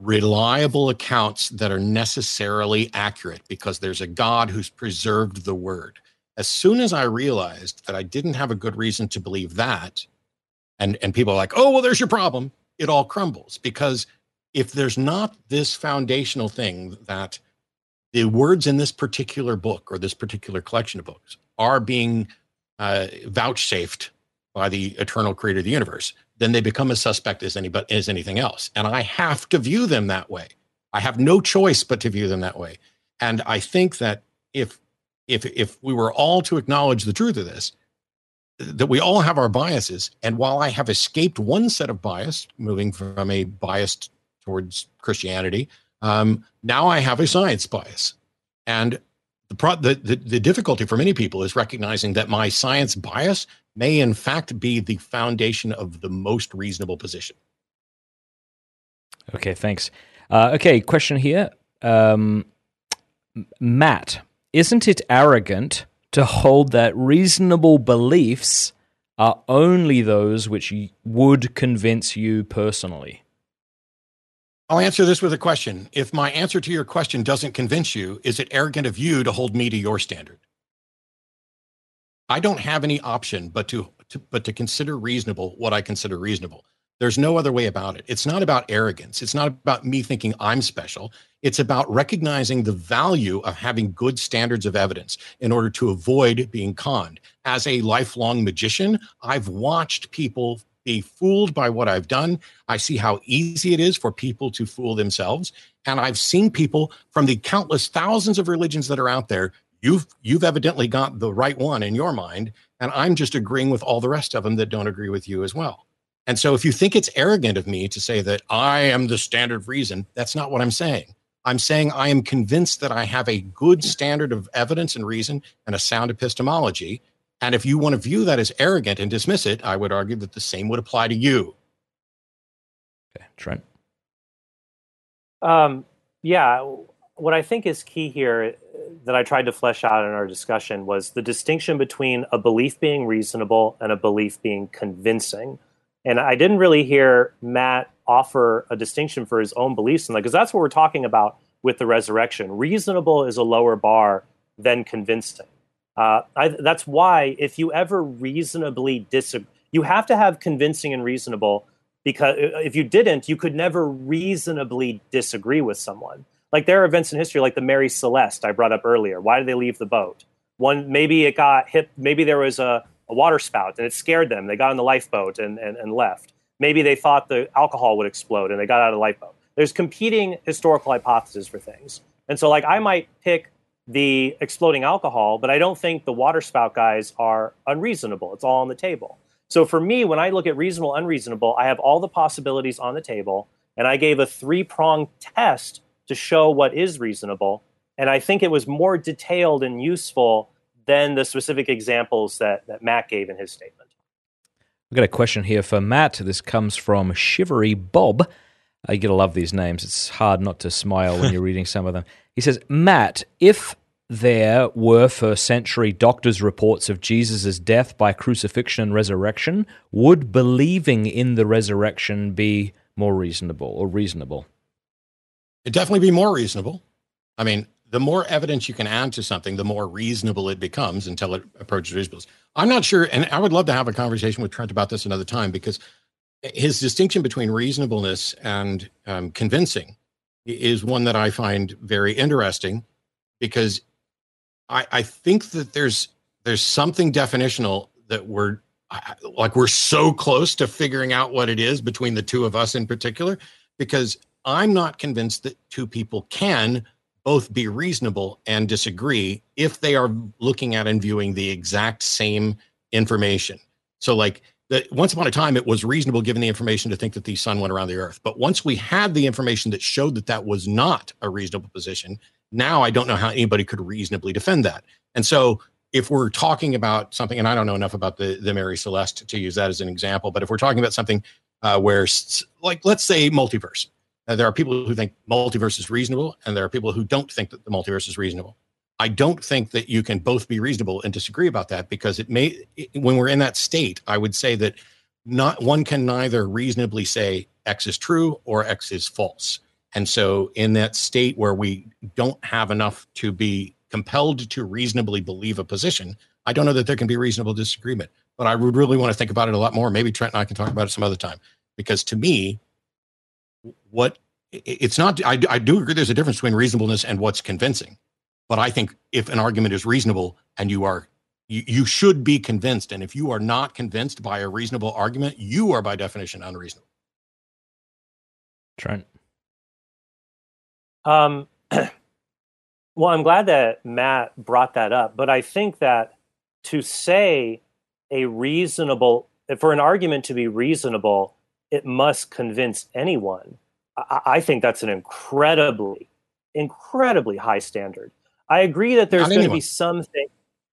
reliable accounts that are necessarily accurate because there's a God who's preserved the word. As soon as I realized that I didn't have a good reason to believe that, and, and people are like, oh, well, there's your problem, it all crumbles. Because if there's not this foundational thing that the words in this particular book or this particular collection of books are being uh, vouchsafed by the eternal creator of the universe, then they become as suspect as, any, as anything else. And I have to view them that way. I have no choice but to view them that way. And I think that if if if we were all to acknowledge the truth of this, that we all have our biases. And while I have escaped one set of bias, moving from a bias towards Christianity, um, now I have a science bias. And the, pro- the, the the difficulty for many people is recognizing that my science bias may in fact be the foundation of the most reasonable position.
Okay, thanks. Uh, okay, question here. Um, Matt, isn't it arrogant to hold that reasonable beliefs are only those which would convince you personally?
I'll answer this with a question. If my answer to your question doesn't convince you, is it arrogant of you to hold me to your standard? I don't have any option but to, to but to consider reasonable what I consider reasonable. There's no other way about it. It's not about arrogance. It's not about me thinking I'm special. It's about recognizing the value of having good standards of evidence in order to avoid being conned. As a lifelong magician, I've watched people be fooled by what I've done. I see how easy it is for people to fool themselves. And I've seen people from the countless thousands of religions that are out there. You've you've evidently got the right one in your mind, and I'm just agreeing with all the rest of them that don't agree with you as well. And so if you think it's arrogant of me to say that I am the standard of reason, that's not what I'm saying. I'm saying I am convinced that I have a good standard of evidence and reason and a sound epistemology. And if you want to view that as arrogant and dismiss it, I would argue that the same would apply to you.
Okay, Trent.
Um, yeah, what I think is key here that I tried to flesh out in our discussion was the distinction between a belief being reasonable and a belief being convincing. And I didn't really hear Matt offer a distinction for his own beliefs in that, because that's what we're talking about with the resurrection. Reasonable is a lower bar than convincing. Uh, I, that's why if you ever reasonably disagree, you have to have convincing and reasonable, because if you didn't, you could never reasonably disagree with someone. Like there are events in history like the Mary Celeste I brought up earlier. Why did they leave the boat? One, maybe it got hit, maybe there was a, a water spout and it scared them. They got in the lifeboat and, and, and left. Maybe they thought the alcohol would explode and they got out of the lifeboat. There's competing historical hypotheses for things. And so like I might pick the exploding alcohol, but I don't think the water spout guys are unreasonable. It's all on the table. So for me, when I look at reasonable, unreasonable, I have all the possibilities on the table, and I gave a three-pronged test to show what is reasonable. And I think it was more detailed and useful than the specific examples that, that Matt gave in his statement.
We've got a question here for Matt. This comes from Shivery Bob. Uh, you gotta love these names. It's hard not to smile when you're reading some of them. He says, Matt, if there were first century doctors' reports of Jesus' death by crucifixion and resurrection, would believing in the resurrection be more reasonable or reasonable?
It'd definitely be more reasonable. I mean, the more evidence you can add to something, the more reasonable it becomes until it approaches reasonableness. I'm not sure, and I would love to have a conversation with Trent about this another time, because his distinction between reasonableness and um, convincing is one that I find very interesting, because I, I think that there's there's something definitional that we're like we're so close to figuring out what it is between the two of us in particular, because I'm not convinced that two people can both be reasonable and disagree if they are looking at and viewing the exact same information. So like that once upon a time, it was reasonable given the information to think that the sun went around the earth. But once we had the information that showed that that was not a reasonable position, now I don't know how anybody could reasonably defend that. And so if we're talking about something, and I don't know enough about the, the Mary Celeste to use that as an example, but if we're talking about something uh, where, like, let's say multiverse, uh, there are people who think multiverse is reasonable, and there are people who don't think that the multiverse is reasonable. I don't think that you can both be reasonable and disagree about that, because it may, it, when we're in that state, I would say that not one can neither reasonably say X is true or X is false. And so in that state where we don't have enough to be compelled to reasonably believe a position, I don't know that there can be reasonable disagreement. But I would really want to think about it a lot more. Maybe Trent and I can talk about it some other time. Because to me, what it's not, I, I do agree there's a difference between reasonableness and what's convincing. But I think if an argument is reasonable and you are, you, you should be convinced. And if you are not convinced by a reasonable argument, you are by definition unreasonable.
Trent.
Um, well, I'm glad that Matt brought that up, but I think that to say a reasonable, for an argument to be reasonable, it must convince anyone. I, I think that's an incredibly, incredibly high standard. I agree that there's going to be something,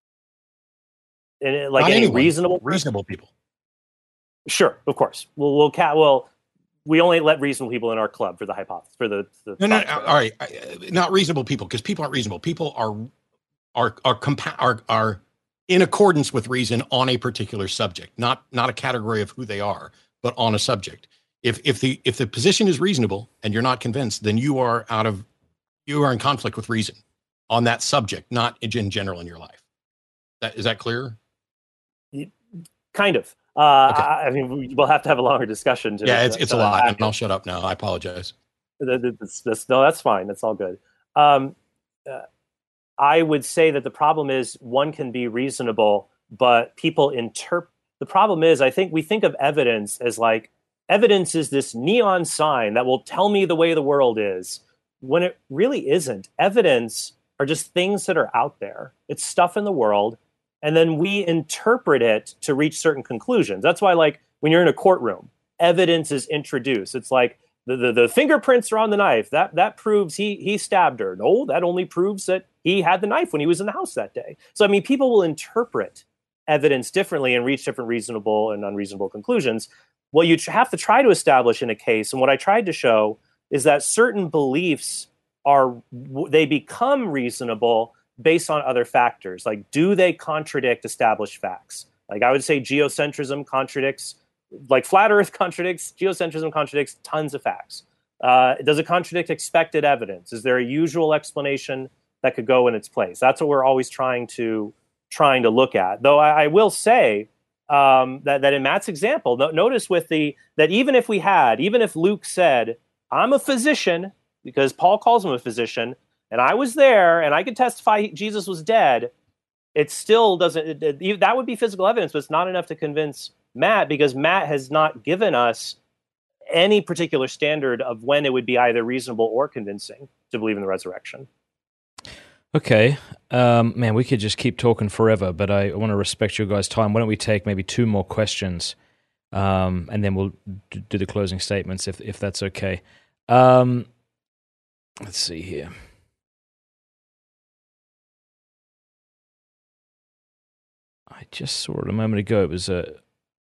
like
Not
any
anyone.
reasonable,
reasonable people.
Sure, of course. We'll, we'll, ca- well, we only let reasonable people in our club for the hypothesis, for the, the
no, no, no all right, not reasonable people, because people aren't reasonable. People are are are compa- are are in accordance with reason on a particular subject, not not a category of who they are, but on a subject. If if the if the position is reasonable and you're not convinced, then you are out of you are in conflict with reason on that subject, not in general in your life. That is that clear?
Kind of. Uh,
okay.
I, I mean, we'll have to have a longer discussion. To
yeah,
to,
it's it's
to
a lot,
and
I'll shut up now. I apologize.
That's, that's, no, that's fine. That's all good. Um, uh, I would say that the problem is one can be reasonable, but people interpret. The problem is, I think we think of evidence as like, evidence is this neon sign that will tell me the way the world is, when it really isn't. Evidence are just things that are out there. It's stuff in the world. And then we interpret it to reach certain conclusions. That's why, like, when you're in a courtroom, evidence is introduced. It's like the, the, the fingerprints are on the knife. That that proves he he stabbed her. No, that only proves that he had the knife when he was in the house that day. So, I mean, people will interpret evidence differently and reach different reasonable and unreasonable conclusions. What you have to try to establish in a case, and what I tried to show, is that certain beliefs are, they become reasonable based on other factors. Like, do they contradict established facts? Like, I would say geocentrism contradicts, like flat earth contradicts, geocentrism contradicts tons of facts. Uh, does it contradict expected evidence? Is there a usual explanation that could go in its place? That's what we're always trying to trying to look at. Though I, I will say um, that, that in Matt's example, no, notice with the, that even if we had, even if Luke said, I'm a physician, because Paul calls him a physician, and I was there, and I could testify Jesus was dead, it still doesn't, it, it, that would be physical evidence, but it's not enough to convince Matt, because Matt has not given us any particular standard of when it would be either reasonable or convincing to believe in the resurrection.
Okay. Um, man, we could just keep talking forever, but I want to respect your guys' time. Why don't we take maybe two more questions, um, and then we'll d- do the closing statements, if if that's okay. Um, let's see here. I just saw it a moment ago. It was a...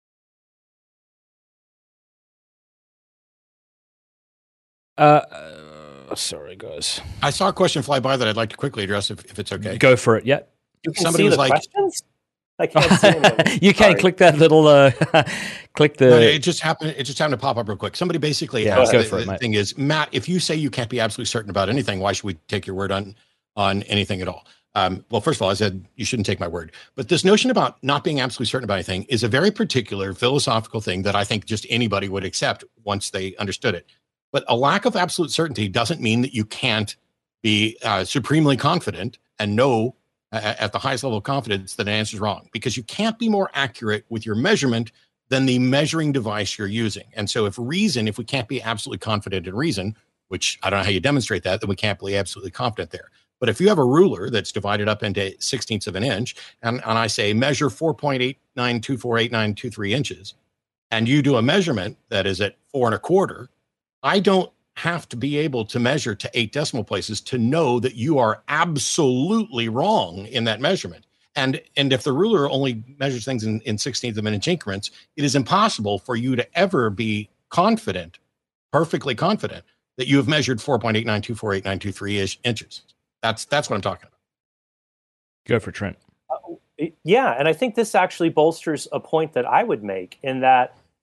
Uh, uh, sorry, guys.
I saw a question fly by that I'd like to quickly address, if, if it's okay.
Go for it. Yeah.
You can
Somebody
see
was
the
like,
questions? I can't see them.
You can click that little, uh, click the...
No, it just happened. It just happened to pop up real quick. Somebody basically
Yeah,
asked,
go
the,
for it,
the
mate.
thing is, Matt, if you say you can't be absolutely certain about anything, why should we take your word on, on anything at all? Um, well, first of all, I said you shouldn't take my word. But this notion about not being absolutely certain about anything is a very particular philosophical thing that I think just anybody would accept once they understood it. But a lack of absolute certainty doesn't mean that you can't be uh, supremely confident and know uh, at the highest level of confidence that an answer is wrong, because you can't be more accurate with your measurement than the measuring device you're using. And so if reason, if we can't be absolutely confident in reason, which I don't know how you demonstrate that, then we can't be absolutely confident there. But if you have a ruler that's divided up into sixteenths of an inch, and, and I say measure four point eight nine two four eight nine two three inches, and you do a measurement that is at four and a quarter, I don't have to be able to measure to eight decimal places to know that you are absolutely wrong in that measurement. And, and if the ruler only measures things in, in sixteenths of an inch increments, it is impossible for you to ever be confident, perfectly confident, that you have measured four point eight nine two four eight nine two three inches. That's that's what I'm talking about.
Go for Trent.
Uh, yeah, and I think this actually bolsters a point that I would make, in that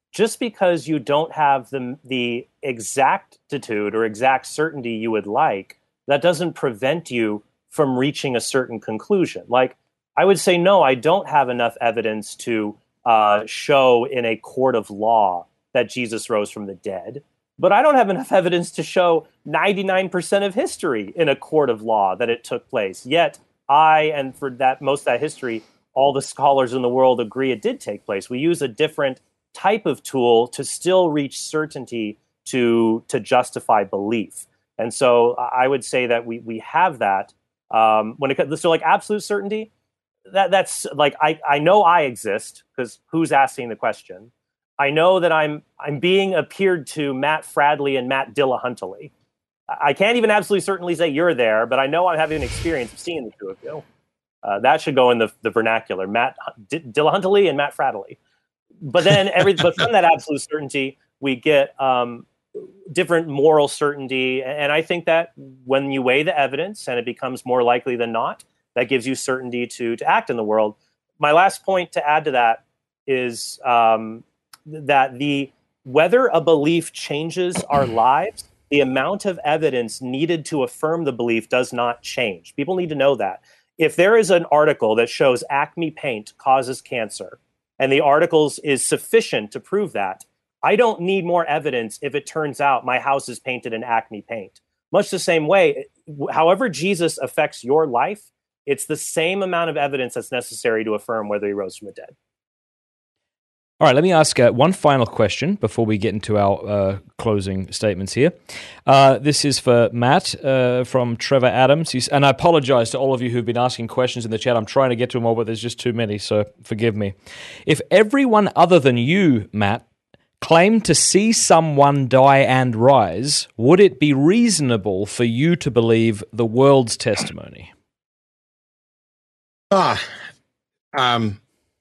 just because you don't have the, the exactitude or exact certainty you would like, that doesn't prevent you from reaching a certain conclusion. Like, I would say, no, I don't have enough evidence to uh, show in a court of law that Jesus rose from the dead. But I don't have enough evidence to show ninety-nine percent of history in a court of law that it took place. Yet I, and for that most of that history, all the scholars in the world agree it did take place. We use a different type of tool to still reach certainty to, to justify belief. And so I would say that we we have that. Um, when it comes, so like absolute certainty, that that's like, I, I know I exist, because who's asking the question? I know that I'm I'm being appeared to Matt Fradley and Matt Dillahunty. I can't even absolutely certainly say you're there, but I know I'm having an experience of seeing the two of you. Uh, that should go in the, the vernacular, Matt D- Dillahunty and Matt Fradley. But then every but from that absolute certainty, we get um, different moral certainty. And I think that when you weigh the evidence and it becomes more likely than not, that gives you certainty to to act in the world. My last point to add to that is um, that the whether a belief changes our lives, the amount of evidence needed to affirm the belief does not change. People need to know that. If there is an article that shows Acme paint causes cancer, and the articles is sufficient to prove that, I don't need more evidence if it turns out my house is painted in Acme paint. Much the same way, however Jesus affects your life, it's the same amount of evidence that's necessary to affirm whether he rose from the dead.
All right, let me ask uh, one final question before we get into our uh, closing statements here. Uh, this is for Matt uh, from Trevor Adams. He's, and I apologize to all of you who've been asking questions in the chat. I'm trying to get to them all, but there's just too many, so forgive me. If everyone other than you, Matt, claimed to see someone die and rise, would it be reasonable for you to believe the world's testimony?
Ah, um...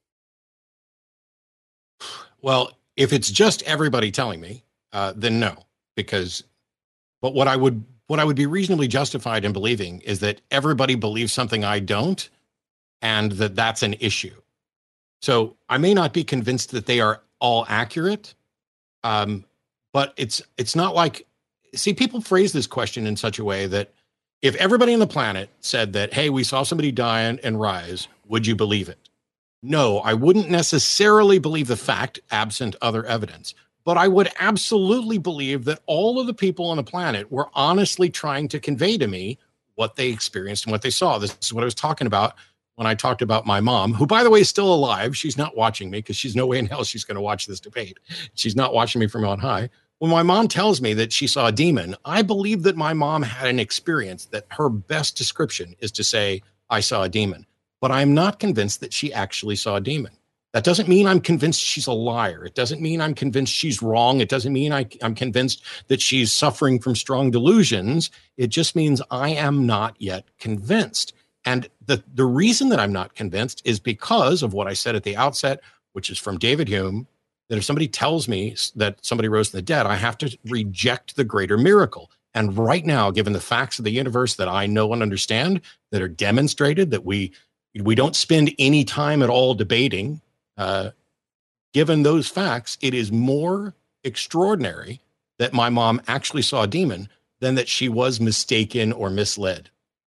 Well, if it's just everybody telling me, uh, then no, because, but what I would, what I would be reasonably justified in believing is that everybody believes something I don't, and that that's an issue. So I may not be convinced that they are all accurate, um, but it's, it's not like, see, people phrase this question in such a way that if everybody on the planet said that, hey, we saw somebody die and, and rise, would you believe it? No, I wouldn't necessarily believe the fact, absent other evidence, but I would absolutely believe that all of the people on the planet were honestly trying to convey to me what they experienced and what they saw. This is what I was talking about when I talked about my mom, who, by the way, is still alive. She's not watching me because she's no way in hell she's going to watch this debate. She's not watching me from on high. When my mom tells me that she saw a demon, I believe that my mom had an experience that her best description is to say, I saw a demon. But I'm not convinced that she actually saw a demon. That doesn't mean I'm convinced she's a liar. It doesn't mean I'm convinced she's wrong. It doesn't mean I, I'm convinced that she's suffering from strong delusions. It just means I am not yet convinced. And the, the reason that I'm not convinced is because of what I said at the outset, which is from David Hume, that if somebody tells me that somebody rose from the dead, I have to reject the greater miracle. And right now, given the facts of the universe that I know and understand, that are demonstrated, that we We don't spend any time at all debating. Uh, given those facts, it is more extraordinary that my mom actually saw a demon than that she was mistaken or misled.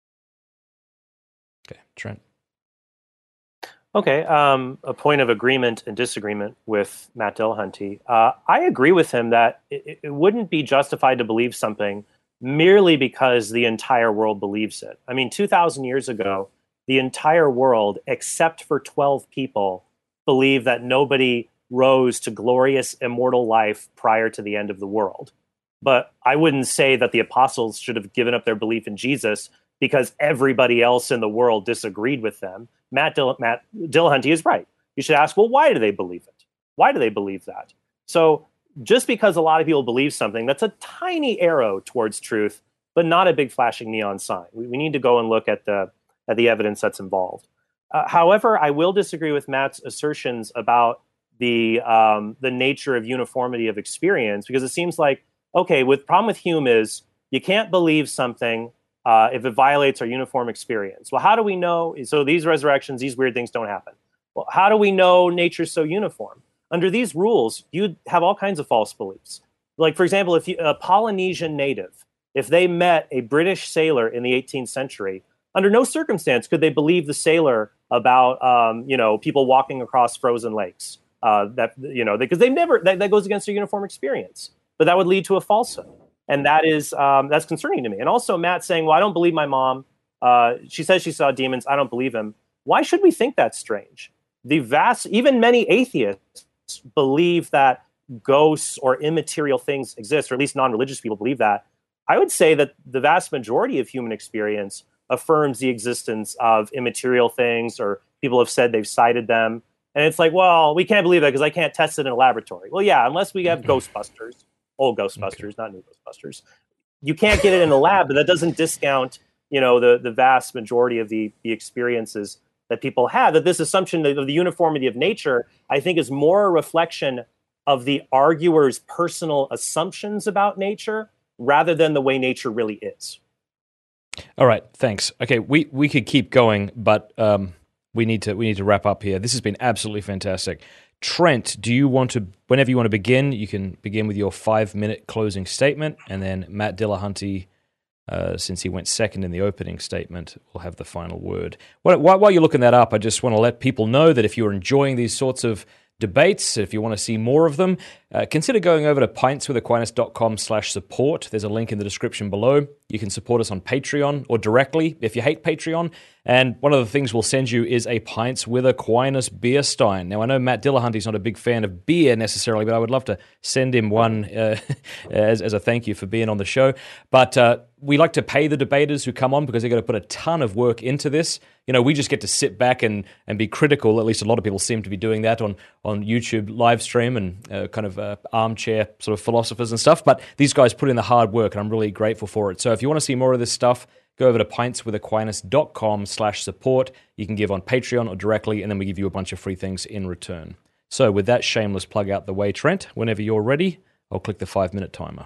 Okay, Trent.
Okay, um, a point of agreement and disagreement with Matt Dillahunty. Uh, I agree with him that it, it wouldn't be justified to believe something merely because the entire world believes it. I mean, two thousand years ago, the entire world, except for twelve people, believed that nobody rose to glorious immortal life prior to the end of the world. But I wouldn't say that the apostles should have given up their belief in Jesus because everybody else in the world disagreed with them. Matt, Dill- Matt Dillahunty is right. You should ask, well, why do they believe it? Why do they believe that? So just because a lot of people believe something, that's a tiny arrow towards truth, but not a big flashing neon sign. We, we need to go and look at the at the evidence that's involved. Uh, however, I will disagree with Matt's assertions about the um, the nature of uniformity of experience, because it seems like, okay, with problem with Hume is you can't believe something uh, if it violates our uniform experience. Well, how do we know? So these resurrections, these weird things don't happen. Well, how do we know nature's so uniform? under these rules, you'd have all kinds of false beliefs. Like, for example, if you, a Polynesian native, if they met a British sailor in the eighteenth century, under no circumstance could they believe the sailor about, um, you know, people walking across frozen lakes. Uh, that, you know, because they never, that, that goes against their uniform experience. But that would lead to a falsehood. And that is, um, that's concerning to me. And also Matt saying, well, I don't believe my mom. Uh, she says she saw demons. I don't believe him. Why should we think that's strange? The vast, even many atheists believe that ghosts or immaterial things exist, or at least non-religious people believe that. I would say that the vast majority of human experience affirms the existence of immaterial things, or people have said they've cited them. And it's like, well, we can't believe that because I can't test it in a laboratory. Well, yeah, unless we have Ghostbusters, old Ghostbusters, okay. Not new Ghostbusters. You can't get it in a lab, but that doesn't discount, you know, the, the vast majority of the, the experiences that people have. That this assumption of the uniformity of nature, I think, is more a reflection of the arguer's personal assumptions about nature rather than the way nature really is.
All right, thanks. Okay, we, we could keep going, but um, we need to we need to wrap up here. This has been absolutely fantastic. Trent, do you want to, whenever you want to begin, you can begin with your five-minute closing statement, and then Matt Dillahunty, uh, since he went second in the opening statement, will have the final word. While, while you're looking that up, I just want to let people know that if you're enjoying these sorts of debates, if you want to see more of them, uh, consider going over to pintswithaquinas.com slash support. There's a link in the description below. You can support us on Patreon or directly if you hate Patreon. And one of the things we'll send you is a Pints with Aquinas beer stein. Now, I know Matt Dillahunty's not a big fan of beer necessarily, but I would love to send him one uh, as, as a thank you for being on the show. But uh, we like to pay the debaters who come on because they've got to put a ton of work into this. You know, we just get to sit back and, and be critical. At least a lot of people seem to be doing that on, on YouTube live stream and uh, kind of uh, armchair sort of philosophers and stuff. But these guys put in the hard work, and I'm really grateful for it. So if you want to see more of this stuff, go over to pintswithaquinas.com slash support. You can give on Patreon or directly, and then we give you a bunch of free things in return. So with that shameless plug out the way, Trent, whenever you're ready, I'll click the five-minute timer.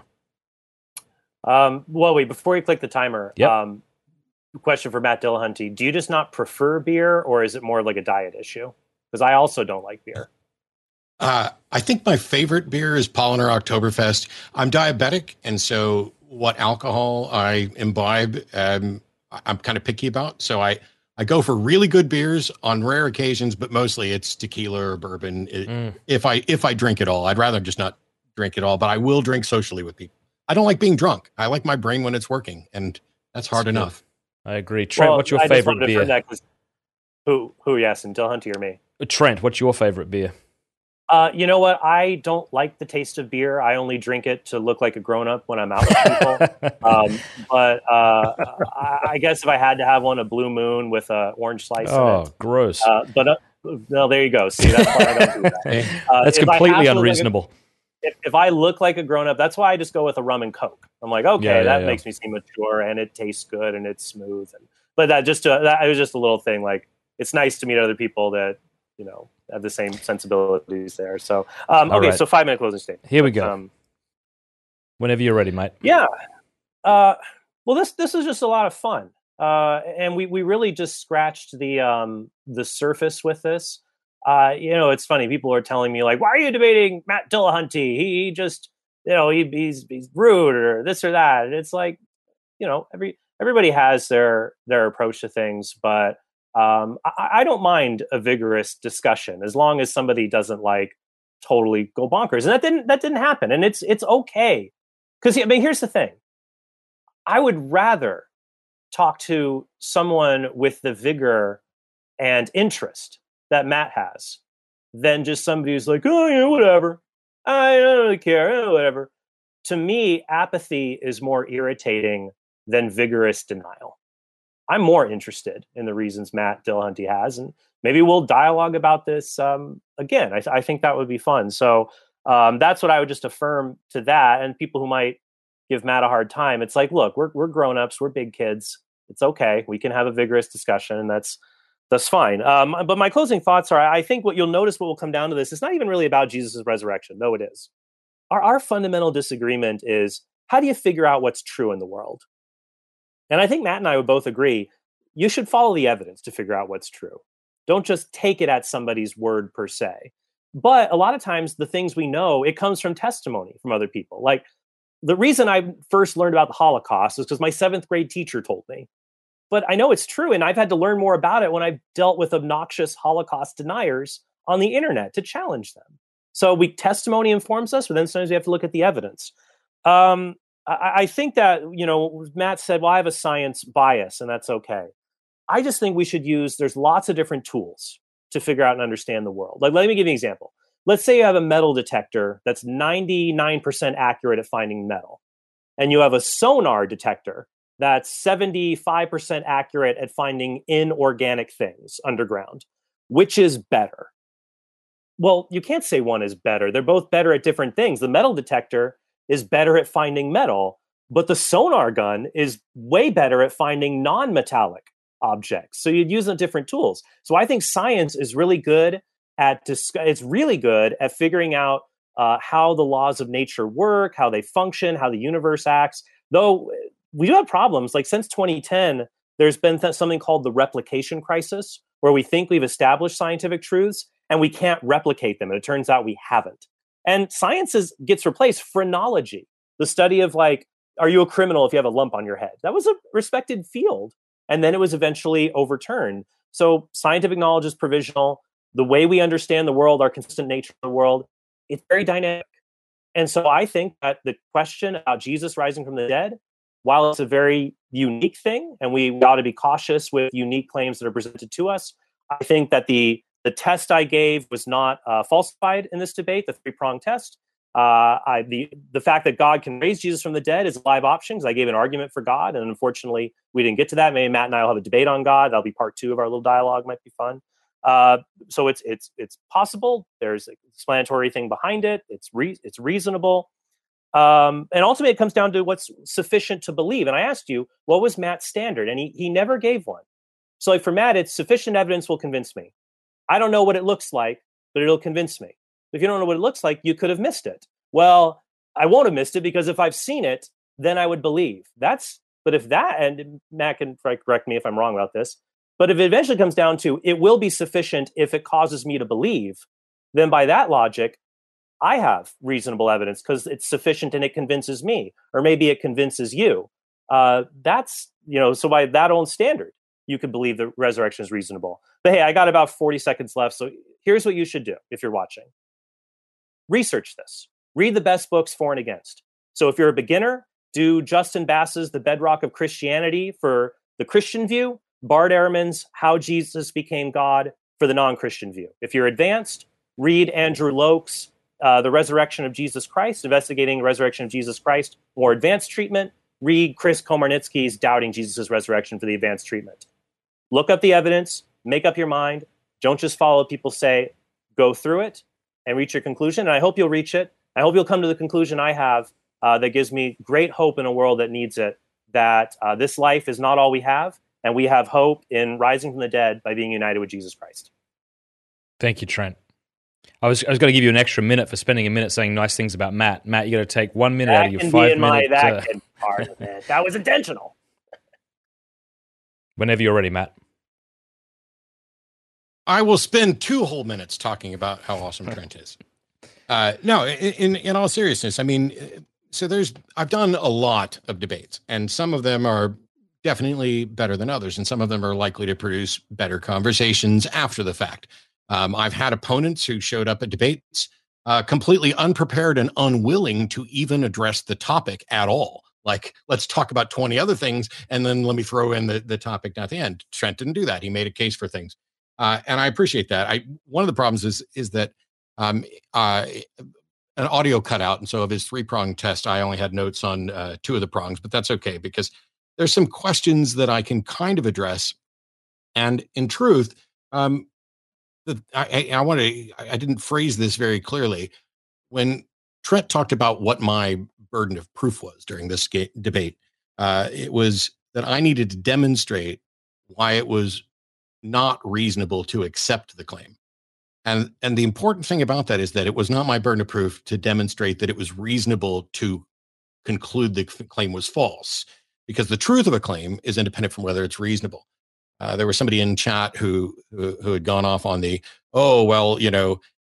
Um, well, wait, before you click the timer,
yep.
um, question for Matt Dillahunty. Do you just not prefer beer, or is it more like a diet issue? Because I also don't like beer.
Uh, I think my favorite beer is Polliner Oktoberfest. I'm diabetic, and so what alcohol I imbibe, um, I'm kind of picky about. So I, I go for really good beers on rare occasions, but mostly it's tequila or bourbon. It, mm. If I if I drink it all, I'd rather just not drink it all, but I will drink socially with people. I don't like being drunk. I like my brain when it's working, and that's hard that's enough.
I agree. Trent, well, what's your
I
favorite beer?
That who, who, yes, and Dillahunty or me?
Trent, what's your favorite beer?
Uh, you know what? I don't like the taste of beer. I only drink it to look like a grown-up when I'm out with people. um, but uh, I, I guess if I had to have one, a Blue Moon with a orange slice
oh,
in it.
Oh, gross.
Uh, but uh, no, there you go. See, that's why I don't do that. Uh,
that's completely unreasonable.
If, if I look like a grown-up, that's why I just go with a rum and Coke. I'm like, okay,
yeah, yeah,
that
yeah.
makes me seem mature, and it tastes good, and it's smooth. And but that just uh, that it was just a little thing. Like, it's nice to meet other people that, you know, have the same sensibilities there. So, um, okay,
right.
so five minute closing statement.
Here we go.
Um,
Whenever you're ready, mate.
Yeah. Uh, well, this this is just a lot of fun, uh, and we we really just scratched the um, the surface with this. Uh, you know, it's funny. People are telling me like, "Why are you debating Matt Dillahunty? He, he just, you know, he, he's he's rude or this or that." And it's like, you know, every everybody has their their approach to things, but um, I, I don't mind a vigorous discussion as long as somebody doesn't like totally go bonkers. And that didn't that didn't happen, and it's it's okay. Because I mean, here's the thing: I would rather talk to someone with the vigor and interest that Matt has than just somebody who's like, oh, yeah, whatever. I don't really care, oh, whatever. To me, apathy is more irritating than vigorous denial. I'm more interested in the reasons Matt Dillahunty has, and maybe we'll dialogue about this um, again. I, th- I think that would be fun. So um, that's what I would just affirm to that. And people who might give Matt a hard time, it's like, look, we're we're grown-ups, we're big kids. It's okay. We can have a vigorous discussion, and that's that's fine. Um, but my closing thoughts are, I think what you'll notice what will come down to this, it's not even really about Jesus' resurrection, though it is. Our, our fundamental disagreement is, how do you figure out what's true in the world? And I think Matt and I would both agree, you should follow the evidence to figure out what's true. Don't just take it at somebody's word per se. But a lot of times the things we know, it comes from testimony from other people. Like the reason I first learned about the Holocaust is because my seventh grade teacher told me. But I know it's true, and I've had to learn more about it when I've dealt with obnoxious Holocaust deniers on the internet to challenge them. So we testimony informs us, but then sometimes we have to look at the evidence. Um, I, I think that, you know, Matt said, well, I have a science bias, and that's okay. I just think we should use, there's lots of different tools to figure out and understand the world. Like, let me give you an example. Let's say you have a metal detector that's ninety-nine percent accurate at finding metal, and you have a sonar detector that's seventy-five percent accurate at finding inorganic things underground. Which is better? Well, you can't say one is better. They're both better at different things. The metal detector is better at finding metal, but the sonar gun is way better at finding non-metallic objects. So you'd use the different tools. So I think science is really good at dis- it's really good at figuring out uh, how the laws of nature work, how they function, how the universe acts. Though we do have problems. Like since twenty ten, there's been th- something called the replication crisis, where we think we've established scientific truths and we can't replicate them. And it turns out we haven't. And science is, gets replaced. Phrenology, the study of like, are you a criminal if you have a lump on your head? That was a respected field. And then it was eventually overturned. So scientific knowledge is provisional. The way we understand the world, our consistent nature of the world, it's very dynamic. And so I think that the question about Jesus rising from the dead, while it's a very unique thing, and we ought to be cautious with unique claims that are presented to us, I think that the the test I gave was not uh, falsified in this debate, the three-pronged test. Uh, I, the the fact that God can raise Jesus from the dead is a live option, because I gave an argument for God, and unfortunately, we didn't get to that. Maybe Matt and I will have a debate on God. That'll be part two of our little dialogue. Might be fun. Uh, so it's it's it's possible. There's an explanatory thing behind it. It's re- it's reasonable. Um, and ultimately, it comes down to what's sufficient to believe. And I asked you, what was Matt's standard? And he he never gave one. So like for Matt, it's sufficient evidence will convince me. I don't know what it looks like, but it'll convince me. If you don't know what it looks like, you could have missed it. Well, I won't have missed it, because if I've seen it, then I would believe. That's, but if that, and Matt can correct me if I'm wrong about this, but if it eventually comes down to it will be sufficient if it causes me to believe, then by that logic, I have reasonable evidence because it's sufficient and it convinces me, or maybe it convinces you. Uh, that's, you know, so by that own standard, you could believe the resurrection is reasonable. But hey, I got about forty seconds left. So here's what you should do if you're watching. Research this. Read the best books for and against. So if you're a beginner, do Justin Bass's The Bedrock of Christianity for the Christian view, Bart Ehrman's How Jesus Became God for the non-Christian view. If you're advanced, read Andrew Loke's uh, The Resurrection of Jesus Christ, Investigating the Resurrection of Jesus Christ, more advanced treatment. Read Chris Komarnitsky's Doubting Jesus' Resurrection for the advanced treatment. Look up the evidence, make up your mind. Don't just follow what people say. Go through it and reach your conclusion. And I hope you'll reach it. I hope you'll come to the conclusion I have uh, that gives me great hope in a world that needs it, that uh, this life is not all we have, and we have hope in rising from the dead by being united with Jesus Christ.
Thank you, Trent. I was I was going to give you an extra minute for spending a minute saying nice things about Matt. Matt, you got to take one minute
that
out of your
can
five
be in my,
minute.
That
uh,
can part of it. That was intentional.
Whenever you're ready, Matt.
I will spend two whole minutes talking about how awesome Trent is. Uh, no, in, in all seriousness, I mean, so there's, I've done a lot of debates, and some of them are definitely better than others, and some of them are likely to produce better conversations after the fact. Um, I've had opponents who showed up at debates uh, completely unprepared and unwilling to even address the topic at all. Like, let's talk about twenty other things, and then let me throw in the, the topic at the end. Trent didn't do that. He made a case for things. Uh, and I appreciate that. I one of the problems is is that um, uh, an audio cut out, and so of his three prong test, I only had notes on uh, two of the prongs, but that's okay because there's some questions that I can kind of address. And in truth, um, the, I, I, I want to I didn't phrase this very clearly when Trent talked about what my burden of proof was during this ga- debate. Uh, it was that I needed to demonstrate why it was not reasonable to accept the claim. And, and the important thing about that is that it was not my burden of proof to demonstrate that it was reasonable to conclude the claim was false, because the truth of a claim is independent from whether it's reasonable. Uh, there was somebody in chat who, who who had gone off on the, oh, well, you know,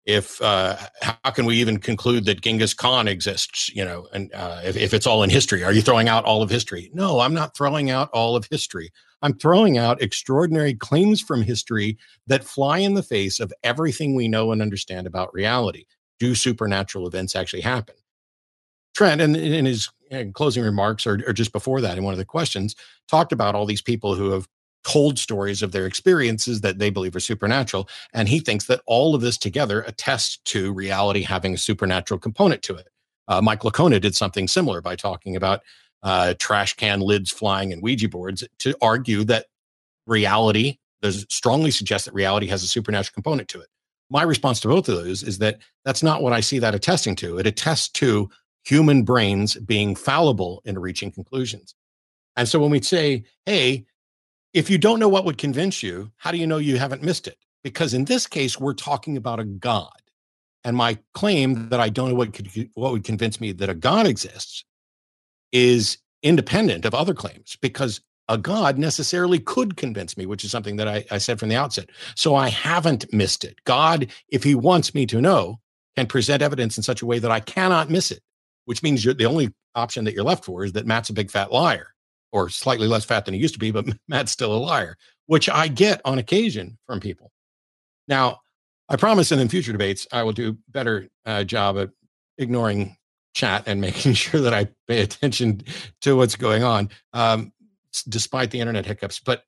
if uh, how can we even conclude that Genghis Khan exists? You know, and uh, if, if it's all in history, are you throwing out all of history? No, I'm not throwing out all of history. I'm throwing out extraordinary claims from history that fly in the face of everything we know and understand about reality. Do supernatural events actually happen? Trent, in, in his in closing remarks, or, or just before that, in one of the questions, talked about all these people who have told stories of their experiences that they believe are supernatural. And he thinks that all of this together attests to reality having a supernatural component to it. Uh, Mike Licona did something similar by talking about uh, trash can lids flying and Ouija boards to argue that reality, does strongly suggest that reality has a supernatural component to it. My response to both of those is that that's not what I see that attesting to. It attests to human brains being fallible in reaching conclusions. And so when we say, hey, if you don't know what would convince you, how do you know you haven't missed it? Because in this case, we're talking about a God. And my claim that I don't know what could, what would convince me that a God exists is independent of other claims, because a God necessarily could convince me, which is something that I, I said from the outset. So I haven't missed it. God, if he wants me to know, can present evidence in such a way that I cannot miss it, which means you're, the only option that you're left for is that Matt's a big fat liar, or slightly less fat than he used to be, but Matt's still a liar, which I get on occasion from people. Now, I promise in future debates, I will do a better uh, job at ignoring chat and making sure that I pay attention to what's going on, um, despite the internet hiccups. But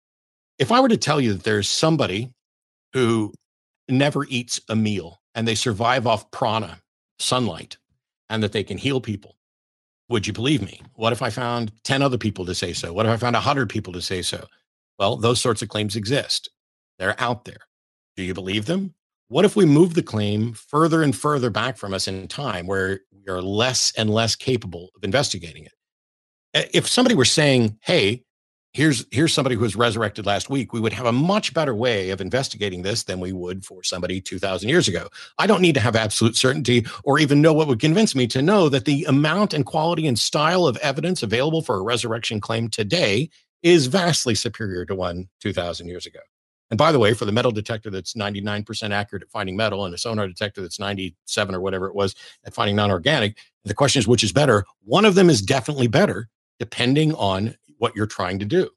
if I were to tell you that there's somebody who never eats a meal and they survive off prana, sunlight, and that they can heal people, would you believe me? What if I found ten other people to say so? What if I found one hundred people to say so? Well, those sorts of claims exist. They're out there. Do you believe them? What if we move the claim further and further back from us in time, where we are less and less capable of investigating it? If somebody were saying, hey, here's here's somebody who was resurrected last week, we would have a much better way of investigating this than we would for somebody two thousand years ago. I don't need to have absolute certainty or even know what would convince me to know that the amount and quality and style of evidence available for a resurrection claim today is vastly superior to one two thousand years ago. And by the way, for the metal detector that's ninety-nine percent accurate at finding metal and a sonar detector that's ninety-seven or whatever it was at finding non-organic, the question is, which is better? One of them is definitely better, depending on what you're trying to do.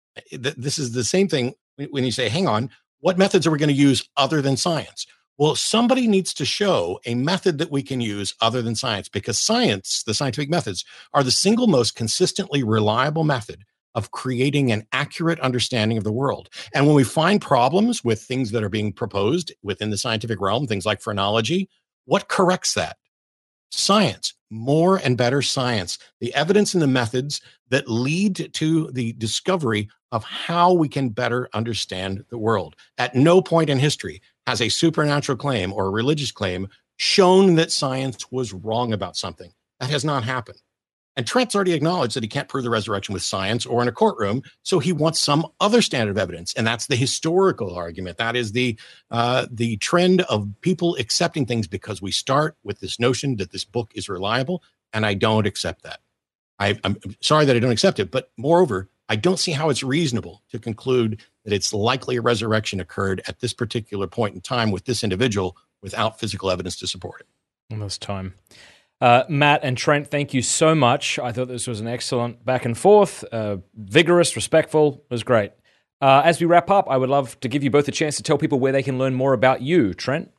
This is the same thing when you say, hang on, what methods are we going to use other than science? Well, somebody needs to show a method that we can use other than science, because science, the scientific methods, are the single most consistently reliable method of creating an accurate understanding of the world. And when we find problems with things that are being proposed within the scientific realm, things like phrenology, what corrects that? Science, more and better science, the evidence and the methods that lead to the discovery of how we can better understand the world. At no point in history has a supernatural claim or a religious claim shown that science was wrong about something. That has not happened. And Trent's already acknowledged that he can't prove the resurrection with science or in a courtroom, so he wants some other standard of evidence, and that's the historical argument. That is the uh, the trend of people accepting things because we start with this notion that this book is reliable, and I don't accept that. I, I'm sorry that I don't accept it, but moreover, I don't see how it's reasonable to conclude that it's likely a resurrection occurred at this particular point in time with this individual without physical evidence to support it.
Almost time. Uh, Matt and Trent, thank you so much. I thought this was an excellent back and forth, uh, vigorous, respectful. It was great. Uh, as we wrap up, I would love to give you both a chance to tell people where they can learn more about you. Trent?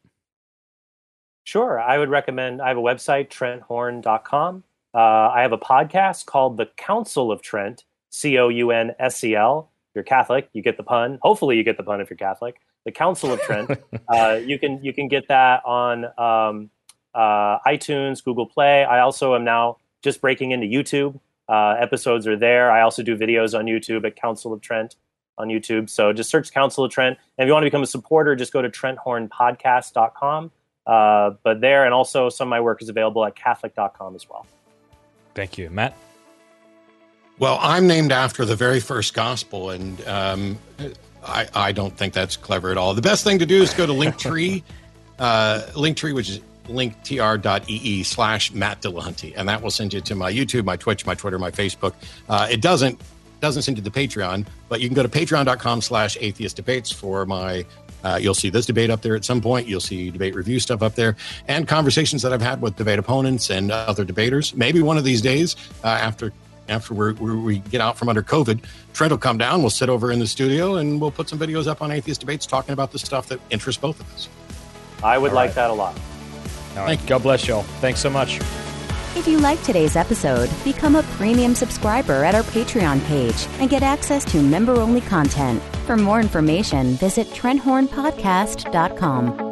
Sure. I would recommend, I have a website, trent horn dot com. Uh, I have a podcast called The Council of Trent, C O U N S E L. If you're Catholic, you get the pun. Hopefully you get the pun if you're Catholic. The Council of Trent. uh, you can you can get that on... Um, Uh, iTunes, Google Play. I also am now just breaking into YouTube. Uh, episodes are there. I also do videos on YouTube at Council of Trent on YouTube. So just search Council of Trent. And if you want to become a supporter, just go to trent horn podcast dot com. Uh, but there, and also some of my work is available at catholic dot com as well.
Thank you. Matt?
Well, I'm named after the very first gospel, and um, I, I don't think that's clever at all. The best thing to do is go to Linktree, uh, Linktree, which is linktr.ee slash Matt Dillahunty. And that will send you to my YouTube, my Twitch, my Twitter, my Facebook. Uh, it doesn't doesn't send you the Patreon, but you can go to patreon.com slash atheist debates for my, uh, you'll see this debate up there at some point. You'll see debate review stuff up there and conversations that I've had with debate opponents and other debaters. Maybe one of these days, uh, after after we're, we're, we get out from under COVID, Trent will come down, we'll sit over in the studio, and we'll put some videos up on Atheist Debates talking about the stuff that interests both of us.
I would
All
like
right.
that a lot.
All right. God bless y'all. Thanks so much.
If you like today's episode, become a premium subscriber at our Patreon page and get access to member-only content. For more information, visit trent horn podcast dot com.